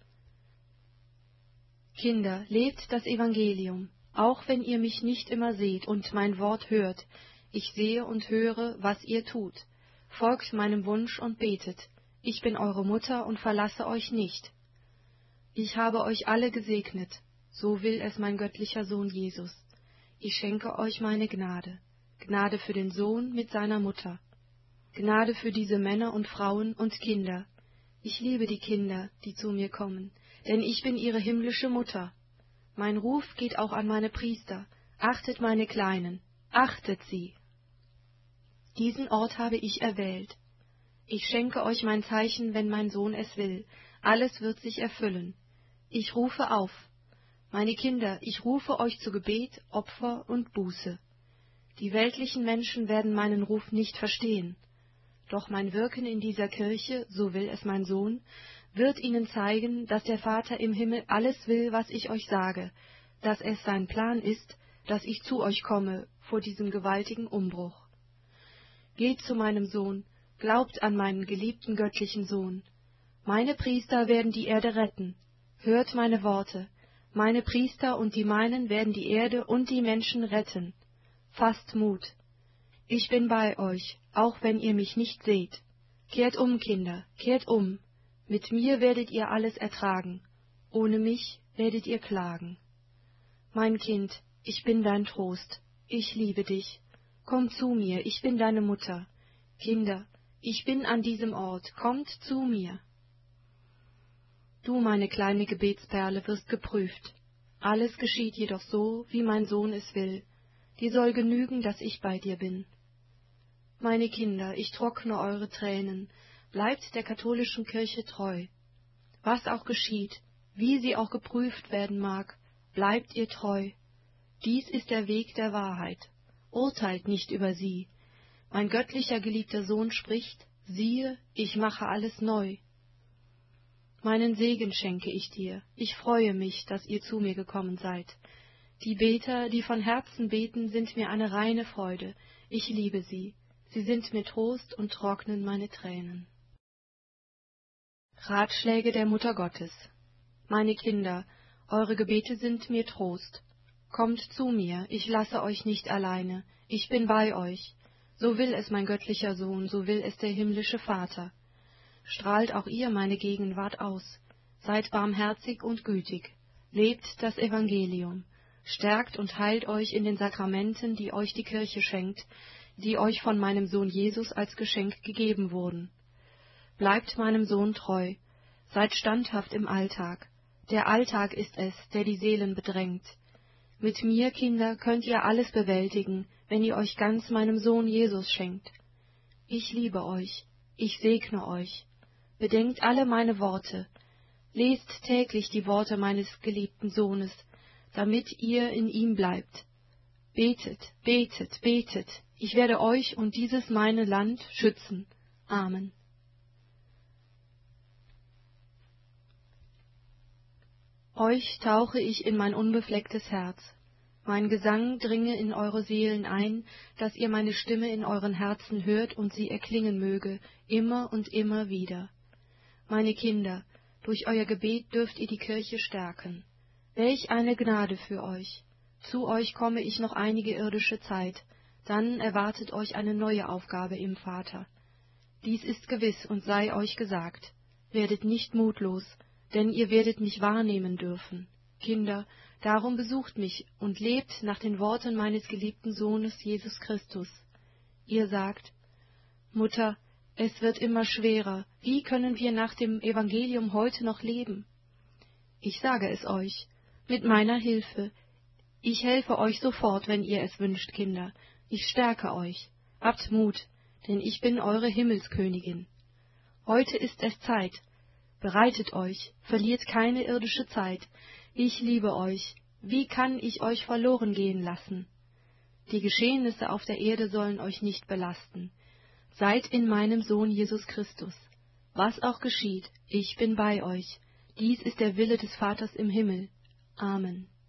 Kinder, lebt das Evangelium, auch wenn ihr mich nicht immer seht und mein Wort hört. Ich sehe und höre, was ihr tut. Folgt meinem Wunsch und betet. Ich bin eure Mutter und verlasse euch nicht. Ich habe euch alle gesegnet, so will es mein göttlicher Sohn Jesus. Ich schenke euch meine Gnade, Gnade für den Sohn mit seiner Mutter, Gnade für diese Männer und Frauen und Kinder. Ich liebe die Kinder, die zu mir kommen, denn ich bin ihre himmlische Mutter. Mein Ruf geht auch an meine Priester. Achtet meine Kleinen, achtet sie. Diesen Ort habe ich erwählt. Ich schenke euch mein Zeichen, wenn mein Sohn es will. Alles wird sich erfüllen. Ich rufe auf. Meine Kinder, ich rufe euch zu Gebet, Opfer und Buße. Die weltlichen Menschen werden meinen Ruf nicht verstehen. Doch mein Wirken in dieser Kirche, so will es mein Sohn, wird ihnen zeigen, dass der Vater im Himmel alles will, was ich euch sage, dass es sein Plan ist, dass ich zu euch komme vor diesem gewaltigen Umbruch. Geht zu meinem Sohn, glaubt an meinen geliebten göttlichen Sohn. Meine Priester werden die Erde retten. Hört meine Worte. Meine Priester und die meinen werden die Erde und die Menschen retten. Fasst Mut. Ich bin bei euch, auch wenn ihr mich nicht seht. Kehrt um, Kinder, kehrt um. Mit mir werdet ihr alles ertragen. Ohne mich werdet ihr klagen. Mein Kind, ich bin dein Trost. Ich liebe dich. Komm zu mir, ich bin deine Mutter. Kinder, ich bin an diesem Ort. Kommt zu mir. Du, meine kleine Gebetsperle, wirst geprüft. Alles geschieht jedoch so, wie mein Sohn es will. Dir soll genügen, dass ich bei dir bin. Meine Kinder, ich trockne eure Tränen. Bleibt der katholischen Kirche treu. Was auch geschieht, wie sie auch geprüft werden mag, bleibt ihr treu. Dies ist der Weg der Wahrheit. Urteilt nicht über sie. Mein göttlicher geliebter Sohn spricht, siehe, ich mache alles neu. Meinen Segen schenke ich dir. Ich freue mich, dass ihr zu mir gekommen seid. Die Beter, die von Herzen beten, sind mir eine reine Freude. Ich liebe sie. Sie sind mir Trost und trocknen meine Tränen. Ratschläge der Mutter Gottes. Meine Kinder, eure Gebete sind mir Trost. Kommt zu mir, ich lasse euch nicht alleine. Ich bin bei euch. So will es mein göttlicher Sohn, so will es der himmlische Vater. Strahlt auch ihr meine Gegenwart aus. Seid barmherzig und gütig. Lebt das Evangelium. Stärkt und heilt euch in den Sakramenten, die euch die Kirche schenkt, die euch von meinem Sohn Jesus als Geschenk gegeben wurden. Bleibt meinem Sohn treu. Seid standhaft im Alltag. Der Alltag ist es, der die Seelen bedrängt. Mit mir, Kinder, könnt ihr alles bewältigen, wenn ihr euch ganz meinem Sohn Jesus schenkt. Ich liebe euch. Ich segne euch. Bedenkt alle meine Worte. Lest täglich die Worte meines geliebten Sohnes, damit ihr in ihm bleibt. Betet, betet, betet, ich werde euch und dieses meine Land schützen. Amen. Euch tauche ich in mein unbeflecktes Herz. Mein Gesang dringe in eure Seelen ein, dass ihr meine Stimme in euren Herzen hört und sie erklingen möge, immer und immer wieder. Meine Kinder, durch euer Gebet dürft ihr die Kirche stärken. Welch eine Gnade für euch! Zu euch komme ich noch einige irdische Zeit, dann erwartet euch eine neue Aufgabe im Vater. Dies ist gewiss und sei euch gesagt: Werdet nicht mutlos, denn ihr werdet mich wahrnehmen dürfen. Kinder, darum besucht mich und lebt nach den Worten meines geliebten Sohnes Jesus Christus. Ihr sagt: Mutter, es wird immer schwerer, wie können wir nach dem Evangelium heute noch leben? Ich sage es euch, mit meiner Hilfe. Ich helfe euch sofort, wenn ihr es wünscht, Kinder. Ich stärke euch. Habt Mut, denn ich bin eure Himmelskönigin. Heute ist es Zeit. Bereitet euch, verliert keine irdische Zeit. Ich liebe euch. Wie kann ich euch verloren gehen lassen? Die Geschehnisse auf der Erde sollen euch nicht belasten. Seid in meinem Sohn Jesus Christus. Was auch geschieht, ich bin bei euch. Dies ist der Wille des Vaters im Himmel. Amen.